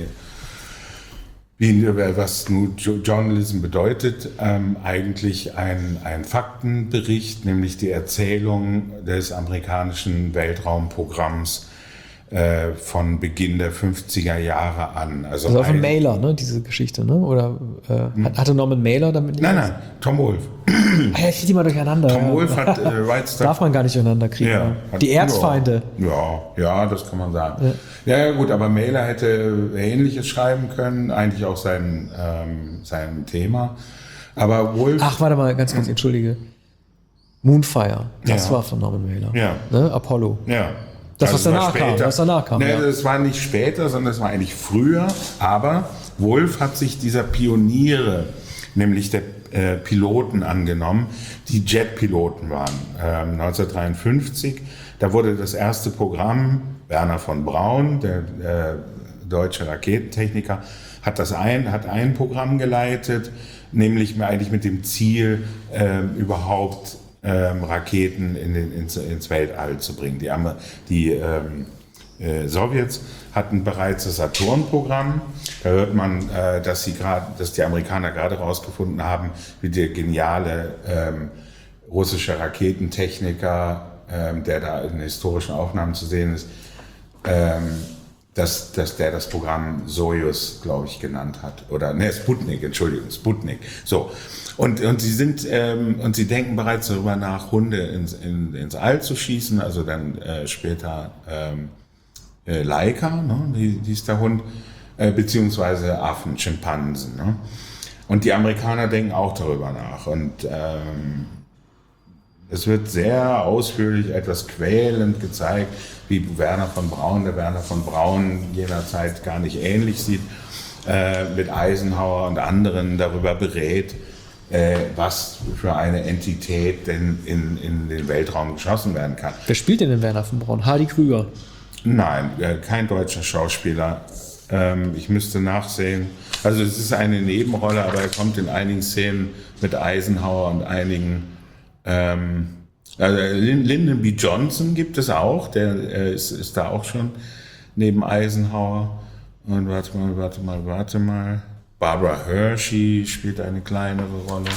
wie, was New Journalism bedeutet, ähm, eigentlich ein, ein Faktenbericht, nämlich die Erzählung des amerikanischen Weltraumprogramms äh, von Beginn der fünfziger Jahre an. Also, Also auch ein ein- Mailer, ne, diese Geschichte, ne? Oder äh, hat, hatte Norman Mailer damit? Nein, nein, Tom Wolfe. Ah, ja, ich kriege die mal durcheinander. Tom ja. Wolfe hat äh, Right Stuff. Darf man gar nicht durcheinander kriegen. Ja, ne? hat- Die Erzfeinde. Ja, ja, das kann man sagen. Ja, ja, gut, aber Mailer hätte Ähnliches schreiben können, eigentlich auch sein, ähm, sein Thema. Aber Wolfe, Ach, warte mal, ganz kurz, entschuldige. Moonfire, das Ja. war von Norman Mailer. Ja. Ne? Apollo. ja. Das, Also was es war danach kam, später. was danach kam, Nee, ja. das war nicht später, sondern es war eigentlich früher. Aber Wolfe hat sich dieser Pioniere, nämlich der äh, Piloten angenommen, die Jetpiloten waren. Ähm, neunzehnhundertdreiundfünfzig, da wurde das erste Programm, Werner von Braun, der äh, deutsche Raketentechniker, hat das ein, hat ein Programm geleitet, nämlich eigentlich mit dem Ziel, ähm, überhaupt ähm, Raketen in den, ins, ins Weltall zu bringen. Die, Amer- die ähm, äh, Sowjets hatten bereits das Saturn-Programm. Da hört man, äh, dass, sie grad, dass die Amerikaner gerade herausgefunden haben, wie der geniale ähm, russische Raketentechniker, ähm, der da in historischen Aufnahmen zu sehen ist, ähm, dass, dass der das Programm Soyuz, glaube ich, genannt hat. Oder, ne, Sputnik, Entschuldigung, Sputnik. So. Und, und sie sind, ähm, und sie denken bereits darüber nach, Hunde ins, in, ins All zu schießen, also dann äh, später ähm, äh, Laika, ne, die, die ist der Hund, äh, beziehungsweise Affen, Schimpansen. Ne? Und die Amerikaner denken auch darüber nach. Und ähm, es wird sehr ausführlich, etwas quälend gezeigt, wie Werner von Braun, der Werner von Braun jener Zeit gar nicht ähnlich sieht, äh, mit Eisenhower und anderen darüber berät, äh, was für eine Entität denn in, in den Weltraum geschossen werden kann. Wer spielt denn den Werner von Braun? Hardy Krüger. Nein, äh, kein deutscher Schauspieler. Ähm, ich müsste nachsehen. Also es ist eine Nebenrolle, aber er kommt in einigen Szenen mit Eisenhower und einigen Ähm, also Lyndon B. Johnson gibt es auch, der äh, ist, ist da auch schon neben Eisenhower. Und warte mal, warte mal, warte mal. Barbara Hershey spielt eine kleinere Rolle.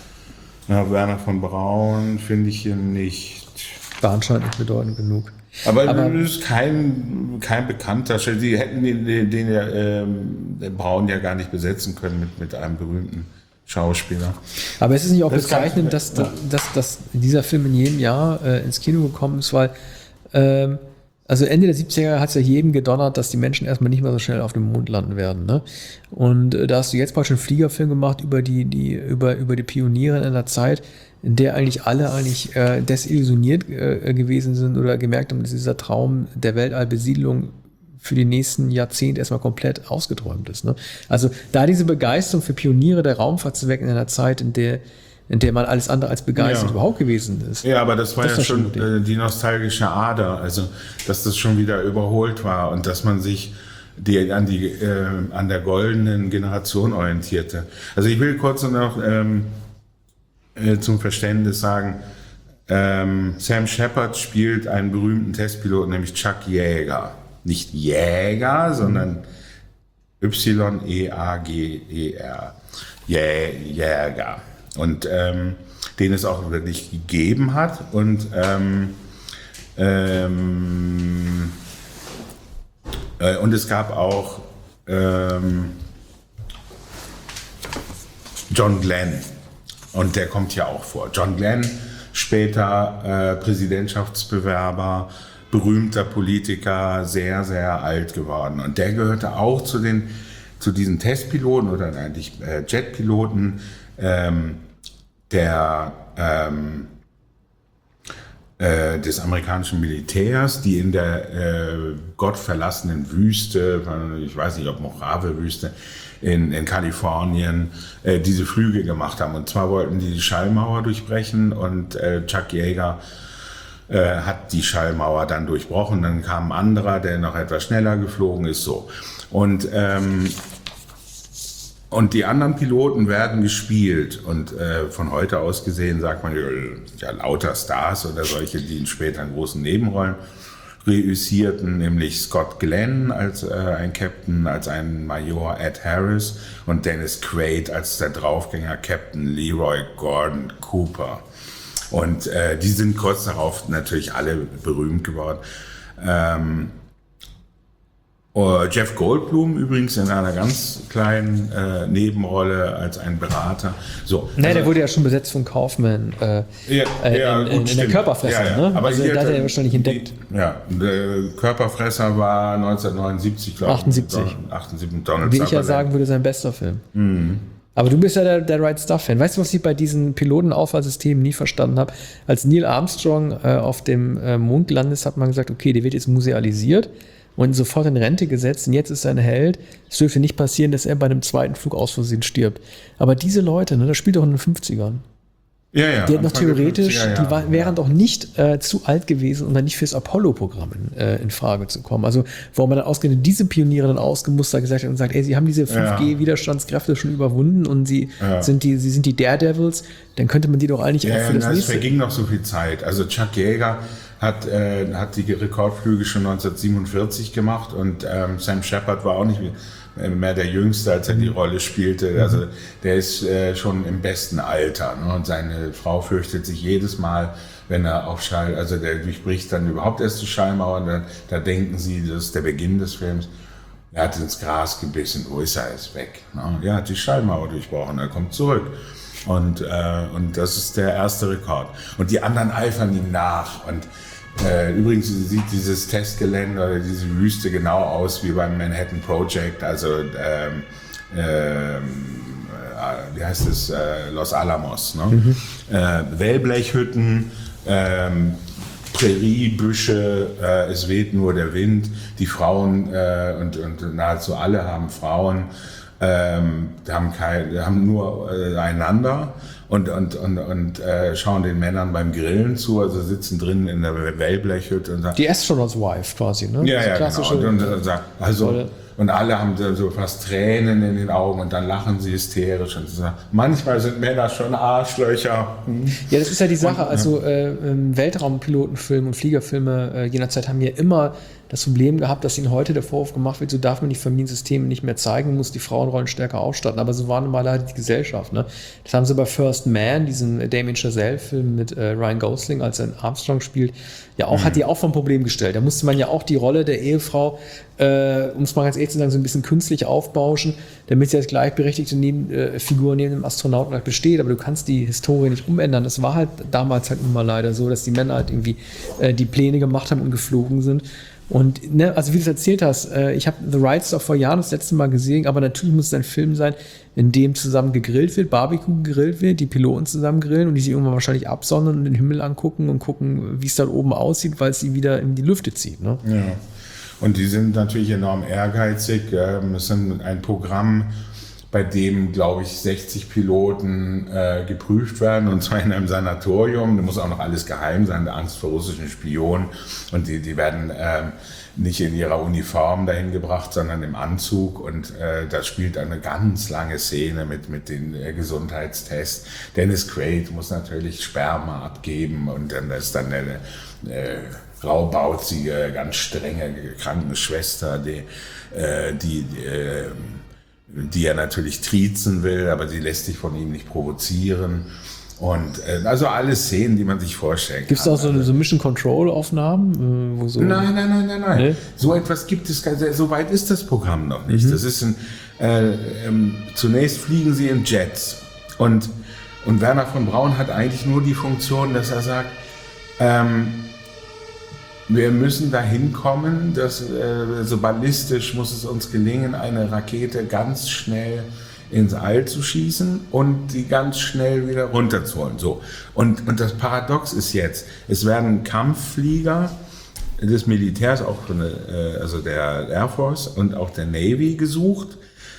Ja, Werner von Braun finde ich hier nicht. War anscheinend nicht bedeutend genug. Aber, Aber- das ist kein, kein bekannter. Die hätten den, den, den, ja, ähm, den Braun ja gar nicht besetzen können mit, mit einem berühmten Schauspieler. Aber es ist nicht auch Das kann- bezeichnend, dass, ja. dass, dass dieser Film in jedem Jahr äh, ins Kino gekommen ist, weil ähm, also Ende der siebziger hat es ja jedem gedonnert, dass die Menschen erstmal nicht mehr so schnell auf dem Mond landen werden. Ne? Und äh, da hast du jetzt bald schon einen Fliegerfilm gemacht über die, die, über, über die Pioniere in einer Zeit, in der eigentlich alle eigentlich äh, desillusioniert äh, gewesen sind oder gemerkt haben, dass dieser Traum der Weltallbesiedlung für die nächsten Jahrzehnte erstmal komplett ausgeträumt ist. Ne? Also da diese Begeisterung für Pioniere der Raumfahrt zu wecken in einer Zeit, in der, in der man alles andere als begeistert Ja. überhaupt gewesen ist. Ja, aber das war Das ja ist schon schon gut. äh, die nostalgische Ader, also dass das schon wieder überholt war und dass man sich die, an, die, äh, an der goldenen Generation orientierte. Also ich will kurz noch ähm, äh, zum Verständnis sagen, ähm, Sam Shepard spielt einen berühmten Testpiloten, nämlich Chuck Yeager. Nicht Jäger, sondern Y E A G E R. Jä- Jäger. Und ähm, den es auch wirklich gegeben hat. Und ähm, ähm, äh, und es gab auch ähm, John Glenn. Und der kommt ja auch vor. John Glenn, später äh, Präsidentschaftsbewerber, berühmter Politiker, sehr, sehr alt geworden. Und der gehörte auch zu den, zu diesen Testpiloten oder eigentlich äh, Jetpiloten, ähm, der ähm, äh, des amerikanischen Militärs, die in der äh, gottverlassenen Wüste, ich weiß nicht, ob Mojave-Wüste, in, in Kalifornien, äh, diese Flüge gemacht haben. Und zwar wollten die die Schallmauer durchbrechen und äh, Chuck Yeager äh, hat die Schallmauer dann durchbrochen. Dann kam ein anderer, der noch etwas schneller geflogen ist, so. Und ähm, Und die anderen Piloten werden gespielt und äh, von heute aus gesehen sagt man ja lauter Stars oder solche, die in später in großen Nebenrollen reüssierten, nämlich Scott Glenn als äh, ein Captain, als ein Major Ed Harris und Dennis Quaid als der Draufgänger Captain Leroy Gordon Cooper. Und äh, die sind kurz darauf natürlich alle berühmt geworden. Ähm, Uh, Jeff Goldblum übrigens in einer ganz kleinen äh, Nebenrolle als ein Berater. So, Nein, also, der wurde ja schon besetzt von Kaufman äh, ja, äh, ja, in, gut, in, in der stimmt. Körperfresser. Ja, ja. Ne? Aber also hier, da hat er ja wahrscheinlich entdeckt. Die, ja, der Körperfresser war neunzehnhundertneunundsiebzig, glaube ich. achtundsiebzig. achtundsiebzig, Donald Wie ich ja Sutherland. sagen würde, sein bester Film. Mhm. Aber du bist ja der, der Right Stuff-Fan. Weißt du, was ich bei diesen Pilotenauswahlsystemen nie verstanden habe? Als Neil Armstrong äh, auf dem äh, Mond gelandet ist, hat man gesagt, okay, der wird jetzt musealisiert und sofort in Rente gesetzt und jetzt ist er ein Held. Es dürfte nicht passieren, dass er bei einem zweiten Flug aus Versehen stirbt. Aber diese Leute, ne, das spielt doch in den fünfzigern. Ja, ja, Die hätten noch Anfang der theoretisch, fünfziger Jahre, die war, wären doch nicht äh, zu alt gewesen, um dann nicht fürs Apollo-Programm in, äh, in Frage zu kommen. Also, warum man dann ausgerechnet diese Pioniere dann ausgemustert gesagt hat und sagt, ey, sie haben diese fünf G-Widerstandskräfte schon überwunden und sie Ja. sind die, sie sind die Daredevils, dann könnte man die doch eigentlich Ja, auch ja, für das na, es nächste. verging noch so viel Zeit. Also Chuck Yeager hat, äh, hat die Rekordflüge schon neunzehnhundertsiebenundvierzig gemacht und ähm, Sam Shepard war auch nicht mehr der Jüngste, als er die Rolle spielte. Also der ist äh, schon im besten Alter. Ne? Und seine Frau fürchtet sich jedes Mal, wenn er auf Schall, also der durchbricht dann überhaupt erst die Schallmauer und dann, da denken sie, das ist der Beginn des Films. Er hat ins Gras gebissen, wo ist er, er ist weg. Ne? Ja, hat die Schallmauer durchbrochen, er kommt zurück. Und, äh, und das ist der erste Rekord. Und die anderen eifern ihm nach. Und äh, übrigens sieht dieses Testgelände oder diese Wüste genau aus wie beim Manhattan Project, also ähm, ähm, äh, wie heißt es, äh, Los Alamos. Ne? Mhm. Äh, Wellblechhütten, ähm, Präriebüsche, äh, es weht nur der Wind, die Frauen äh, und, und nahezu alle haben Frauen. Ähm, haben, kein, haben nur äh, einander und, und, und, und äh, schauen den Männern beim Grillen zu, also sitzen drin in der Wellblechhütte. Und sagen, Die Astronauts Wife quasi, ne? ja, ja, klassische genau. Und, und, und, sagt, also, Rolle. und alle haben so fast Tränen in den Augen und dann lachen sie hysterisch. Und sagen, manchmal sind Männer schon Arschlöcher. Hm. Ja, das ist ja die Sache. Also äh, Weltraumpilotenfilme und Fliegerfilme äh, jener Zeit haben ja immer das Problem gehabt, dass ihnen heute der Vorwurf gemacht wird, so darf man die Familiensysteme nicht mehr zeigen, muss die Frauenrollen stärker ausstatten. Aber so war nun mal leider die Gesellschaft. Ne? Das haben sie bei First Man, diesem Damien Chazelle-Film mit äh, Ryan Gosling, als er in Armstrong spielt, ja auch, mhm. hat die auch vom Problem gestellt. Da musste man ja auch die Rolle der Ehefrau, äh, um es mal ganz ehrlich zu sagen, so ein bisschen künstlich aufbauschen, damit sie als gleichberechtigte neben, äh, Figur neben dem Astronauten halt besteht. Aber du kannst die Historie nicht umändern. Das war halt damals halt nun mal leider so, dass die Männer halt irgendwie äh, die Pläne gemacht haben und geflogen sind. Und ne, also wie du es erzählt hast, äh, ich habe The Right Stuff vor Jahren das letzte Mal gesehen, aber natürlich muss es ein Film sein, in dem zusammen gegrillt wird, Barbecue gegrillt wird, die Piloten zusammen grillen und die sich irgendwann wahrscheinlich absondern und den Himmel angucken und gucken, wie es da oben aussieht, weil es sie wieder in die Lüfte zieht. Ne? Ja. Und die sind natürlich enorm ehrgeizig. Es sind ein Programm, bei dem, glaube ich, sechzig Piloten äh, geprüft werden, und zwar in einem Sanatorium. Da muss auch noch alles geheim sein, der Angst vor russischen Spionen. Und die, die werden ähm, nicht in ihrer Uniform dahin gebracht, sondern im Anzug. Und äh, da spielt eine ganz lange Szene mit, mit den äh, Gesundheitstests. Dennis Quaid muss natürlich Sperma abgeben und dann ist dann eine äh, raubautzige, ganz strenge Krankenschwester, die, äh, die äh, die er natürlich triezen will, aber sie lässt sich von ihm nicht provozieren. Und äh, also alle Szenen, die man sich vorstellen kann. Gibt es auch so, so Mission Control Aufnahmen? Äh, wo so nein, nein, nein, nein, nein. Nee? So etwas gibt es, so weit ist das Programm noch nicht. Mhm. Das ist ein, äh, ähm, zunächst fliegen sie in Jets. Und, und Werner von Braun hat eigentlich nur die Funktion, dass er sagt, ähm, wir müssen dahin kommen, dass äh, so ballistisch muss es uns gelingen, eine Rakete ganz schnell ins All zu schießen und die ganz schnell wieder runterzuholen. So. Und, und das Paradox ist jetzt, es werden Kampfflieger des Militärs, auch von der, also der Air Force und auch der Navy gesucht,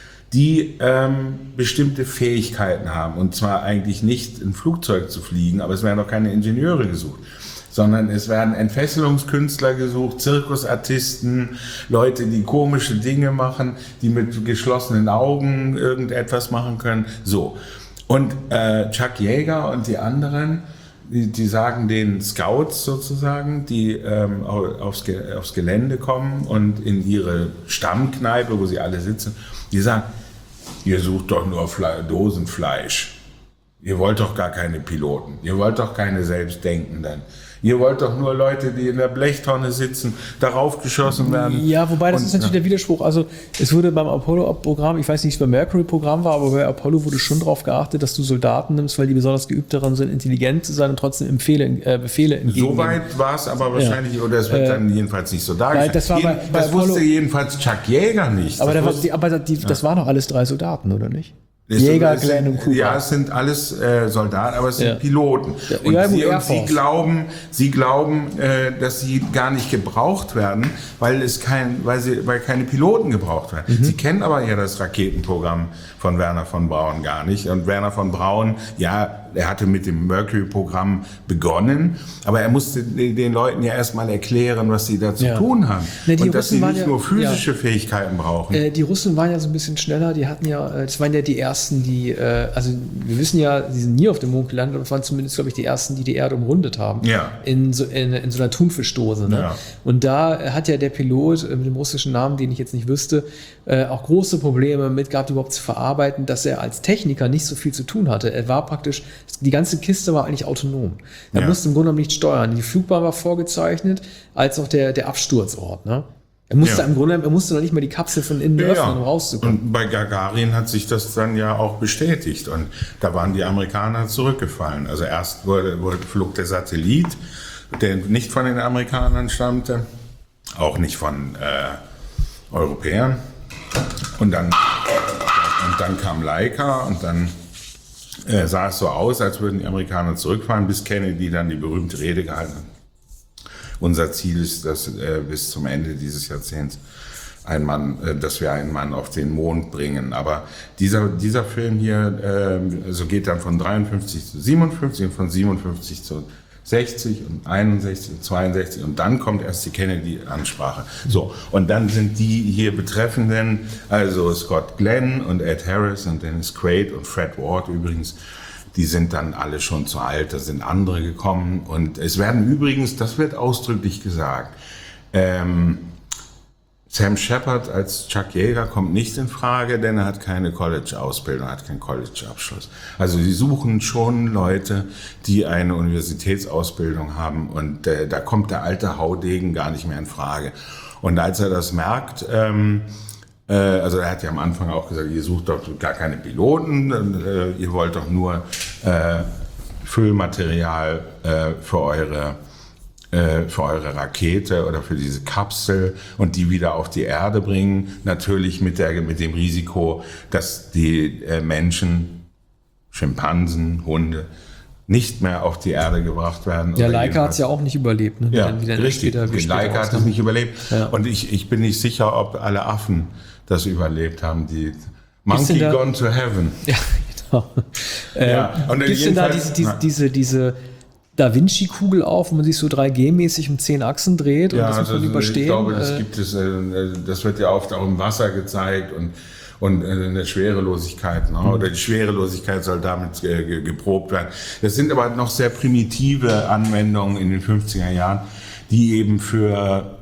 die ähm, bestimmte Fähigkeiten haben. Und zwar eigentlich nicht ein Flugzeug zu fliegen, aber es werden auch keine Ingenieure gesucht, sondern es werden Entfesselungskünstler gesucht, Zirkusartisten, Leute, die komische Dinge machen, die mit geschlossenen Augen irgendetwas machen können. So. Und äh, Chuck Yeager und die anderen, die, die sagen den Scouts sozusagen, die ähm, aufs, aufs Gelände kommen und in ihre Stammkneipe, wo sie alle sitzen, die sagen, ihr sucht doch nur Fle- Dosenfleisch. Ihr wollt doch gar keine Piloten. Ihr wollt doch keine Selbstdenkenden. Ihr wollt doch nur Leute, die in der Blechtonne sitzen, darauf geschossen werden. Ja, wobei das Und, ist natürlich der Widerspruch. Also es wurde beim Apollo-Programm, ich weiß nicht, wie es beim Mercury-Programm war, aber bei Apollo wurde schon darauf geachtet, dass du Soldaten nimmst, weil die besonders geübt daran sind, intelligent zu sein und trotzdem Empfehle, äh, Befehle entgegennehmen. Soweit war es aber wahrscheinlich, ja. Oder es wird äh, dann jedenfalls nicht so dargestellt. Das, war bei, bei das wusste jedenfalls Chuck Yeager nicht. Aber, das, war, wusste, die, aber die, das ja. waren doch alles drei Soldaten, oder nicht? Es Jäger, sind, Glenn und Cooper. Ja, es sind alles äh, Soldaten, aber es sind ja. Piloten. Ja, und ja, sie, Air und sie Force. glauben, sie glauben, äh, dass sie gar nicht gebraucht werden, weil es kein, weil sie, weil keine Piloten gebraucht werden. Mhm. Sie kennen aber ja das Raketenprogramm von Wernher von Braun gar nicht. Und Wernher von Braun, ja, er hatte mit dem Mercury-Programm begonnen, aber er musste den Leuten ja erstmal erklären, was sie da zu ja. tun haben. Ne, und dass Russen sie nicht ja, nur physische ja. Fähigkeiten brauchen. Äh, die Russen waren ja so ein bisschen schneller, die hatten ja, das waren ja die ersten, die, äh, also wir wissen ja, sie sind nie auf dem Mond gelandet, aber es waren zumindest, glaube ich, die ersten, die die Erde umrundet haben. Ja. In so, in, in so einer Thunfischdose. Ne? Ja. Und da hat ja der Pilot äh, mit dem russischen Namen, den ich jetzt nicht wüsste, äh, auch große Probleme mit gehabt, überhaupt zu verarbeiten, dass er als Techniker nicht so viel zu tun hatte. Er war praktisch, die ganze Kiste war eigentlich autonom. Er ja. musste im Grunde genommen nicht steuern. Die Flugbahn war vorgezeichnet, als auch der, der Absturzort. Ne? Er musste ja. im Grunde, er musste noch nicht mal die Kapsel von innen ja, öffnen, ja. um rauszukommen. Und bei Gagarin hat sich das dann ja auch bestätigt. Und da waren die Amerikaner zurückgefallen. Also erst wurde, wurde flog der Satellit, der nicht von den Amerikanern stammte, auch nicht von äh, Europäern. Und dann, und dann kam Laika und dann äh, sah es so aus, als würden die Amerikaner zurückfahren, bis Kennedy dann die berühmte Rede gehalten hat. Unser Ziel ist, dass äh, bis zum Ende dieses Jahrzehnts ein Mann, äh, dass wir einen Mann auf den Mond bringen. Aber dieser, dieser Film hier, äh, also geht dann von dreiundfünfzig zu siebenundfünfzig und von siebenundfünfzig zu sechzig und einundsechzig und zweiundsechzig und dann kommt erst die Kennedy-Ansprache. So, und dann sind die hier Betreffenden, also Scott Glenn und Ed Harris und Dennis Quaid und Fred Ward übrigens, die sind dann alle schon zu alt, da sind andere gekommen. Und es werden übrigens, das wird ausdrücklich gesagt, ähm, Sam Shepard als Chuck Yeager kommt nicht in Frage, denn er hat keine College-Ausbildung, hat keinen College-Abschluss. Also sie suchen schon Leute, die eine Universitätsausbildung haben und äh, da kommt der alte Haudegen gar nicht mehr in Frage. Und als er das merkt, ähm, äh, also er hat ja am Anfang auch gesagt, ihr sucht doch gar keine Piloten, äh, ihr wollt doch nur äh, Füllmaterial äh, für eure für eure Rakete oder für diese Kapsel und die wieder auf die Erde bringen. Natürlich mit, der, mit dem Risiko, dass die äh, Menschen, Schimpansen, Hunde nicht mehr auf die Erde gebracht werden. Der Laika hat es ja auch nicht überlebt. Ne? Ja, wie richtig. Der Laika hat es nicht überlebt. Ja. Und ich, ich bin nicht sicher, ob alle Affen das überlebt haben. Die Monkey da, Gone to Heaven. Ja, genau. Ja, ähm, Gibt es denn da diese, diese, diese, diese Da Vinci-Kugel auf, wo man sich so drei G mäßig um zehn Achsen dreht und ja, das muss man also überstehen? Ich glaube, das äh, gibt es, äh, das wird ja oft auch im Wasser gezeigt und, und eine Schwerelosigkeit, ne? Oder die Schwerelosigkeit soll damit äh, geprobt werden. Das sind aber noch sehr primitive Anwendungen in den fünfziger Jahren, die eben für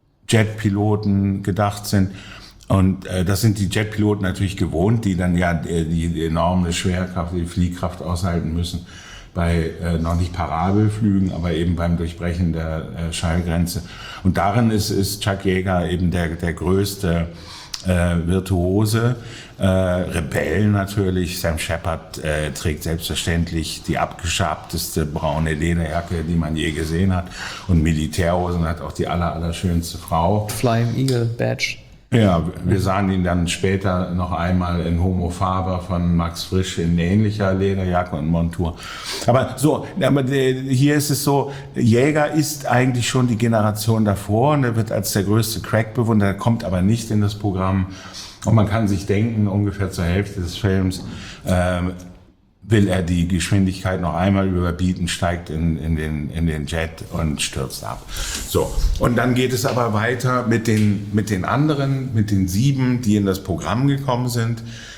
Jetpiloten gedacht sind. Und äh, das sind die Jetpiloten natürlich gewohnt, die dann ja die, die enorme Schwerkraft, die Fliehkraft aushalten müssen. Bei äh, noch nicht Parabelflügen, aber eben beim Durchbrechen der äh, Schallgrenze. Und darin ist, ist Chuck Yeager eben der, der größte äh, Virtuose. Äh, Rebell natürlich. Sam Shepard äh, trägt selbstverständlich die abgeschabteste braune Lederjacke, die man je gesehen hat. Und Militärhosen hat auch die aller, allerschönste Frau. Flying Eagle Badge. Ja, wir sahen ihn dann später noch einmal in Homo Faber von Max Frisch in ähnlicher Lederjacke und Montur. Aber so, aber hier ist es so, Jäger ist eigentlich schon die Generation davor und er wird als der größte Crack bewundert, kommt aber nicht in das Programm. Und man kann sich denken, ungefähr zur Hälfte des Films ähm, will er die Geschwindigkeit noch einmal überbieten, steigt in, in, den, in den Jet und stürzt ab. So. Und dann geht es aber weiter mit den, mit den anderen, mit den sieben, die in das Programm gekommen sind.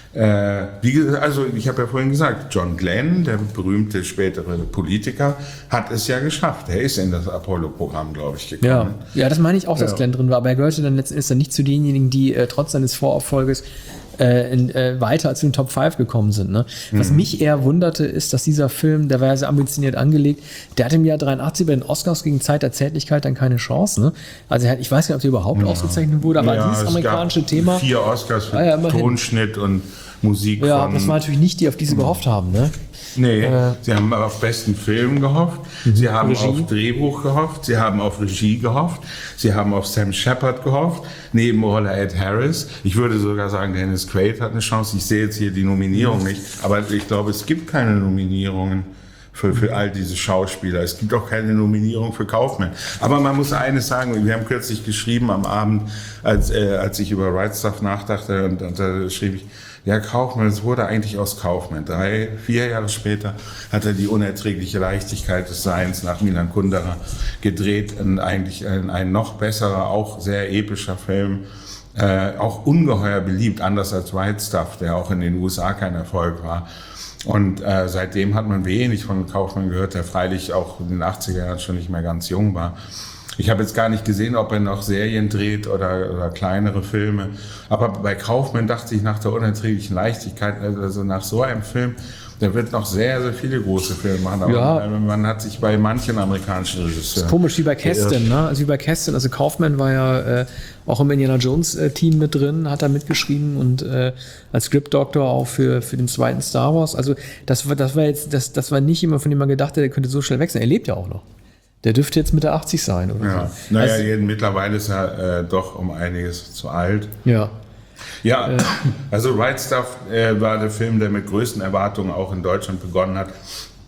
Äh, wie, also ich habe ja vorhin gesagt, John Glenn, der berühmte spätere Politiker, hat es ja geschafft. Er ist in das Apollo-Programm, glaube ich, gekommen. Ja. ja, das meine ich auch, dass Ja. Glenn drin war. Aber er gehörte dann letztendlich dann nicht zu denjenigen, die äh, trotz seines Vorauffolges äh, in, äh, weiter als in den Top fünf gekommen sind. Ne? Was Mhm. mich eher wunderte, ist, dass dieser Film, der war ja sehr ambitioniert angelegt, der hatte im Jahr dreiundachtzig bei den Oscars gegen Zeit der Zärtlichkeit dann keine Chance. Ne? Also er hat, ich weiß nicht, ob der überhaupt ausgezeichnet wurde, aber Ja, dieses es amerikanische gab Thema. vier Oscars für Ah, ja, immerhin. Tonschnitt und Musik Ja, von... das war natürlich nicht die, auf die sie gehofft haben. Ne? Nee, Äh, sie haben auf besten Film gehofft, sie haben Regie. auf Drehbuch gehofft, sie haben auf Regie gehofft, sie haben auf Sam Shepard gehofft, Nebenrolle Ed Harris. Ich würde sogar sagen, Dennis Quaid hat eine Chance. Ich sehe jetzt hier die Nominierung nicht, aber ich glaube, es gibt keine Nominierungen für, für all diese Schauspieler. Es gibt auch keine Nominierung für Kaufman. Aber man muss eines sagen, wir haben kürzlich geschrieben am Abend, als, äh, als ich über Right Stuff nachdachte, und, und da schrieb ich, ja, Kaufman, es wurde eigentlich aus Kaufman. Drei, vier Jahre später hat er die unerträgliche Leichtigkeit des Seins nach Milan Kundera gedreht. Und eigentlich ein, ein noch besserer, auch sehr epischer Film. Äh, auch ungeheuer beliebt, anders als Right Stuff, der auch in den U S A kein Erfolg war. Und äh, seitdem hat man wenig von Kaufman gehört, der freilich auch in den achtziger Jahren schon nicht mehr ganz jung war. Ich habe jetzt gar nicht gesehen, ob er noch Serien dreht oder, oder kleinere Filme. Aber bei Kaufman dachte ich nach der unerträglichen Leichtigkeit, also nach so einem Film, der wird noch sehr, sehr viele große Filme machen. Aber Ja. man hat sich bei manchen amerikanischen Regisseuren... Komisch wie bei Keston, geirrt. ne? Also wie bei Keston, also Kaufman war ja äh, auch im Indiana Jones äh, Team mit drin, hat da mitgeschrieben und äh, als Script Doctor auch für, für den zweiten Star Wars. Also das war, das war jetzt, das, das war nicht jemand, von dem man gedacht hat, der könnte so schnell wechseln. Er lebt ja auch noch. Der dürfte jetzt Mitte achtzig sein oder Ja. so. Naja, Also, jeden, mittlerweile ist er äh, doch um einiges zu alt. ja. Ja, also Right Stuff äh, war der Film, der mit größten Erwartungen auch in Deutschland begonnen hat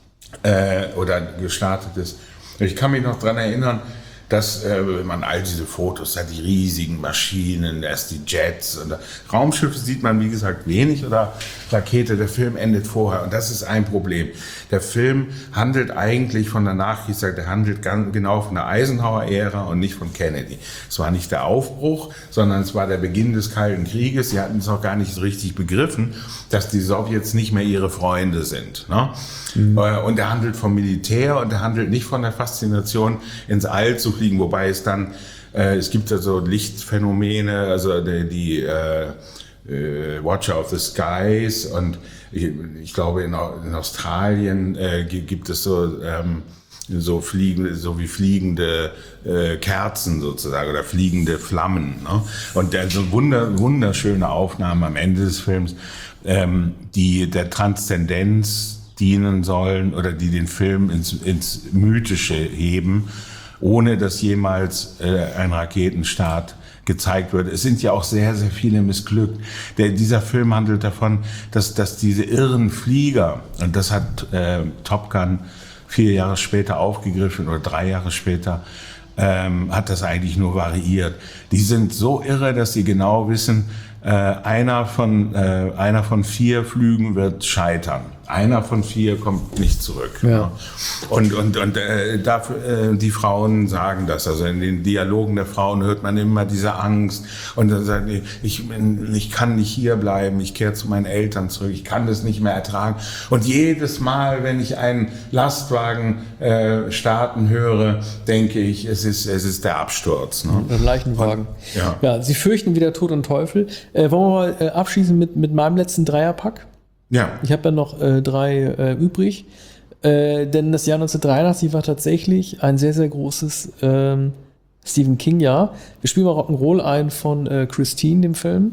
äh, oder gestartet ist. Ich kann mich noch dran erinnern, dass äh, man all diese Fotos hat, die riesigen Maschinen, erst die Jets und Raumschiffe sieht man, wie gesagt, wenig oder Rakete. Der Film endet vorher und das ist ein Problem. Der Film handelt eigentlich von der Nachkriegszeit, der handelt ganz genau von der Eisenhower-Ära und nicht von Kennedy. Es war nicht der Aufbruch, sondern es war der Beginn des Kalten Krieges. Sie hatten es auch gar nicht so richtig begriffen, dass die Sowjets nicht mehr ihre Freunde sind. Ne? Mhm. Und er handelt vom Militär und er handelt nicht von der Faszination, ins All zu fliegen, wobei es dann, äh, es gibt ja so Lichtphänomene, also die, die äh, äh, Watcher of the Skies und ich, ich glaube in, in Australien äh, gibt es so ähm, so fliegende, so wie fliegende äh, Kerzen sozusagen oder fliegende Flammen. Ne? Und der, so wunder, wunderschöne Aufnahmen am Ende des Films, ähm, die der Transzendenz dienen sollen oder die den Film ins, ins Mythische heben, ohne dass jemals äh, ein Raketenstart gezeigt wird. Es sind ja auch sehr, sehr viele missglückt. Der, dieser Film handelt davon, dass, dass diese irren Flieger, und das hat äh, Top Gun vier Jahre später aufgegriffen oder drei Jahre später, ähm, hat das eigentlich nur variiert. Die sind so irre, dass sie genau wissen, äh, einer von, äh, einer von vier Flügen wird scheitern. Einer von vier kommt nicht zurück. Ja. Und, und, und äh, dafür, äh, die Frauen sagen das. Also in den Dialogen der Frauen hört man immer diese Angst. Und dann sagen die, ich, ich kann nicht hier bleiben, ich kehre zu meinen Eltern zurück, ich kann das nicht mehr ertragen. Und jedes Mal, wenn ich einen Lastwagen äh, starten höre, denke ich, es ist, es ist der Absturz. Ne? Ein Leichenwagen. Und, ja. ja, sie fürchten wieder Tod und Teufel. Äh, wollen wir mal äh, abschließen mit, mit meinem letzten Dreierpack? Ja. Ich habe ja noch äh, drei äh, übrig, äh, denn das Jahr neunzehnhundertdreiundachtzig war tatsächlich ein sehr, sehr großes ähm, Stephen King-Jahr. Wir spielen mal Rock'n'Roll ein von äh, Christine, dem Film.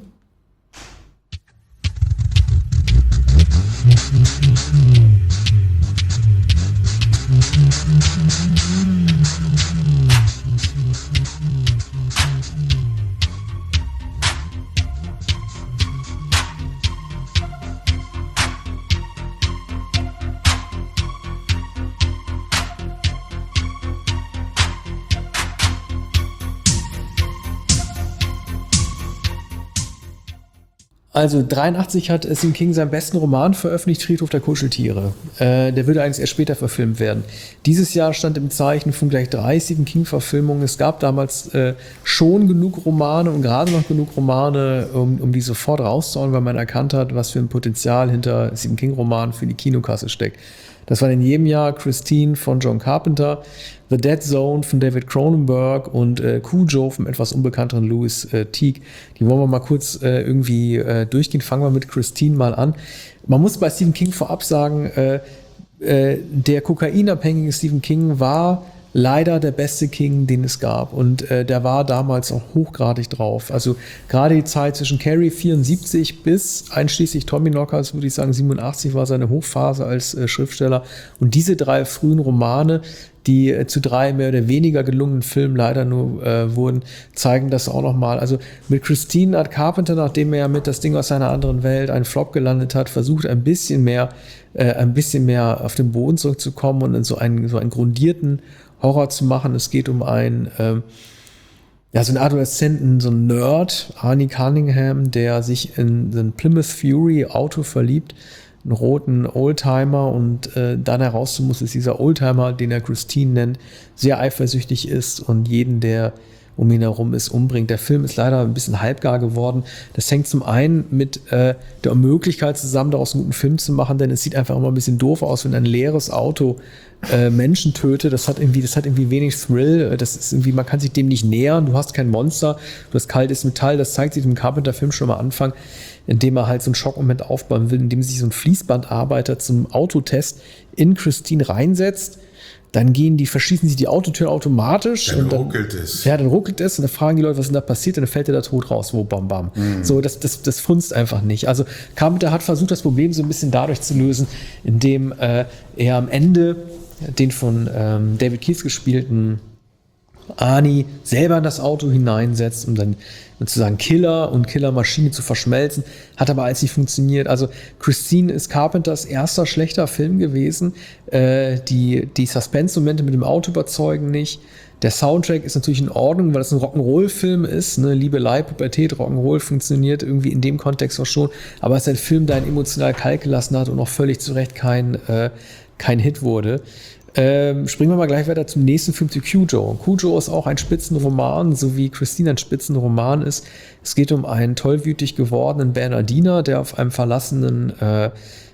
Also dreiundachtzig hat Stephen King seinen besten Roman veröffentlicht, Friedhof der Kuscheltiere. Äh, der würde eigentlich erst später verfilmt werden. Dieses Jahr stand im Zeichen von gleich drei Stephen King-Verfilmungen. Es gab damals äh, schon genug Romane und gerade noch genug Romane, um, um die sofort rauszuhauen, weil man erkannt hat, was für ein Potenzial hinter Stephen King-Romanen für die Kinokasse steckt. Das war in jedem Jahr Christine von John Carpenter, The Dead Zone von David Cronenberg und äh, Cujo vom etwas unbekannteren Louis äh, Teague. Die wollen wir mal kurz äh, irgendwie äh, durchgehen. Fangen wir mit Christine mal an. Man muss bei Stephen King vorab sagen, äh, äh, der kokainabhängige Stephen King war leider der beste King, den es gab. Und äh, der war damals auch hochgradig drauf. Also gerade die Zeit zwischen Carrie vierundsiebzig bis einschließlich Tommyknockers, würde ich sagen, siebenundachtzig war seine Hochphase als äh, Schriftsteller. Und diese drei frühen Romane, die äh, zu drei mehr oder weniger gelungenen Filmen leider nur äh, wurden, zeigen das auch nochmal. Also mit Christine hat Carpenter, nachdem er ja mit Das Ding aus einer anderen Welt einen Flop gelandet hat, versucht ein bisschen mehr, äh, ein bisschen mehr auf den Boden zurückzukommen und in so einen, so einen grundierten Horror zu machen. Es geht um einen, ähm, ja, so einen Adoleszenten, so einen Nerd, Arnie Cunningham, der sich in so ein Plymouth Fury Auto verliebt, einen roten Oldtimer, und äh, dann herauszufinden muss, dass dieser Oldtimer, den er Christine nennt, sehr eifersüchtig ist und jeden, der um ihn herum ist, umbringt. Der Film ist leider ein bisschen halbgar geworden. Das hängt zum einen mit äh, der Unmöglichkeit zusammen, daraus einen guten Film zu machen, denn es sieht einfach immer ein bisschen doof aus, wenn ein leeres Auto äh, Menschen tötet. Das hat irgendwie, das hat irgendwie wenig Thrill. Das ist irgendwie, man kann sich dem nicht nähern. Du hast kein Monster, du hast kaltes Metall. Das zeigt sich im Carpenter-Film schon am Anfang, indem er halt so einen Schockmoment aufbauen will, indem sich so ein Fließbandarbeiter zum Autotest in Christine reinsetzt. Dann gehen die, verschießen sich die Autotür automatisch. Dann und dann ruckelt es. Ja, dann ruckelt es und dann fragen die Leute, was ist denn da passiert? Und dann fällt er da tot raus, wo bam bam. Mhm. So, das, das, das funzt einfach nicht. Also Carpenter hat versucht, das Problem so ein bisschen dadurch zu lösen, indem äh, er am Ende den von ähm, David Keith gespielten Arnie selber in das Auto hineinsetzt, um dann sozusagen Killer und Killermaschine zu verschmelzen, hat aber alles nicht funktioniert. Also Christine ist Carpenters erster schlechter Film gewesen. Äh, die die Suspense-Momente mit dem Auto überzeugen nicht. Der Soundtrack ist natürlich in Ordnung, weil es ein Rock'n'Roll-Film ist. Ne? Liebelei, Pubertät, Rock'n'Roll funktioniert irgendwie in dem Kontext auch schon. Aber es ist ein Film, der einen emotional kalt gelassen hat und auch völlig zu Recht kein, äh, kein Hit wurde. Ähm, springen wir mal gleich weiter zum nächsten Film, zu Cujo. Cujo ist auch ein Spitzenroman, so wie Christine ein Spitzenroman ist. Es geht um einen tollwütig gewordenen Bernardiner, der auf einem verlassenen äh,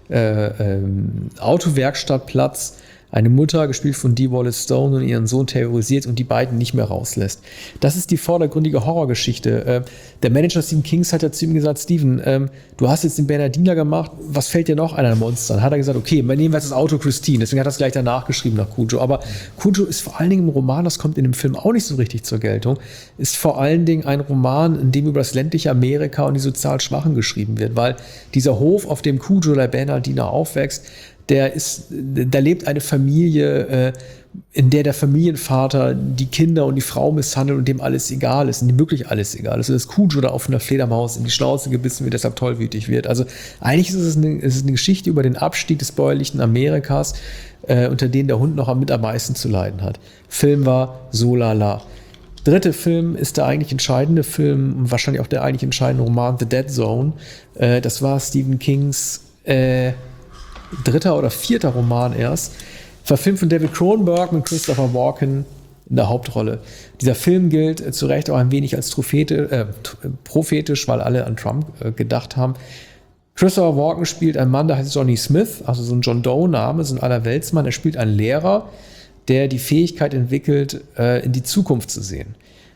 äh, äh, Autowerkstattplatz eine Mutter, gespielt von Dee Wallace Stone, und ihren Sohn terrorisiert und die beiden nicht mehr rauslässt. Das ist die vordergründige Horrorgeschichte. Äh, der Manager Stephen Kings hat ja zu ihm gesagt, Steven, ähm, du hast jetzt den Bernardiner gemacht, was fällt dir noch an an Monstern? Hat er gesagt, okay, nehmen wir jetzt das Auto Christine. Deswegen hat er es gleich danach geschrieben nach Cujo. Aber Cujo ist vor allen Dingen im Roman, das kommt in dem Film auch nicht so richtig zur Geltung, ist vor allen Dingen ein Roman, in dem über das ländliche Amerika und die sozial Schwachen geschrieben wird, weil dieser Hof, auf dem Cujo, der Bernardiner, aufwächst, der ist, da lebt eine Familie, äh, in der der Familienvater die Kinder und die Frau misshandelt und dem alles egal ist, und dem wirklich alles egal ist. Also dass Cujo da auf einer Fledermaus in die Schnauze gebissen wird, deshalb tollwütig wird. Also eigentlich ist es eine, es ist eine Geschichte über den Abstieg des bäuerlichen Amerikas, äh, unter denen der Hund noch mit am meisten zu leiden hat. Film war so lala. Dritte Film ist der eigentlich entscheidende Film und wahrscheinlich auch der eigentlich entscheidende Roman, The Dead Zone. Äh, das war Stephen Kings äh, dritter oder vierter Roman erst, verfilmt von David Cronenberg mit Christopher Walken in der Hauptrolle. Dieser Film gilt äh, zu Recht auch ein wenig als Trophete, äh, prophetisch, weil alle an Trump äh, gedacht haben. Christopher Walken spielt einen Mann, der heißt Johnny Smith, also so ein John Doe-Name, so ein Allerweltsmann. Er spielt einen Lehrer, der die Fähigkeit entwickelt, äh, in die Zukunft zu sehen.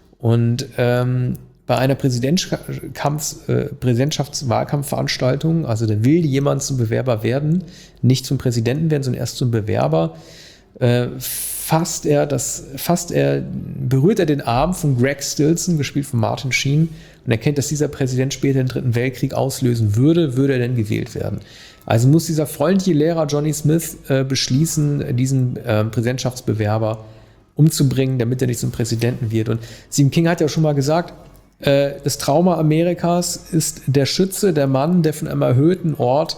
Und ähm, bei einer Präsidentschafts-, äh, Präsidentschaftswahlkampfveranstaltung, also da will jemand zum Bewerber werden, nicht zum Präsidenten werden, sondern erst zum Bewerber, äh, fasst er das, fasst er, berührt er den Arm von Greg Stilson, gespielt von Martin Sheen, und erkennt, dass dieser Präsident später den Dritten Weltkrieg auslösen würde, würde er denn gewählt werden. Also muss dieser freundliche Lehrer Johnny Smith äh, beschließen, diesen äh, Präsidentschaftsbewerber umzubringen, damit er nicht zum Präsidenten wird. Und Stephen King hat ja schon mal gesagt, das Trauma Amerikas ist der Schütze, der Mann, der von einem erhöhten Ort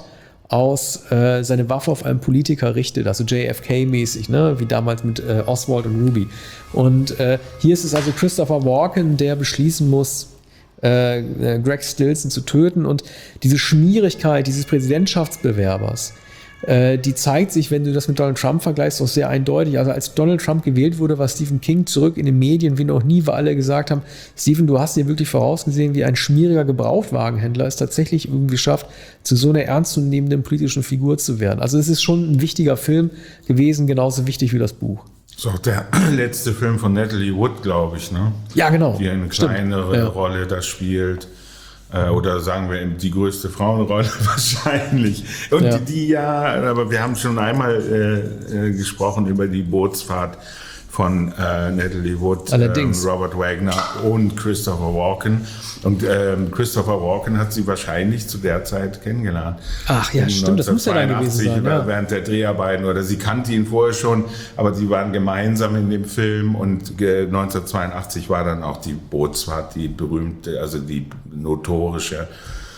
aus äh, seine Waffe auf einen Politiker richtet, also J F K-mäßig, ne? Wie damals mit äh, Oswald und Ruby. Und äh, hier ist es also Christopher Walken, der beschließen muss, äh, Greg Stilson zu töten. Und diese Schmierigkeit dieses Präsidentschaftsbewerbers, äh, die zeigt sich, wenn du das mit Donald Trump vergleichst, auch sehr eindeutig. Also als Donald Trump gewählt wurde, war Stephen King zurück in den Medien wie noch nie, weil alle gesagt haben, Stephen, du hast dir wirklich vorausgesehen, wie ein schmieriger Gebrauchtwagenhändler es tatsächlich irgendwie schafft, zu so einer ernstzunehmenden politischen Figur zu werden. Also es ist schon ein wichtiger Film gewesen, genauso wichtig wie das Buch. Das ist auch der letzte Film von Natalie Wood, glaube ich, ne? Ja, genau. Die eine Stimmt. kleinere Ja. Rolle da spielt. Äh, oder sagen wir die größte Frauenrolle wahrscheinlich. Und Ja. die, die ja, aber wir haben schon einmal äh, äh, gesprochen über die Bootsfahrt von äh, Natalie Wood, Allerdings. ähm, Robert Wagner und Christopher Walken. Und ähm, Christopher Walken hat sie wahrscheinlich zu der Zeit kennengelernt. Ach ja, In stimmt, das muss ja dann gewesen sein, neunzehnhundertzweiundachtzig, ja. während der Dreharbeiten, oder sie kannte ihn vorher schon, aber sie waren gemeinsam in dem Film, und äh, neunzehnhundertzweiundachtzig war dann auch die Bootsfahrt, die berühmte, also die notorische,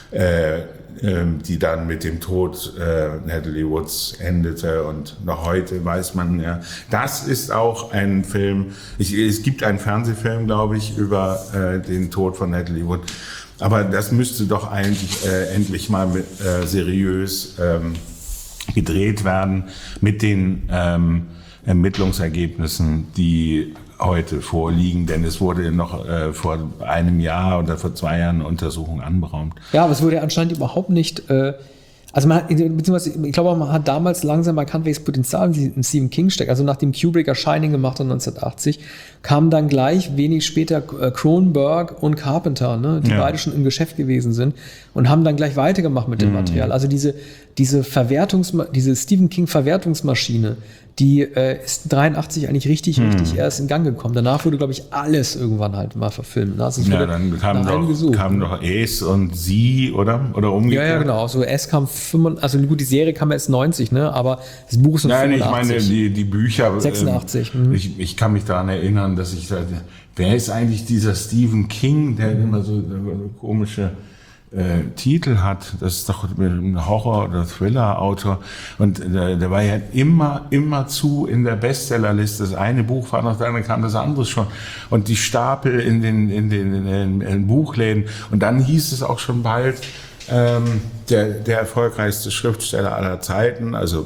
äh, ähm, die dann mit dem Tod äh, Natalie Woods endete, und noch heute weiß man ja, das ist auch ein Film, ich, es gibt einen Fernsehfilm, glaube ich, über äh, den Tod von Natalie Wood, aber das müsste doch eigentlich äh, endlich mal mit, äh, seriös ähm, gedreht werden mit den ähm, Ermittlungsergebnissen, die heute vorliegen, denn es wurde noch äh, vor einem Jahr oder vor zwei Jahren eine Untersuchung anberaumt. Ja, aber es wurde ja anscheinend überhaupt nicht, äh, also man hat, beziehungsweise ich glaube, man hat damals langsam erkannt, welches Potenzial in Stephen King steckt. Also nachdem Kubrick A Shining gemacht hat neunzehnhundertachtzig, kamen dann gleich wenig später äh, Cronenberg und Carpenter, ne, die Ja. beide schon im Geschäft gewesen sind und haben dann gleich weitergemacht mit dem Material. Also diese, diese Verwertungs, diese Stephen King Verwertungsmaschine, die äh, ist dreiundachtzig eigentlich richtig, richtig erst in Gang gekommen. Danach wurde, glaube ich, alles irgendwann halt mal verfilmt. Ne? Also es Ja, wurde dann kamen nach einem doch, gesucht, kamen ne? doch Ace und Sie, oder? Oder Ja, umgekehrt? ja, genau. So S kam fünfundneunzig, also gut, die Serie kam erst neunzig, ne? Aber das Buch ist von Nein, ich fünfundachtzig. meine, die, die Bücher. sechsundachtzig, Ähm, mhm. ich, ich kann mich daran erinnern, dass ich da, wer ist eigentlich dieser Stephen King, der immer so, so komische äh, Titel hat? Das ist doch ein Horror- oder Thriller-Autor. Und der, der war ja immer, immer zu in der Bestsellerliste. Das eine Buch war noch, dann kam das andere schon. Und die Stapel in den, in den, in den, in den Buchläden. Und dann hieß es auch schon bald, ähm, der, der erfolgreichste Schriftsteller aller Zeiten, also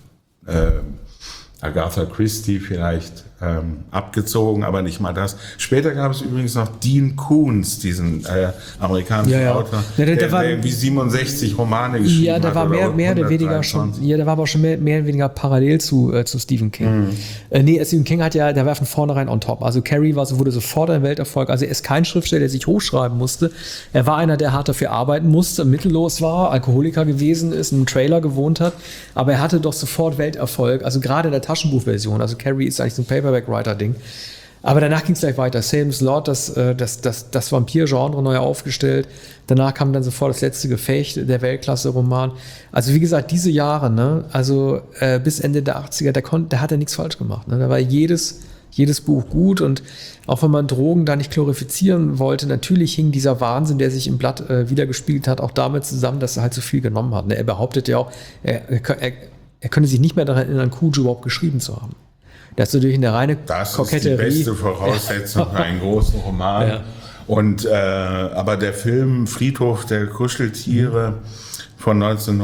äh, Agatha Christie vielleicht ähm, abgezogen, aber nicht mal das. Später gab es übrigens noch Dean Koontz, diesen äh, amerikanischen Ja, ja. Autor, Ja, der- der, der war- der irgendwie siebenundsechzig Romane geschrieben Ja, der hat. war mehr, oder mehr oder weniger schon, hundertdreiundzwanzig. ja, der war aber schon mehr, mehr oder weniger parallel zu, äh, zu Stephen King. Mhm. Äh, nee, Stephen King hat ja, der war von vornherein on top. Also Carrie war so, wurde sofort ein Welterfolg. Also er ist kein Schriftsteller, der sich hochschreiben musste. Er war einer, der hart dafür arbeiten musste, mittellos war, Alkoholiker gewesen ist, in einem Trailer gewohnt hat. Aber er hatte doch sofort Welterfolg. Also gerade in der Taschenbuchversion. Also Carrie ist eigentlich so ein Paperback-Writer-Ding. Aber danach ging es gleich weiter. Salem's Lot, das, äh, das, das, das Vampir-Genre neu aufgestellt. Danach kam dann sofort das letzte Gefecht, der Weltklasse-Roman. Also wie gesagt, diese Jahre, ne, also äh, bis Ende der achtziger, der, kon- der hat ja nichts falsch gemacht. Ne? Da war jedes, jedes Buch gut, und auch wenn man Drogen da nicht glorifizieren wollte, natürlich hing dieser Wahnsinn, der sich im Blatt äh, wiedergespiegelt hat, auch damit zusammen, dass er halt so viel genommen hat. Ne? Er behauptet ja auch, er, er, er könne sich nicht mehr daran erinnern, Cujo überhaupt geschrieben zu haben. Das ist natürlich eine reine Das Koketterie. ist die beste Voraussetzung für einen großen Roman. Ja. Und, äh, aber der Film Friedhof der Kuscheltiere von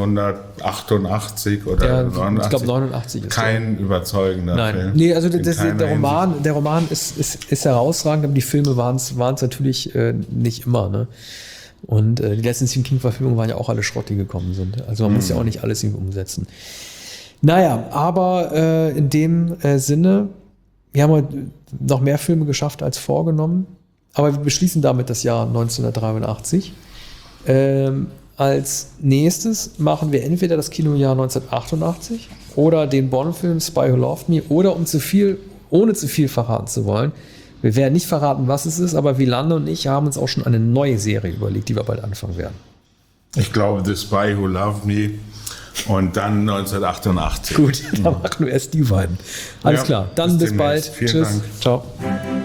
neunzehnhundertachtundachtzig oder Ja, neunundachtzig, ich glaube neunundachtzig ist kein überzeugender Nein, Film. nee, also In das, keiner der Hinsicht. Roman, der Roman ist, ist, ist herausragend, aber die Filme waren es natürlich äh, nicht immer. Ne? Und äh, die letzten Stephen King-Verfilmungen waren ja auch alle Schrott, die gekommen sind. Also man muss ja auch nicht alles irgendwie umsetzen. Naja, aber äh, in dem äh, Sinne, wir haben heute noch mehr Filme geschafft als vorgenommen, aber wir beschließen damit das Jahr neunzehnhundertdreiundachtzig. Ähm, als nächstes machen wir entweder das Kinojahr neunzehnhundertachtundachtzig oder den Bond-Film Spy Who Loved Me, oder um zu viel, ohne zu viel verraten zu wollen. Wir werden nicht verraten, was es ist, aber Wielande und ich haben uns auch schon eine neue Serie überlegt, die wir bald anfangen werden. Ich glaube, The Spy Who Loved Me und dann neunzehnhundertachtundachtzig. Gut, dann machen wir erst die beiden. Alles Ja, klar, dann bis bis bald. demnächst. Vielen Tschüss. Dank. Ciao.